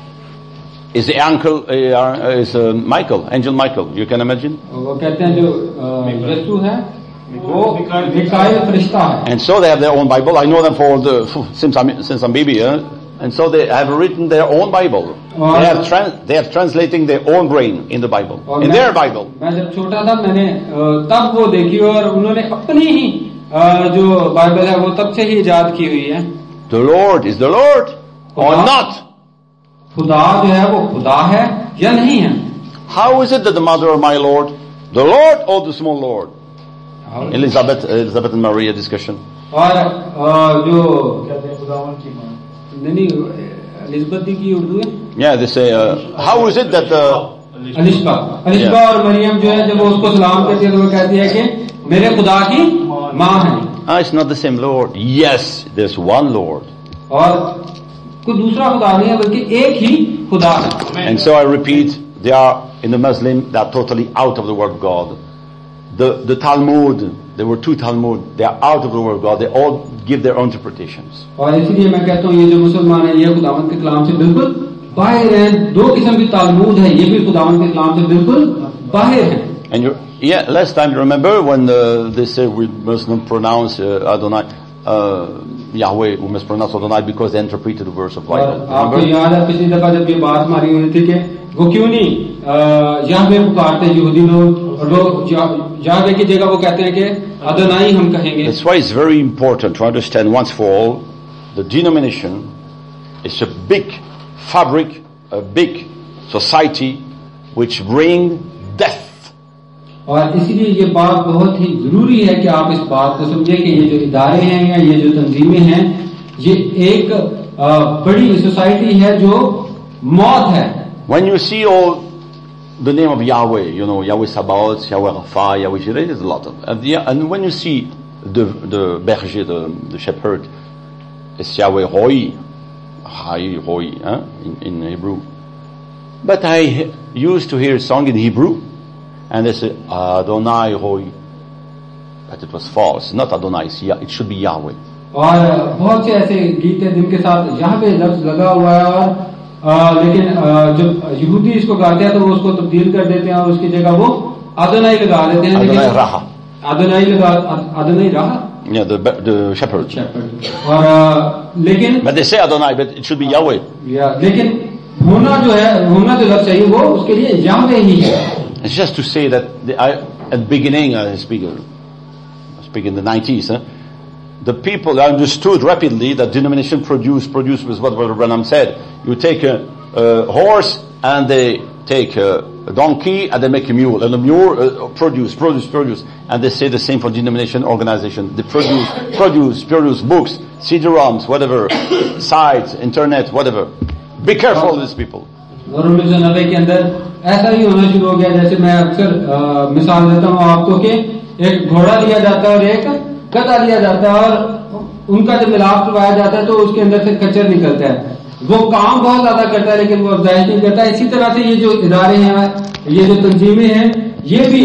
is the uncle, uh, is uh, Michael, angel Michael. You can imagine. वो कहते हैं जो अ, यीशु है वो मिकाएल फरिश्ता है. And so they have their own Bible. I know them for the since I'm since I'm baby, huh? And so they have written their own Bible. They have trans, they have translating their own brain in the Bible, in their Bible. मैं जब छोटा था मैंने अ, तब वो देखी और उन्होंने अपनी ही अ, जो बाइबल है वो तब से ही इजाद की हुई है. The Lord is the Lord or not? खुदा जो है वो खुदा है या नहीं है? How is it that the mother of my Lord, the Lord or the small Lord? Elizabeth, Elizabeth and Maria discussion. और अ, जो कहते हैं खुदावन की मां नहीं एलिजाबेथ की उर्दू है. Yeah, they say, uh, how is it that uh, Alishba Alishba और मरियम जो है जब वो उसको सलाम करती है तो वो कहती है कि मेरे खुदा की मां है. Ah, it's not the same Lord. Yes, there's one Lord. और कोई दूसरा खुदा नहीं है बल्कि एक ही खुदा है. And so I repeat, they are in the Muslim, they are totally out of the word of God. The the Talmud, there were two Talmud, they are out of the word of God. They all give their own interpretations. और इसलिए मैं कहता हूँ ये जो मुसलमान है ये खुदावंद के कलाम से बिल्कुल बाहर हैं. दो किस्म की तालमूद है, ये भी खुदावंद के कलाम से बिल्कुल बाहर है. And you, yeah, last time you remember when uh, they say we must not pronounce uh, Adonai, uh, Yahweh, we must pronounce Adonai because they interpreted the verse of the Bible. आपको याद है पिछली दफा जब ये बात हमारी हुई थी कि वो क्यों नहीं याहवे पुकारते यहूदी लोग और लोग याहवे की जगह वो कहते हैं कि अदोनाई हम कहेंगे. That's why it's very important to understand once for all the denomination is a big fabric, a big society which bring death. और इसलिए ये बात बहुत ही जरूरी है कि आप इस बात को समझे कि ये जो इदारे हैं या ये जो तंजीमें हैं ये एक बड़ी सोसाइटी है जो मौत है. When you see all the name of Yahweh, you know, Yahweh Sabaoth, Yahweh Rapha, Yahweh Jireh, there's a lot of and, the, and when you see the the berger, the, the shepherd, it's Yahweh Roi, Hai Roi, huh? in, in Hebrew. But I used to hear a song in Hebrew, and they say Adonai Roi, but it was false. Not Adonai, it should be Yahweh. और बहुत से ऐसे गीत हैं जिनके साथ Yahweh लफ्ज लगा हुआ है और आ, लेकिन आ, जब यहूदी इसको गाते हैं तो वो उसको तब्दील कर देते हैं और उसकी जगह वो अदोनाई लगा देते हैं. Adonai Raha. अदोनाई लगा अदोनाई राहा. Yeah, the the shepherd. shepherd. और आ, लेकिन but they say Adonai, but it should be Yahweh. या लेकिन होना जो है होना जो लफ्ज चाहिए वो उसके लिए याहवे ही है. It's just to say that the, I, at the beginning, I speak, I speak in the nineties, huh? The people understood rapidly that denomination produce, produce was what Brother Branham said. You take a, a horse and they take a, a donkey and they make a mule. And the mule uh, produce, produce, produce. And they say the same for denomination organization. They produce, produce, produce books, C D-ROMs, whatever, sites, internet, whatever. Be careful of these people. और उन्नीस सौ नब्बे के अंदर ऐसा ही होना शुरू हो गया. जैसे मैं अक्सर मिसाल देता हूँ आपको कि एक घोड़ा लिया जाता है और एक गधा लिया जाता है और उनका जब मिलाप करवाया जाता है तो उसके अंदर से कचर निकलता है. वो काम बहुत ज्यादा करता है लेकिन वो अफजाइश नहीं करता. इसी तरह से ये जो इदारे हैं ये जो तंजीमें हैं ये भी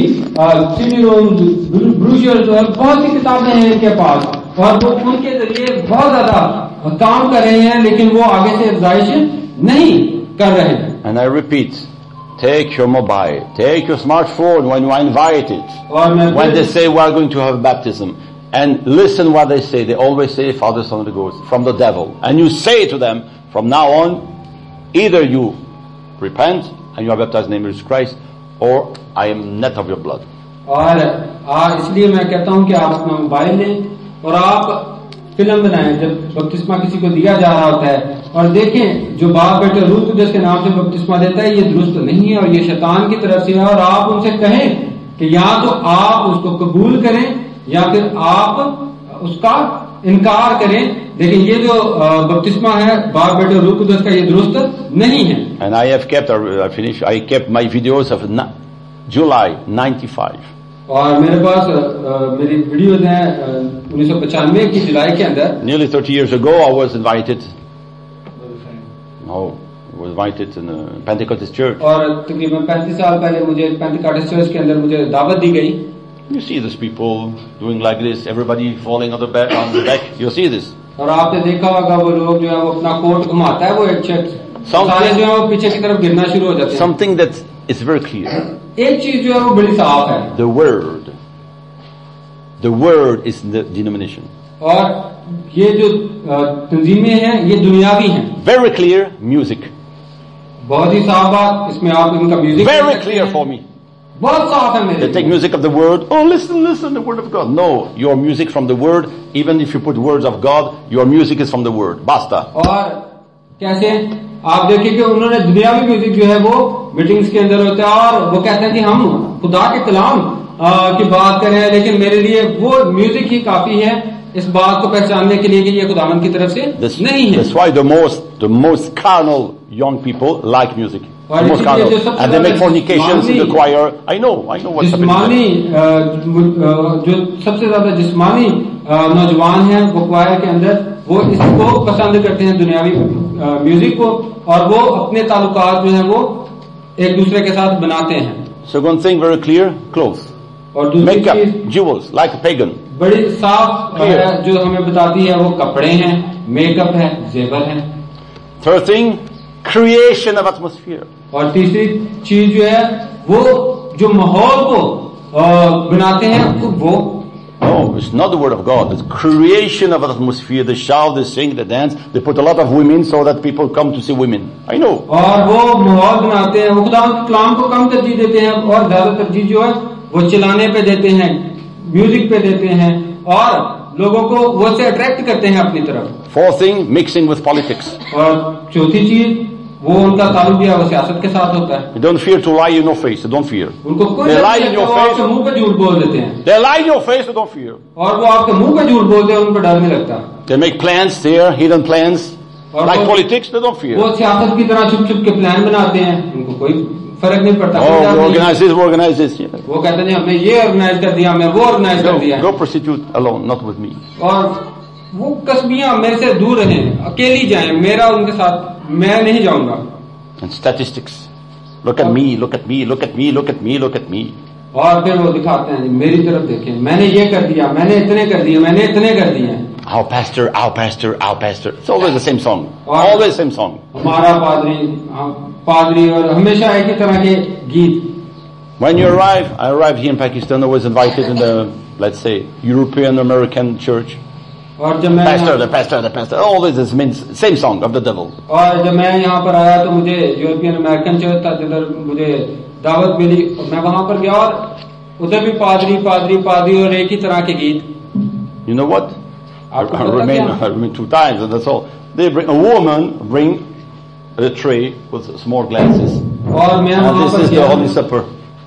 ब्रूशर्स और बहुत सी किताबें हैं इनके पास और वो उनके जरिए बहुत ज्यादा काम कर रहे हैं लेकिन वो आगे से अफजाइश नहीं कर रहे हैं. And I repeat, take your mobile, take your smartphone when you are invited. When they say we are going to have baptism, and listen what they say. They always say Father, Son, and the Ghost from the devil. And you say to them, from now on, either you repent and you are baptized in the name of Jesus Christ, or I am net of your blood. और इसलिए मैं कहता हूँ कि आप अपना mobile लें और आप फिल्म बनाएं जब बपतिस्मा किसी को दिया जा रहा होता है और देखें जो बाप बेटे रूह कुदस के नाम से बपतिस्मा देता है ये दुरुस्त नहीं है और ये शैतान की तरफ से है. और आप उनसे कहें कि या तो आप उसको कबूल करें या फिर आप उसका इनकार करें. लेकिन ये जो बपतिस्मा है बाप बेटे रूह कुदस का ये दुरुस्त नहीं है. And I have kept, I finished, I kept my videos of July ninety-five. और मेरे पास आ, मेरी वीडियोज हैं उन्नीस सौ पचानवे की जुलाई के अंदर. Nearly thirty years ago, I was invited. No, I was invited in a Pentecostal church. और तकरीबन पैंतीस साल पहले मुझे पेंटिकॉस्टल चर्च के अंदर मुझे दावत दी गई. You see these people doing like this, everybody falling on the back, on the back. You see this. और आपने देखा होगा वो लोग जो है वो अपना कोट घुमाता है वो एक शख्स सारे जो है वो पीछे की तरफ गिरना शुरू हो जाते हैं. Something that is very clear. एक चीज जो है वो बड़ी साफ है. The word. The word is the denomination. और ये जो तंजीमें हैं ये दुनियावी हैं. Very clear music. बहुत ही साफ बात. इसमें आप इनका music very clear for me. बहुत साफ है मेरे. They take music of the word. Oh, listen, listen, the word of God. No, your music from the word. Even if you put words of God, your music is from the word. Basta. और कैसे आप देखिए कि उन्होंने दुनियावी music जो है वो मीटिंग्स के अंदर होता है और वो कहते हैं कि हम खुदा के कलाम की बात करें, लेकिन मेरे लिए वो म्यूजिक ही काफी है इस बात को पहचानने के लिए कि ये खुदावंद की तरफ से that's, नहीं है. That's why the most the most carnal young people like music. और most carnal. And they make fornications in the choir. I know, I know what's जिस्मानी जो सबसे ज्यादा जिस्मानी नौजवान हैं वो क्वायर के अंदर वो इसको पसंद करते हैं दुनियावी म्यूजिक को और वो अपने ताल्लुकात जो है वो एक दूसरे के साथ बनाते हैं. Second thing very clear, clothes. और दूसरी makeup, चीज jewels, like a pagan. बड़ी साफ है जो हमें बताती है वो कपड़े हैं, मेकअप है, जेवर है. Third thing, creation of atmosphere. और तीसरी चीज जो है वो जो माहौल को बनाते हैं वो. No, it's not the word of God. It's creation of atmosphere. They shout, they sing, they dance. They put a lot of women so that people come to see women. I know. और वो माहौल बनाते हैं, वो खुदा के कलाम को कम तरजीह देते हैं और ज्यादा तरजीह जो है वो चिल्लाने पे देते हैं, म्यूजिक पे देते हैं और लोगों को वो से अट्रैक्ट करते हैं अपनी तरफ. Fourth thing, mixing with politics. और चौथी चीज वो उनका ताल्लुक जो है वो सियासत के साथ होता है. You don't fear to lie in your face. You don't fear. उनको कोई they lie in your face. मुंह पे झूठ बोल देते हैं. They lie in your face. You don't fear. और वो आपके मुंह पे झूठ बोलते हैं, उन पर डर नहीं लगता. They make plans there, hidden plans. Like politics, they don't fear. वो सियासत की तरह छुप छुप के प्लान बनाते हैं, उनको कोई फर्क नहीं पड़ता. Oh, we organize this, we organize this. Yeah. वो कहते हैं हमने ये ऑर्गेनाइज कर दिया, हमने वो ऑर्गेनाइज कर दिया. Go prostitute alone, not with me. और वो कस्बियां मेरे से दूर रहें, अकेली जाएं, मेरा उनके साथ मैं नहीं जाऊंगा. And statistics. Look at me, look at me, look at me, look at me, look at me. और फिर वो दिखाते हैं मेरी तरफ देखें, मैंने ये कर दिया, मैंने इतने कर दिए, मैंने इतने कर दिए. Our pastor, our pastor, our pastor. It's always the same song. Always the same song. हमारा पादरी, पादरी और हमेशा एक ही तरह के गीत. When you arrive, I arrived here in Pakistan. I was invited in the, let's say, European American church. और जब मैं pastor, the pastor, the pastor, always this means same song of the devil. और जब मैं यहाँ पर आया तो मुझे यूरोपियन अमेरिकन चर्च था जिधर मुझे दावत मिली और मैं वहां पर गया और उधर भी पादरी पादरी पादरी और एक ही तरह के गीत. You know what? I, I remain, I remain two times and that's all. They bring a woman bring a tray with small glasses. और मैं and वहां this पर is गया the Holy Supper.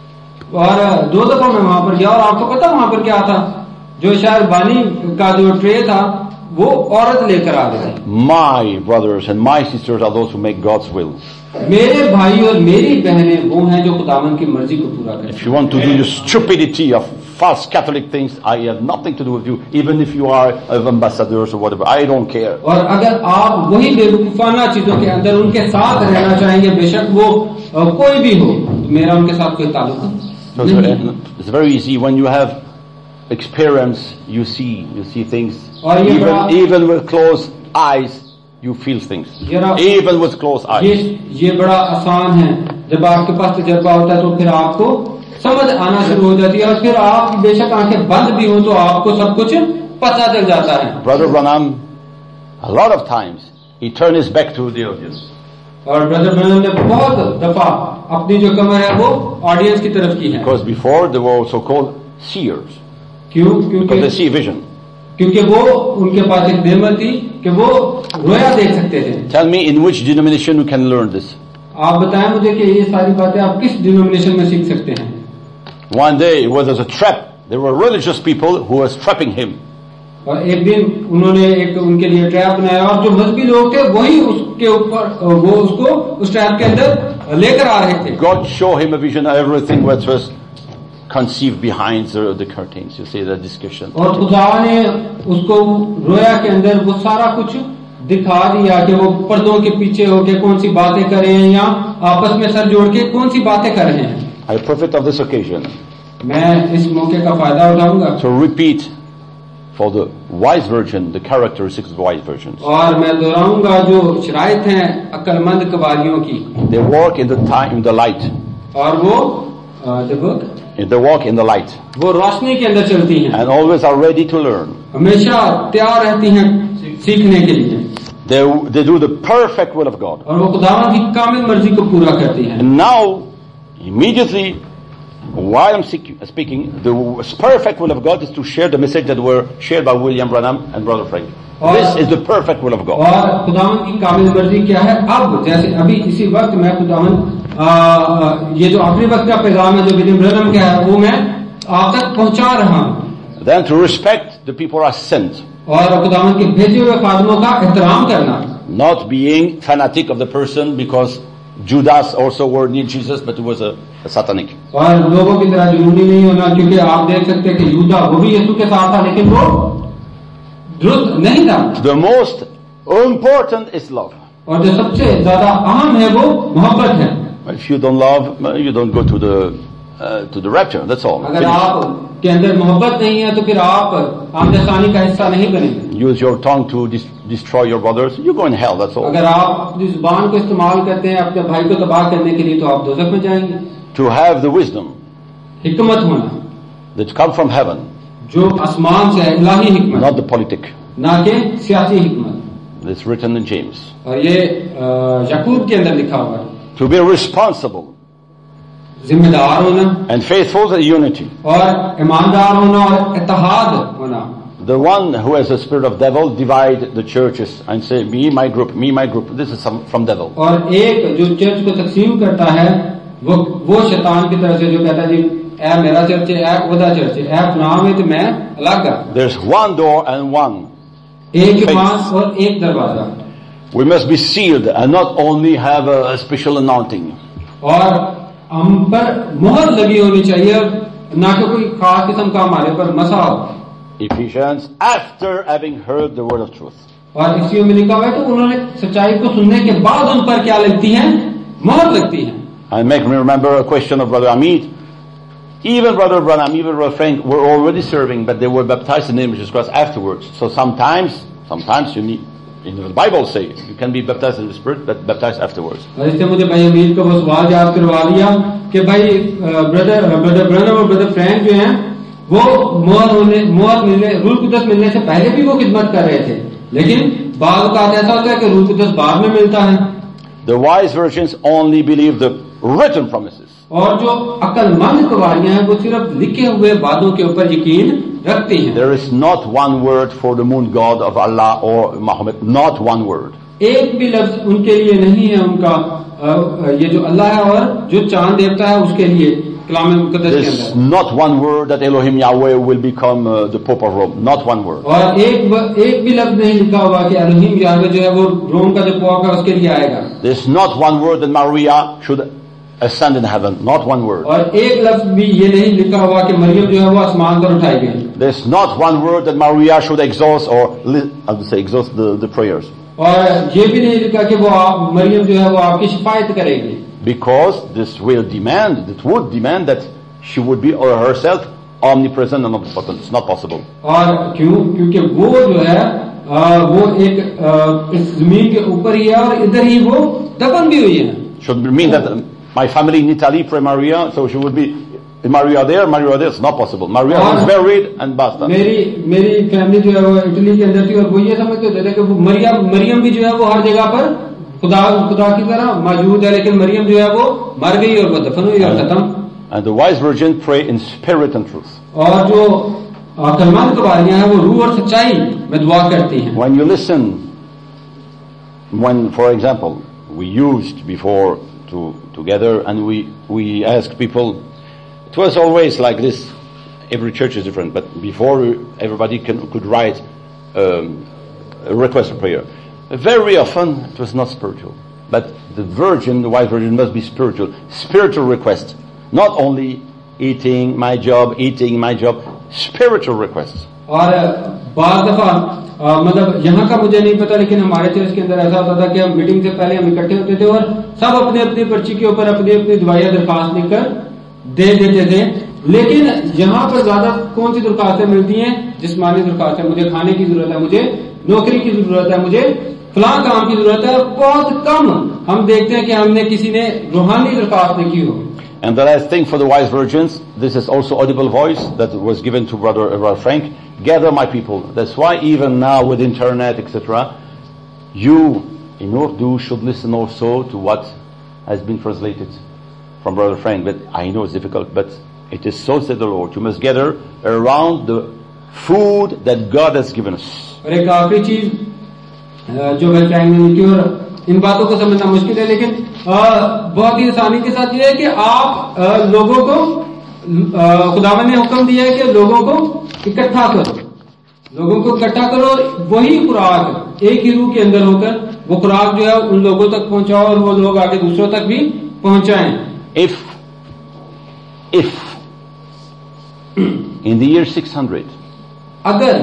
और दो दफा मैं वहां पर गया और आपको पता वहां पर क्या था? जो शायद बानी का जो ट्रे था वो औरत लेकर आ रही थी. My brothers and my sisters are those who make God's will. मेरे भाई और मेरी बहनें वो हैं जो खुदावंद की मर्जी को पूरा करते हैं. If you want to do your stupidity of false Catholic things, I have nothing to do with you, even if you are ambassadors or whatever. I don't care. और अगर आप वही बेवकूफाना चीजों के अंदर उनके साथ रहना चाहेंगे, बेशक वो कोई भी हो, तो मेरा उनके साथ कोई ताल्लुक नहीं. It's very easy when you have experience. You see, you see things. Even even with closed eyes, you feel things. Even with closed eyes. ये ये बड़ा आसान है. जब आपके पास तजर्बा होता है तो फिर आपको समझ आना शुरू हो जाती है और फिर आप बेशक आंखें बंद भी हो तो आपको सब कुछ पता चल जाता है. Brother Branham, a lot of times he turned his back to the audience. और ब्रदर ब्रैनम ने बहुत दफा अपनी जो कमर है वो ऑडियंस की तरफ की है. Because before they were also called seers. क्यों? क्योंकि Because they see vision. क्योंकि वो उनके पास एक नेमत थी कि वो रोया देख सकते थे. Tell me in which denomination you can learn this. आप बताएं मुझे कि ये सारी बातें आप किस डिनोमिनेशन में सीख सकते हैं. One day it was as a trap. There were religious people who were trapping him. और एक दिन उन्होंने एक उनके लिए ट्रैप बनाया और जो मजहबी लोग थे वही उसके ऊपर वो उसको उस ट्रैप के अंदर लेकर आ रहे थे. God showed him a vision of everything which was conceived behind the, the curtains. You see the discussion. और खुदा ने उसको रोया के अंदर वो सारा कुछ दिखा दिया कि वो पर्दों के पीछे होके कौन सी बातें कर रहे हैं या आपस में सर जोड़ के कौन सी बातें कर रहे हैं. I profit of this occasion मैं इस मौके का फायदा उठाऊंगा to repeat for the wise virgin the characteristics of wise virgins. और मैं दोहराऊंगा जो शराइत हैं अक्लमंद कवारियों की. They walk in the time in the light. और वो the book They walk in the light. वो रोशनी के अंदर चलती हैं. And always are ready to learn. हमेशा तैयार रहती हैं सीखने के लिए. They they do the perfect will of God. और वो खुदावंद की कामिल मर्जी को पूरा करती हैं. And now, immediately, while I'm speaking, the perfect will of God is to share the message that were shared by William Branham and Brother Frank. This is the perfect will of God. और खुदावंद की कामिल मर्जी क्या है? अब जैसे अभी इसी वक्त मैं खुदावंद ये जो आखिरी वक्त का पैगाम है जो विलियम ब्रैनम का है वो मैं आप तक पहुंचा रहा हूं. Then to respect the people are sent. और खुदावंद के भेजे हुए खादमों का एहतराम करना. Not being fanatic of the person because Judas also were near Jesus, but he was a, a satanic. और लोगों की तरह जुनूनी नहीं होना क्योंकि आप देख सकते हैं कि यूदा वो भी यीशु के साथ था लेकिन वो दुरुस्त नहीं था. The most important is love. और जो सबसे ज्यादा अहम है वो मोहब्बत है. If you don't love, you don't go to the uh, to the rapture. That's all. अगर आप के अंदर मोहब्बत नहीं है तो फिर आप आमदसानी का हिस्सा नहीं बनेंगे. Use your tongue to dis- destroy your brothers. You go in hell. That's all. अगर आप अपनी जुबान को इस्तेमाल करते हैं अपने भाई को तबाह करने के लिए तो आप दोज़ख में जाएंगे. To have the wisdom हिकमत होना that come from heaven, जो आसमान से है, इलाही हिकमत, not the politic. ना के सियासी हिकमत. That's written in James. और ये याकूब के अंदर लिखा हुआ है. To be responsible जिम्मेदार होना and faithful to unity. और ईमानदार होना और इत्तेहाद होना. The one who has a spirit of devil divide the churches and say me my group, me my group. This is some, from devil. और एक जो चर्च को तकसीम करता है वो वो शैतान की तरफ से जो कहता है जी ऐ मेरा चर्च है, ऐ वदा चर्च है, ऐ फलां है तो मैं अलग है. There's one door and one. एक मास और एक दरवाजा. We must be sealed and not only have a, a special anointing. और हम पर मोहर लगी होनी चाहिए और ना कि कोई खास किस्म का हमारे पर मसा हो. Ephesians, after having heard the word of truth. और इसी में लिखा हुआ है कि उन्होंने सच्चाई को सुनने के बाद उन पर क्या लगती है? मोहर लगती है. And make me remember a question of Brother Amit. Even Brother Branham, even Brother Frank were already serving, but they were baptized in the name of Jesus Christ afterwards. So sometimes, sometimes you need, in the Bible say, you can be baptized in the Spirit, but baptized afterwards. और इससे मुझे भाई अमीर को वो सवाल याद करवा लिया कि भाई ब्रदर ब्रदर ब्रैनम और ब्रदर फ्रैंक जो हैं वो मोहर होने मोहर मिलने रूह कुदस मिलने से पहले भी वो खिदमत कर रहे थे लेकिन बाद का ऐसा होता है कि रूह कुदस बाद में मिलता है. The wise virgins only believe the written promises. और जो अक्लमंद कुंवारियां हैं वो सिर्फ लिखे हुए वादों के ऊपर यकीन रखती हैं. There is not one word for the moon god of Allah or Muhammad. Not one word. एक भी लफ्ज उनके लिए नहीं है उनका ये जो अल्लाह है और जो चांद देवता है उसके लिए कलाम मुकद्दस के There's अंदर. not one word that Elohim Yahweh will become uh, the Pope of Rome. Not one word. और एक एक भी लफ्ज नहीं लिखा हुआ कि एलोहिम याहवे जो है वो रोम का जो पोप है उसके लिए आएगा. There's not one word that Maria should ascend in heaven. Not one word. और एक लफ्ज भी ये नहीं लिखा हुआ कि मरियम जो है वो आसमान पर उठाई गई. There's not one word that Maria should exhaust or I would say exhaust the, the prayers. और ये भी नहीं लिखा कि वो आप मरियम जो है वो आपकी शिफायत करेगी. Because this will demand, it would demand that she would be or herself omnipresent and omnipotent. It's not possible. और क्यों? क्योंकि वो जो है आ, वो एक आ, इस जमीन के ऊपर ही है और इधर ही वो दफन भी हुई है. Should mean that my family in Italy pray Maria, so she would be Maria there, Maria there. It's not possible. Maria was buried and basta. मेरी मेरी फैमिली जो है वो इटली के अंदर थी और वो ये समझते होते थे कि वो मरियम मरियम भी जो है वो हर जगह पर खुदा खुदा की तरह मौजूद है लेकिन मरियम जो है वो मर गई और वो दफन हुई और खत्म. And the wise virgin pray in spirit and truth. और जो अक्लमंद कुंवारियां हैं वो रूह और सच्चाई में दुआ करती हैं. When you listen, when for example we used before to together and we we ask people, it was always like this. Every church is different, but before everybody can, could write um, a request for prayer. Very often it was not spiritual, but the virgin, the wise virgin, must be spiritual. Spiritual request, not only eating, my job, eating, my job. Spiritual requests. और बार दफा अ, मतलब यहाँ का मुझे नहीं पता, लेकिन हमारे चर्च के अंदर ऐसा होता था कि हम मीटिंग से पहले हम इकट्ठे होते थे और सब अपने अपनी पर्ची के ऊपर अपनी अपनी दवाइयाँ दरखास्त लिखकर दे देते थे। लेकिन यहाँ पर ज्यादा कौन सी दरखास्तें मिलती हैं? जिस्मानी दरखास्तें, मुझे खाने की जरूरत है, मुझे नौकरी की जरूरत है, मुझे फलां काम की जरूरत है। बहुत कम हम देखते हैं कि हमने किसी ने रूहानी दरखास्त लिखी हो। And the last thing for the wise virgins, this is also audible voice that was given to Brother, Brother Frank. Gather my people. That's why even now with internet, et cetera, you in Urdu should listen also to what has been translated from Brother Frank. But I know it's difficult, but it is so said the Lord. You must gather around the food that God has given us. और एक आखिरी चीज जो मैं Frank ने लिखी, और इन बातों को समझना मुश्किल है, लेकिन आ, बहुत ही आसानी के साथ ये है कि आप आ, लोगों को खुदावन ने हुक्म दिया है कि लोगों को इकट्ठा करो, लोगों को इकट्ठा करो, और वही खुराक एक ही रूह के अंदर होकर वो खुराक जो है उन लोगों तक पहुंचाओ और वो लोग आगे दूसरों तक भी पहुंचाएं। If, if in the year six hundred, अगर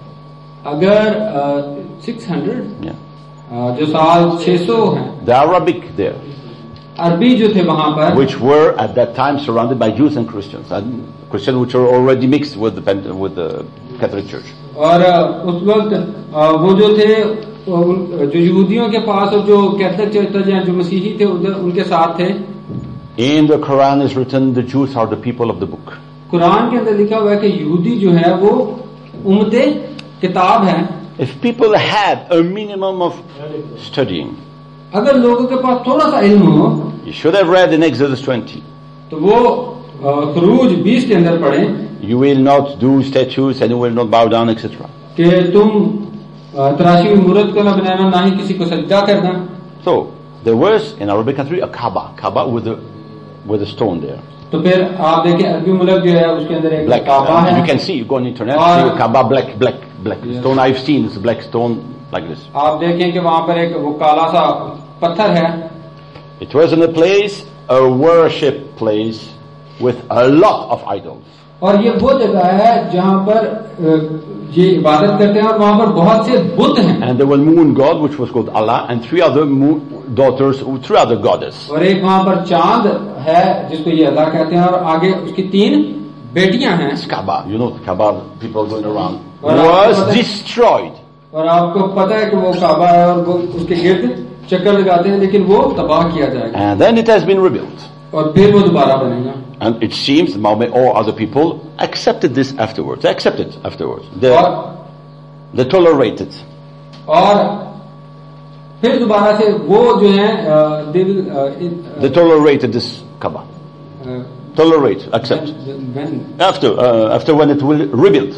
अगर सिक्स हंड्रेड yeah, जो साल छह सौ है, the Arabic there, अरबी जो थे वहां पर, which were at that time surrounded by Jews and Christians, and Christians which were already mixed with the Pent- with the Catholic Church. और उस वक्त वो जो थे जो यहूदियों के पास और जो कैथलिक चर्च जो मसीही थे उधर उनके साथ थे। In the Quran is written, the Jews are the people of the book. Quran के अंदर लिखा हुआ है कि यहूदी जो है वो उम्मते किताब है। If people had a minimum of studying, अगर लोगों के पास थोड़ा सा इल्म हो, you should have read in Exodus twenty. तो वो खरूज बीस के अंदर पढ़े You will not do statues and you will not bow down, et cetera. कि तुम तराशी हुई मूर्त को न बनाना, ना ही किसी को सजदा करना। So there was in Arabic country a Kaaba, Kaaba with a with a stone there. तो फिर आप देखें अरबी मुल्क जो है उसके अंदर एक Black. काबा Uh, है। you can see, you go on internet, और- see a Kaaba, black, black, black Yes. stone. I've seen it's a black stone like this. आप देखें कि वहां पर एक वो काला सा पत्थर है। It was in a place, a worship place with a lot of idols. और ये वो जगह है जहां पर अ, ये इबादत करते हैं और वहां पर बहुत से बुत हैं। And there was moon god, which was called Allah, and three other moon daughters, three other goddesses. और एक वहां पर चांद है जिसको ये अल्लाह कहते हैं, और आगे उसकी तीन बेटियां हैं। It's Kaaba, you know, Kaaba, people going around, और आपको was पता है- destroyed. और आपको पता है कि वो काबा है और वो उसके गिर्द चक्कर लगाते हैं, लेकिन वो तबाह किया जाएगा And then it has been rebuilt. और फिर वो दोबारा बनेगा। And it seems Mahomet or other people accepted this afterwards. They accepted afterwards. They, और they tolerated. और फिर दोबारा से वो जो है अ, दिल अ, इन- They tolerated this Kaaba. Uh, Tolerate, accept. when, After, uh, after when it will rebuilt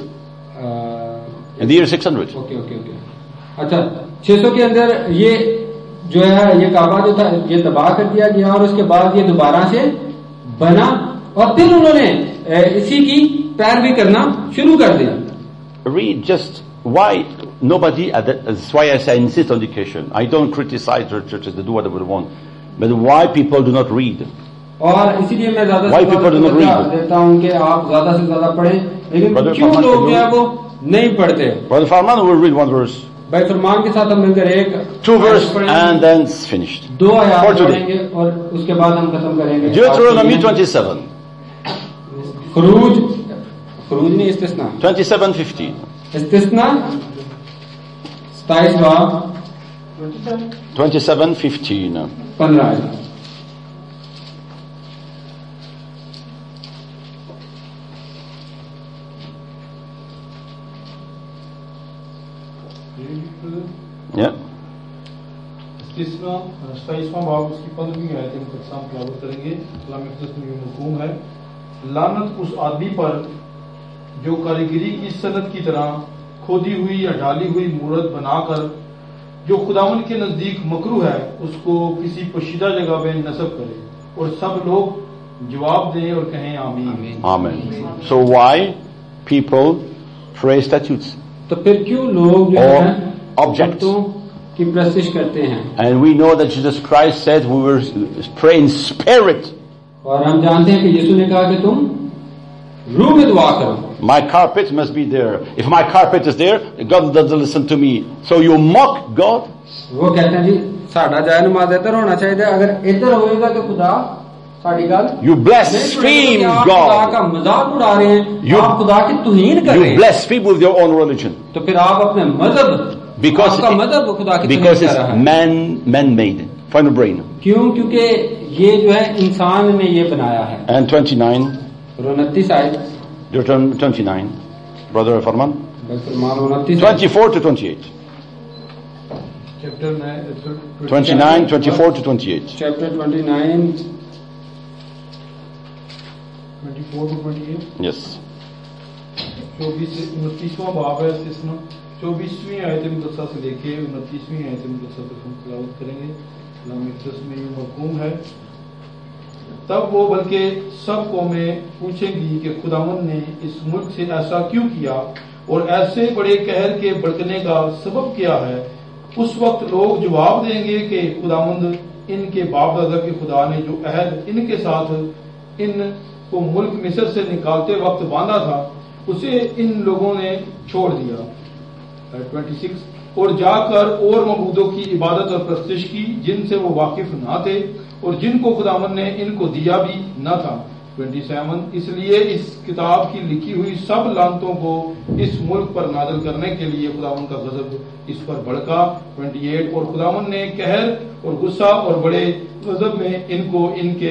uh, in the year six hundred. Okay okay okay अच्छा छह सौ के अंदर ये जो है ये काबा जो था ये तबाह कर दिया गया और उसके बाद ये दोबारा से बना और फिर उन्होंने अ, इसी की पैरवी करना शुरू कर दिया। Read just why nobody, at that, that's why I say I insist on education. I don't criticize the churches, they do whatever they want. But why people do not read? और इसीलिए मैं ज्यादा Why से people do not ज्यादा read? देता हूँ कि आप ज्यादा से ज्यादा पढ़ें, लेकिन Brother क्यों Farman, लोग can जो you- है वो नहीं पढ़ते। Brother Farman will read one verse, भाई फरमान के साथ हम मिलकर एक two verse, आयत पढ़ेंगे, and then it's finished. दो For आयात today. पढ़ेंगे और उसके बाद हम खत्म करेंगे। Deuteronomy twenty-seven, खरूज खरूज नहीं इस्तिस्ना twenty-seven fifteen. इस्तिस्ना सताइस बाब twenty-seven fifteen. पंद्रह आयत। Yeah. तीसरा सताइसवां बाब उसकी पंद्रहवीं आयत हम तक शाम तलावत करेंगे। कलाम मुक़द्दस में यूं हुक्म है, लानत उस आदमी पर जो कारीगरी की सनत की तरह खोदी हुई या डाली हुई मूरत बनाकर जो खुदावन के नजदीक मकरू है उसको किसी पोशीदा जगह में नस्ब करे, और सब लोग जवाब दें और कहें आमीन। Amen. So why people pray statutes? तो फिर क्यों लोग जो Or है objects. बुतों की प्रस्तिश करते हैं? And we know that Jesus Christ said we will pray in spirit. और हम जानते हैं कि यीशु ने कहा कि तुम रूह में दुआ करो. My carpet must be there. If my carpet is there, God doesn't listen to me. So you mock God? वो कहते हैं जी साड़ा जाए नमाज इधर होना चाहिए, अगर इधर होएगा तो खुदा साड़ी गल. You blaspheme आप खुदा का God. मजाक उड़ा रहे हैं, You- आप खुदा की तुहीन कर रहे You हैं. blaspheme with your own religion. तो फिर आप अपने मजहब, Because, आपका मजहब खुदा की तुहीन because कर it's रहा है. man, man-made. Final brain. क्यों? क्योंकि ये जो है इंसान ने ये बनाया है. And twenty-nine, और उनतीस आयत, Deuteronomy twenty-nine. Brother Farman? मुसलमान उनतीस twenty-four to twenty-eight. Chapter nine twenty-nine, twenty-four to twenty-eight. Chapter twenty nine twenty four to twenty eight Yes. चौबीस उनतीसवां बाब है इसमें चौबीसवीं आयत मुकद्दसा से लेके उनतीसवीं आयत मुकद्दसा तक हम तिलावत करेंगे. इस्लामिक में ये हुक्म है, तब वो बल्कि सब कौमें पूछेंगी कि खुदावंद ने इस मुल्क से ऐसा क्यों किया और ऐसे बड़े कहर के भड़कने का सबब क्या है. उस वक्त लोग जवाब देंगे कि खुदावंद इनके बाप दादा के खुदा ने जो अहद इनके साथ इनको मुल्क मिस्र से निकालते वक्त बांधा था उसे इन लोगों ने छोड़ दिया. छब्बीस और जाकर और मबूदों की इबादत और प्रस्तिश की जिनसे वो वाकिफ ना थे और जिनको खुदावन ने इनको दिया भी न था. सत्ताईस इसलिए इस किताब की लिखी हुई सब लानतों को इस मुल्क पर नाज़िल करने के लिए खुदावन का गजब इस पर भड़का. अट्ठाईस और खुदावन ने कहर और गुस्सा और बड़े गजब में इनको इनके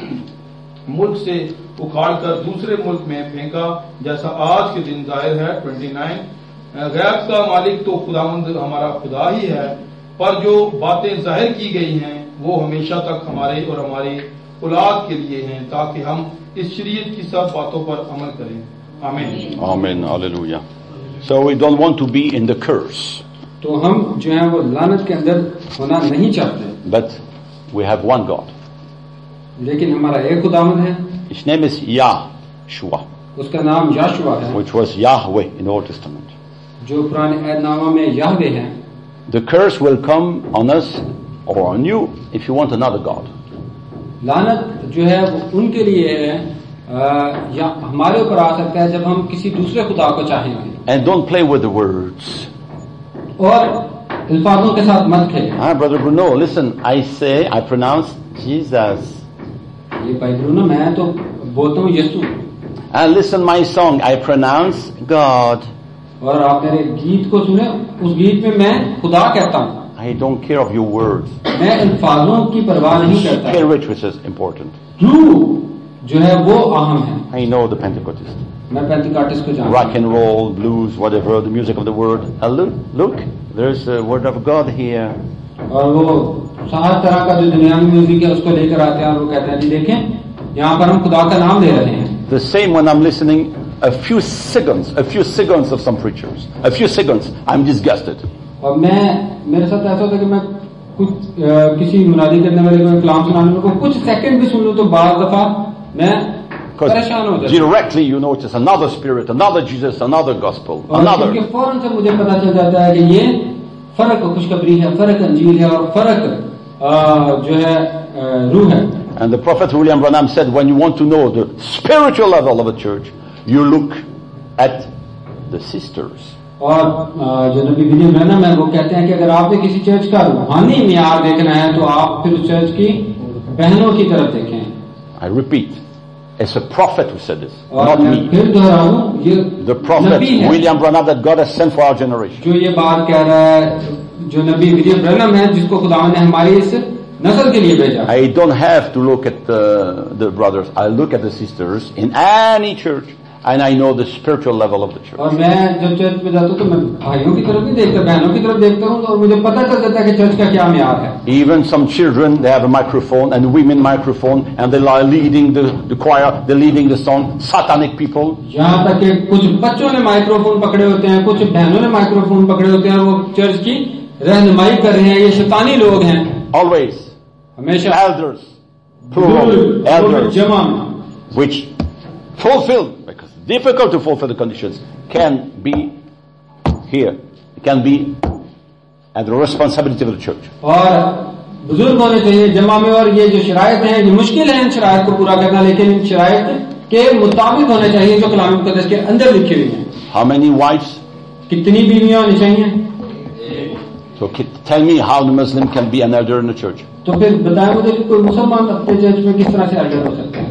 मुल्क से उखाड़ कर दूसरे मुल्क में फेंका जैसा आज के दिन जाहिर है. उनतीस गैब का मालिक तो खुदावंद हमारा खुदा ही है, पर जो बातें जाहिर की गई हैं वो हमेशा तक हमारे और हमारी औलाद के लिए हैं ताकि हम इस शरीयत की सब बातों पर अमल करें. आमीन. Amen. Hallelujah. So we don't want to be in the curse. तो हम जो है वो लानत के अंदर होना नहीं चाहते, But we have one God. लेकिन हमारा एक खुदावंद है, His name is Yahshua, उसका नाम याशुआ है, which was Yahweh in the Old Testament. जो पुराने ऐदनामा में याहवे है. The curse will come on us or on you if you want another God. लानत जो है वो उनके लिए है आ, या हमारे ऊपर आ सकता है जब हम किसी दूसरे खुदा को चाहेंगे. And don't play with the words. और अल्फाजों के साथ मत खेलें. Ah, Brother Bruno, listen, I say, I pronounce Jesus. ये भाई ब्रूनो, मैं तो बोलता हूँ यीशु, And listen my song, I pronounce God. और आप मेरे गीत को सुने, उस गीत में मैं खुदा कहता हूँ. I don't care of your words. मैं अल्फाजों की परवाह नहीं करता. Spirit which is important. रूह जो है वो अहम है. I know the Pentecostals. मैं पेंटिकॉस्टिस्ट को जानता Rock and roll, blues, whatever, the music of the word. And look, look, there's the word of God here. हूँ. और वो हर तरह का जो दुनियावी म्यूजिक है उसको लेकर आते हैं और वो कहते हैं जी देखें यहाँ पर हम खुदा का नाम दे रहे हैं. The same when I'm listening a few seconds, a few seconds of some preachers. A few seconds, I'm disgusted. और मैं मेरे साथ ऐसा होता है कि मैं कुछ आ, किसी मुनादी करने वाले को कलाम सुनाने को कुछ सेकंड भी सुन लूं तो बार दफा मैं परेशान हो Because directly you know it's another spirit, another Jesus, another gospel, और another. क्योंकि फौरन से मुझे पता चल जाता है कि ये फर्क खुशखबरी है, फर्क अंजील है और फर्क आ, जो है आ, रूह है. And the Prophet William Branham said, when you want to know the spiritual level of a church, you look at the sisters. और आ, जो नबी विलियम ब्रैनम है वो कहते हैं कि अगर आपने किसी चर्च का रूहानी मियार देखना है तो आप फिर उस चर्च की बहनों की तरफ देखें. I repeat, it's a prophet who said this, और not मैं me. फिर दोहराऊं, ये The prophet नबी है William Branham that God has sent for our generation. जो ये बात कह रहा है, जो नबी विलियम ब्रैनम है जिसको खुदा ने हमारी इस नस्ल के लिए भेजा. I don't have to look at the, the brothers. I look at the sisters in any church, and I know the spiritual level of the church. और मैं जब चर्च में जाता हूँ तो मैं भाइयों की तरफ नहीं देखता, बहनों की तरफ देखता हूँ और मुझे पता चल जाता है कि चर्च का क्या म्यार है. Even some children, they have a microphone, and women microphone, and they are leading the, the choir, they're leading the song, satanic people. यहाँ तक कि कुछ बच्चों ने माइक्रोफोन पकड़े होते हैं, कुछ बहनों ने माइक्रोफोन पकड़े होते हैं और वो चर्च की रहनुमाई कर रहे हैं. ये शैतानी लोग हैं. Always. हमेशा Elders. Plural. Elders. जमा Which fulfilled, because difficult to fulfill the conditions, can be here. It can be at the responsibility of the church. और बुजुर्ग होने चाहिए जमा में. और ये जो शराइत हैं, ये मुश्किल है इन शराइत को पूरा करना, लेकिन इन शराइत के मुताबिक होने चाहिए जो कलाम मुकद्दस के अंदर लिखी हुई हैं। How many wives? कितनी बीवियां होनी चाहिए? So tell me how the Muslim can be an elder in the church. तो फिर बताएं मुझे कि कोई मुसलमान अपने चर्च में किस तरह से एल्डर हो सकता है?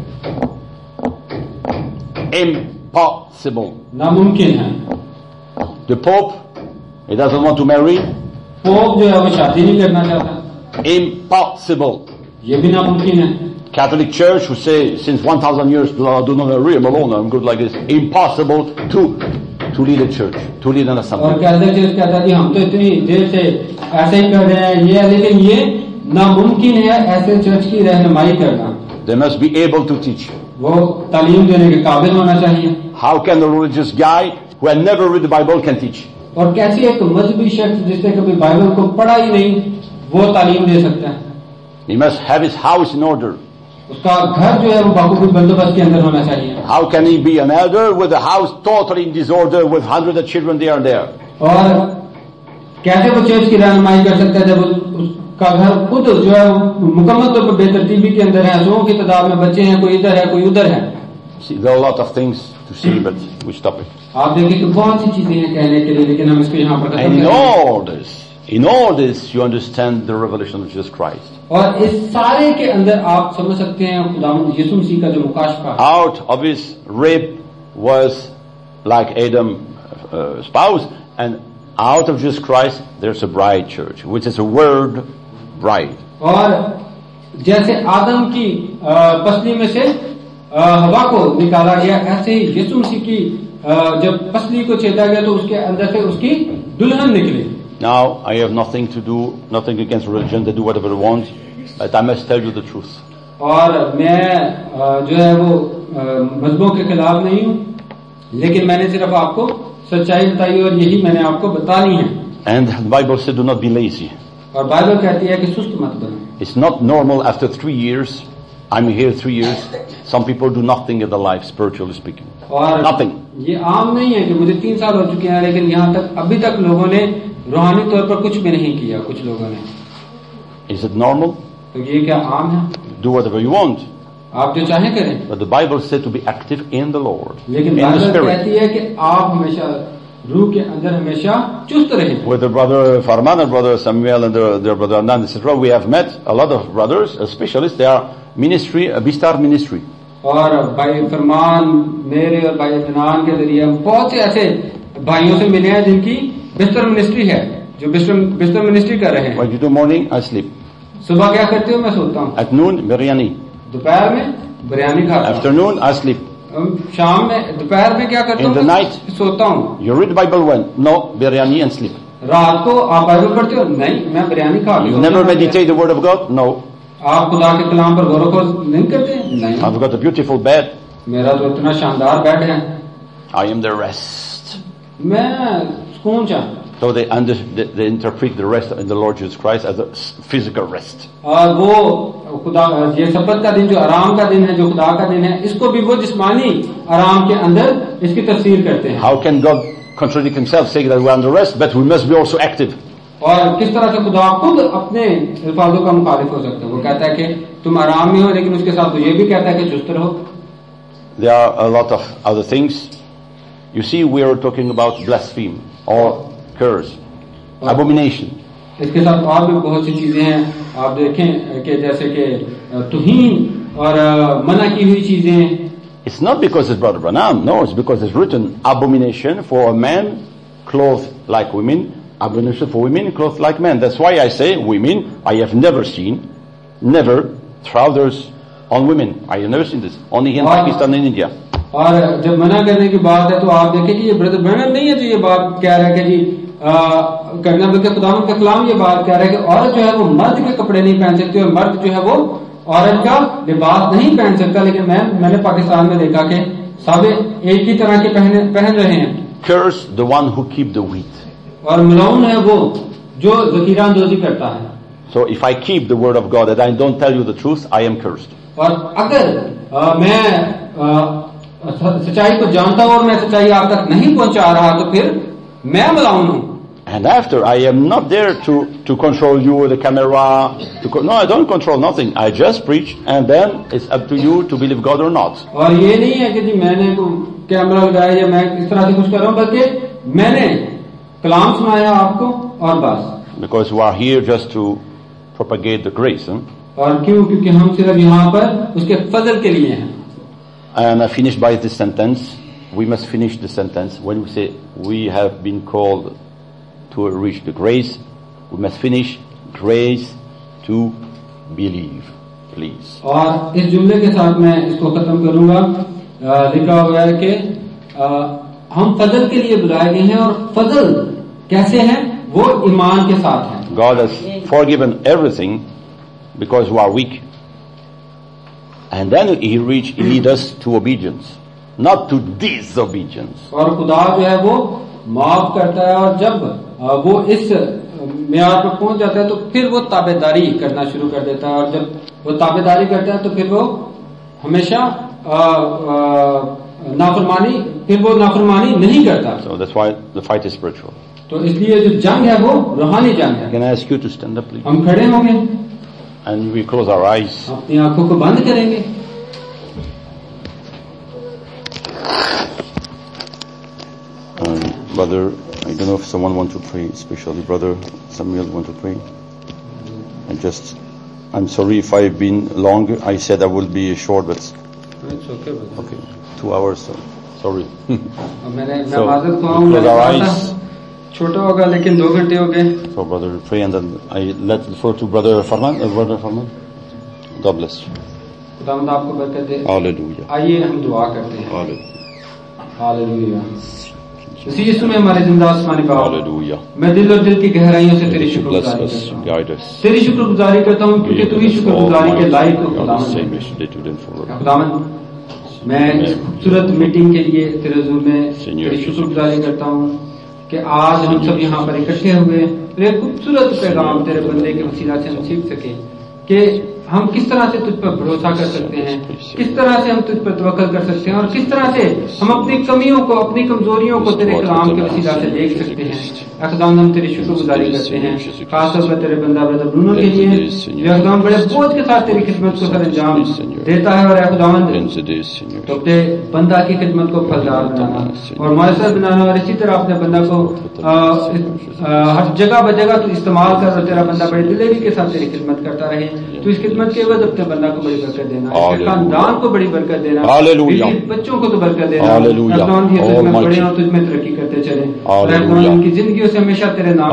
Impossible. नामुमकिन है। The Pope, he doesn't want to marry. Pope जो है वो शादी नहीं करना चाहता। Impossible. ये भी नामुमकिन है। Catholic Church who say since one thousand years do not, do not marry, I'm alone, I'm good like this. Impossible to to lead a church, to lead an और assembly. कैथोलिक चर्च कहता है कि हम तो इतनी देर से ऐसे ही कर रहे हैं, ये लेकिन ये नामुमकिन है ऐसे चर्च की रहनुमाई करना। They must be able to teach. वो तालीम देने के काबिल होना चाहिए। How can a religious guy who had never read the Bible can teach? और कैसे एक मजहबी शख्स जिसने कभी बाइबल को पढ़ा ही नहीं वो तालीम दे सकता है? He must have his house in order. उसका घर जो है वो बाखूबी बंदोबस्त के अंदर होना चाहिए। How can he be an elder with a house totally in disorder with hundreds of children there and there? और कैसे वो चर्च की रहनुमाई कर सकता है जब उसका घर खुद जो है मुकम्मल तौर पर बेतरतीबी के अंदर है, सौ की तादाद में बच्चे हैं, कोई इधर है कोई उधर है। See, there are a lot of things to say, but we stop it. आप देखिए कि बहुत सी चीजें हैं कहने के लिए, लेकिन हम इसको यहाँ पर And in all this, in all this, you understand the revelation of Jesus Christ. और इस सारे के अंदर आप समझ सकते हैं खुदावंद यीशु मसीह का जो मुकाशफा। Out of his rib was like Adam uh, spouse, and out of Jesus Christ there's a bride church, which is a word bride. और जैसे आदम की आ, पसली में से आ, हवा को निकाला गया, ऐसे ही यीशु मसीह की आ, जब पसली को छेदा गया तो उसके अंदर से उसकी दुल्हन निकली। Now I have nothing to do, nothing against religion. They do whatever they want, but I must tell you the truth. और मैं आ, जो है वो मजहबों के खिलाफ नहीं हूँ, लेकिन मैंने सिर्फ आपको सच्चाई बताई और यही मैंने आपको बतानी है। And the Bible said, "Do not be lazy." और बाइबल कहती है कि सुस्त मत बनो। It's not normal after three years. I'm here three years. Some people do nothing in their life, spiritually speaking. और Nothing. ये आम नहीं है कि मुझे तीन साल हो चुके हैं, लेकिन यहाँ तक अभी तक लोगों ने रूहानी तौर पर कुछ भी नहीं किया। कुछ लोगों ने। Is it normal? तो ये क्या आम है? Do whatever you want. आप जो चाहे करें। But the Bible said to be active in the Lord, लेकिन in the बाइबल Spirit. कहती है कि आप हमेशा रूह के अंदर हमेशा चुस्त रहें। With the brother Farman and brother Samuel and the, their brother Anand, et cetera, we have met a lot of brothers, uh, specialists. They are ministry, a Bistar ministry. और भाई फरमान मेरे और भाई अदनान के जरिए हम बहुत से ऐसे भाइयों से मिले हैं जिनकी बिस्तर मिनिस्ट्री है, जो बिस्तर बिस्तर मिनिस्ट्री कर रहे हैं। What you do morning, I sleep. सुबह क्या करते हो? मैं सोता हूँ। At noon, biryani. दोपहर में बिरयानी खाता हूँ। Afternoon, I sleep. शाम में दोपहर में क्या करता हूँ? In the night, सोता हूँ। You read the Bible when? No, biryani and sleep. रात को आप बाइबल पढ़ते हो? नहीं, मैं बिरयानी खा You never meditate the word of God? No. आप खुदा के कलाम पर गौर खोज नहीं करते? नहीं। I've got a beautiful bed. मेरा तो इतना शानदार बेड है। I am the rest. मैं सुकून चाहता। So they, under, they, they interpret the rest in the Lord Jesus Christ as a physical rest. और वो खुदा ये सब्बत का दिन जो आराम का दिन है, जो खुदा का दिन है, इसको भी वो जिस्मानी आराम के अंदर इसकी तफसीर करते हैं। How can God contradict himself, saying that we are under rest, but we must be also active? और किस तरह से खुदा खुद अपने अल्फाजों का मुखालिफ हो सकता है? वो कहता है कि तुम आराम में हो, लेकिन उसके साथ तो ये भी कहता है कि चुस्त रहो। There are a lot of other things. You see, we are talking about blaspheme or curse, abomination. इसके साथ और भी बहुत सी चीजें हैं। आप देखें कि जैसे कि तुहीन और मना की हुई चीजें। It's not because it's Brother Branham. No, it's because it's written abomination for a man clothed like women, abomination for women clothed like men. That's why I say women. I have never seen, never trousers on women. I have never seen this. Only in Pakistan and India. और जब मना करने की बात है तो आप देखें कि ये ब्रदर ब्रैनम नहीं है जो ये बात कह रहा है कि जी आ, करना, बल्कि खुदावंद का कलाम ये बात कह रहा है कि औरत जो है वो मर्द के कपड़े नहीं पहन सकती और मर्द जो है वो औरत का लिबास नहीं पहन सकता। लेकिन मैं मैंने पाकिस्तान में देखा कि सब एक ही तरह के पहने पहन रहे हैं। Curse the one who keep the wheat. और मलऊन है वो जो ज़खीरा अंदोज़ी करता है। So if I keep the word of God and I don't tell you the truth, I am cursed. और अगर आ, मैं आ, सच्चाई को जानता हूं और मैं सच्चाई आप तक नहीं पहुंचा रहा तो फिर मैं मलाउन हूं। And after, I am not there to, to control you with the camera. To co- no, I don't control nothing. I just preach, and then it's up to you to believe God or not. और ये नहीं है कि जी मैंने को camera लगाया या मैं इस तरह से कुछ कर रहा हूँ, बल्कि मैंने कलाम सुनाया आपको और बस. Because we are here just to propagate the grace. Huh? और क्यों? क्योंकि हम सिर्फ यहाँ पर उसके फजल के लिए हैं. And I finish by this sentence. We must finish the sentence. When we say we have been called to reach the grace, we must finish grace to believe. Please. और इस जुमले के साथ मैं इसको खत्म करूंगा. लिखा हुआ है कि हम फजल के लिए बुलाए गए हैं, और फजल कैसे है? वो ईमान के साथ है. God has forgiven everything because we are weak. And then He reach, He lead us to obedience, not to disobedience. और खुदा जो है वो माफ करता है, और जब वो इस म्यार पर पहुंच जाता है तो फिर वो ताबेदारी करना शुरू कर देता है, और जब वो ताबेदारी करता है तो फिर वो हमेशा नाफरमानी फिर वो नाफरमानी नहीं करता. So that's why the fight is spiritual. तो इसलिए जो जंग है वो रूहानी जंग है. Can I ask you to stand up, please? हम खड़े होंगे, And we close our eyes. अपनी आंखों को बंद करेंगे. Um, brother, I don't know if someone wants to pray, especially Brother Samuel want to pray. And just, I'm sorry if I've been long. I said I will be short, but It's okay, brother. okay, two hours. So sorry. मैंने So, मैं आदत को we आऊँ, close मैंने our कहा eyes. था छोटा होगा लेकिन दो घंटे हो गए. So, brother, pray, and then I let the floor to Brother Farman. Uh, Brother Farman. God bless you. खुदावंद आपको बरकत दे. Hallelujah. आइए हम दुआ करते हैं. Hallelujah. हालेलुया. इसी यीशु में हमारे जिंदा आसमानी बाप, Hallelujah. मैं दिल और दिल की गहराइयों से May तेरी you bless शुक्रगुजारी us, करता हूँ. guide us. तेरी शुक्रगुजारी करता हूँ क्योंकि तू ही शुक्रगुजारी के लायक हो. God the खुदावंद same yesterday, today, and forever. खुदावंद मैं इस खूबसूरत मीटिंग के लिए तेरे हुजूर में तेरी शुक्रगुजारी करता हूँ कि आज हम सब यहाँ पर इकट्ठे हुए और एक खूबसूरत पैगाम तेरे बंदे के वसीला से हम सीख सके कि हम किस तरह से तुझ पर भरोसा कर सकते हैं, किस तरह से हम तुझ पर तवक्कल कर सकते हैं, और किस तरह से हम अपनी कमियों को, अपनी कमजोरियों को तेरे कलाम के वसीला से देख सकते हैं. अखदाम हम तेरी शुक्रगुजारी करते हैं, खासतौर पर तेरे बंदा ब्रदर ब्रूनो के लिए जो अखदाम बड़े बोझ के साथ तेरी खिदमत को सर अंजाम देता है. और अखदामंद तो अपने बंदा की खिदमत को फलदार बनाना और मयसर बनाना, और इसी तरह अपने बंदा को आ, आ, हर जगह ब जगह तू इस्तेमाल कर, और तेरा बंदा बड़ी दिलेरी के साथ तेरी खिदमत करता रहे. तो इस खिदमत के बाद अपने बंदा को बड़ी बरकत देना, इसके खानदान को बड़ी बरकत देना, बच्चों को तो बरकत देना. बड़े और तुझ में तरक्की करते चले, उनकी जिंदगियों से हमेशा तेरे नाम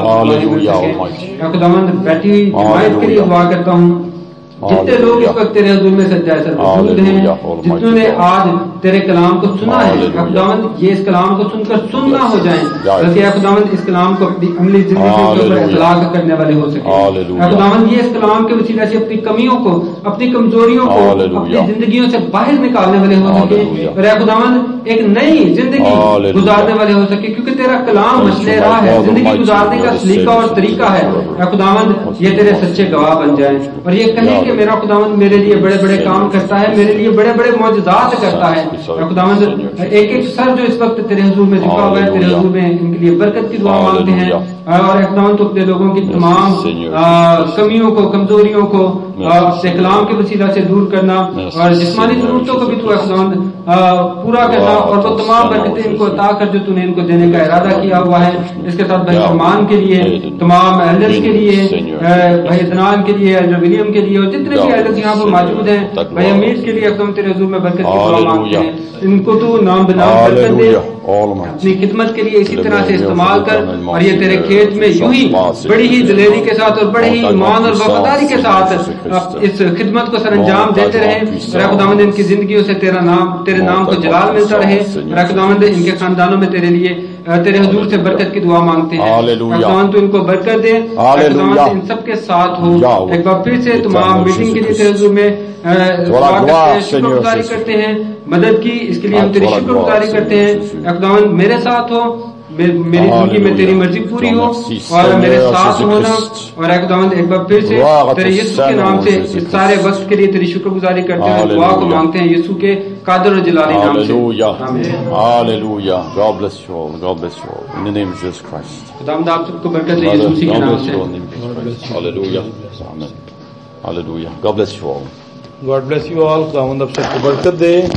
खुदावंद बैठी हुई जमात के लिए दुआ करता हूँ. जितने लोग इस वक्त तेरे हुजूर में सज्जाए सर मौजूद हैं, जिन्होंने आज तेरे कलाम को सुना है, खुदावंद ये इस कलाम को सुनकर सुन ना हो जाएं, बल्कि खुदावंद इस कलाम को अपनी अमली जिंदगी के ऊपर इतलाक करने वाले हो सके. खुदावंद ये इस कलाम के वसीला से अपनी कमियों को, अपनी कमजोरियों को अपनी जिंदगियों से बाहर निकालने वाले हो सके, और खुदावंद एक नई जिंदगी गुजारने वाले हो सके, क्योंकि तेरा कलाम मसले राह है, जिंदगी गुजारने का सलीका और तरीका है. खुदावंद ये तेरे सच्चे गवाह बन जाए और ये कहें कि मेरा खुदावंद मेरे लिए बड़े बड़े काम करता है, मेरे लिए बड़े बड़े मौजूदात करता है. खुदावंद एक एक सर जो इस वक्त तेरे हुजूर में झुका हुआ है, तेरे हुजूर में इनके लिए बरकत की दुआ मांगते हैं. और खुदावंद तो अपने लोगों की तमाम कमियों को, कमजोरियों को अपने कलाम के वसीला से दूर करना, और जिस्मानी जरूरतों को भी तू खुदावंद पूरा करना, और वो तमाम बरकतें इनको अता कर जो तूने इनको देने का इरादा किया हुआ है. इसके साथ भाई सलमान के लिए, तमाम एल्डर्स के लिए, भाई अदनान के लिए, एल्डर विलियम के लिए, और जितने भी एल्डर्स यहाँ पर मौजूद हैं, भाई अमीर के लिए एकदम तेरे हुजूर में बरकत की दुआ मांगते हैं. इनको तू नाम बनाम बरकत दे, अपनी खिदमत के लिए इसी तरह से इस्तेमाल कर, और ये तेरे खेत में यूं ही बड़ी ही दिलेरी के साथ और बड़े ही ईमान और वफादारी के साथ इस खिदमत को सरअंजाम देते रहे. खुदावंद इनकी जिंदगियों से तेरा नाम, तेरे नाम को जलाल मिलता रहे. खुदावंद इनके खानदानों में तेरे लिए, तेरे हुजूर से बरकत की दुआ मांगते हैं. खुदावंद तू इनको बरकत दे, खुदावंद इन सबके साथ हो. एक बार फिर से तमाम मीटिंग के लिए तेरे हुजूर में शुक्रगुजारी करते हैं, मदद की इसके लिए हम तेरी शुक्रगुजारी करते हैं. खुदावंद मेरे साथ हो, मे- मेरी जिंदगी में तेरी मर्जी पूरी हो और मेरे साथ होना। और एक खुदावंद एक बार फिर से तेरे यीशु के नाम से इस सारे वक्त के लिए तेरी शुक्रगुजारी करते हैं, दुआ को मांगते हैं यीशु के कादर और जलाली नाम से। Hallelujah. Hallelujah. God bless you all. God bless you all. In the name of Jesus Christ. खुदावंद आप सबको बरकत दे यीशु मसीह के God नाम bless से। you all in the name of Jesus Christ. Hallelujah. Amen. Hallelujah. God bless you all. God bless you all. खुदावंद आप सबको बरकत दे।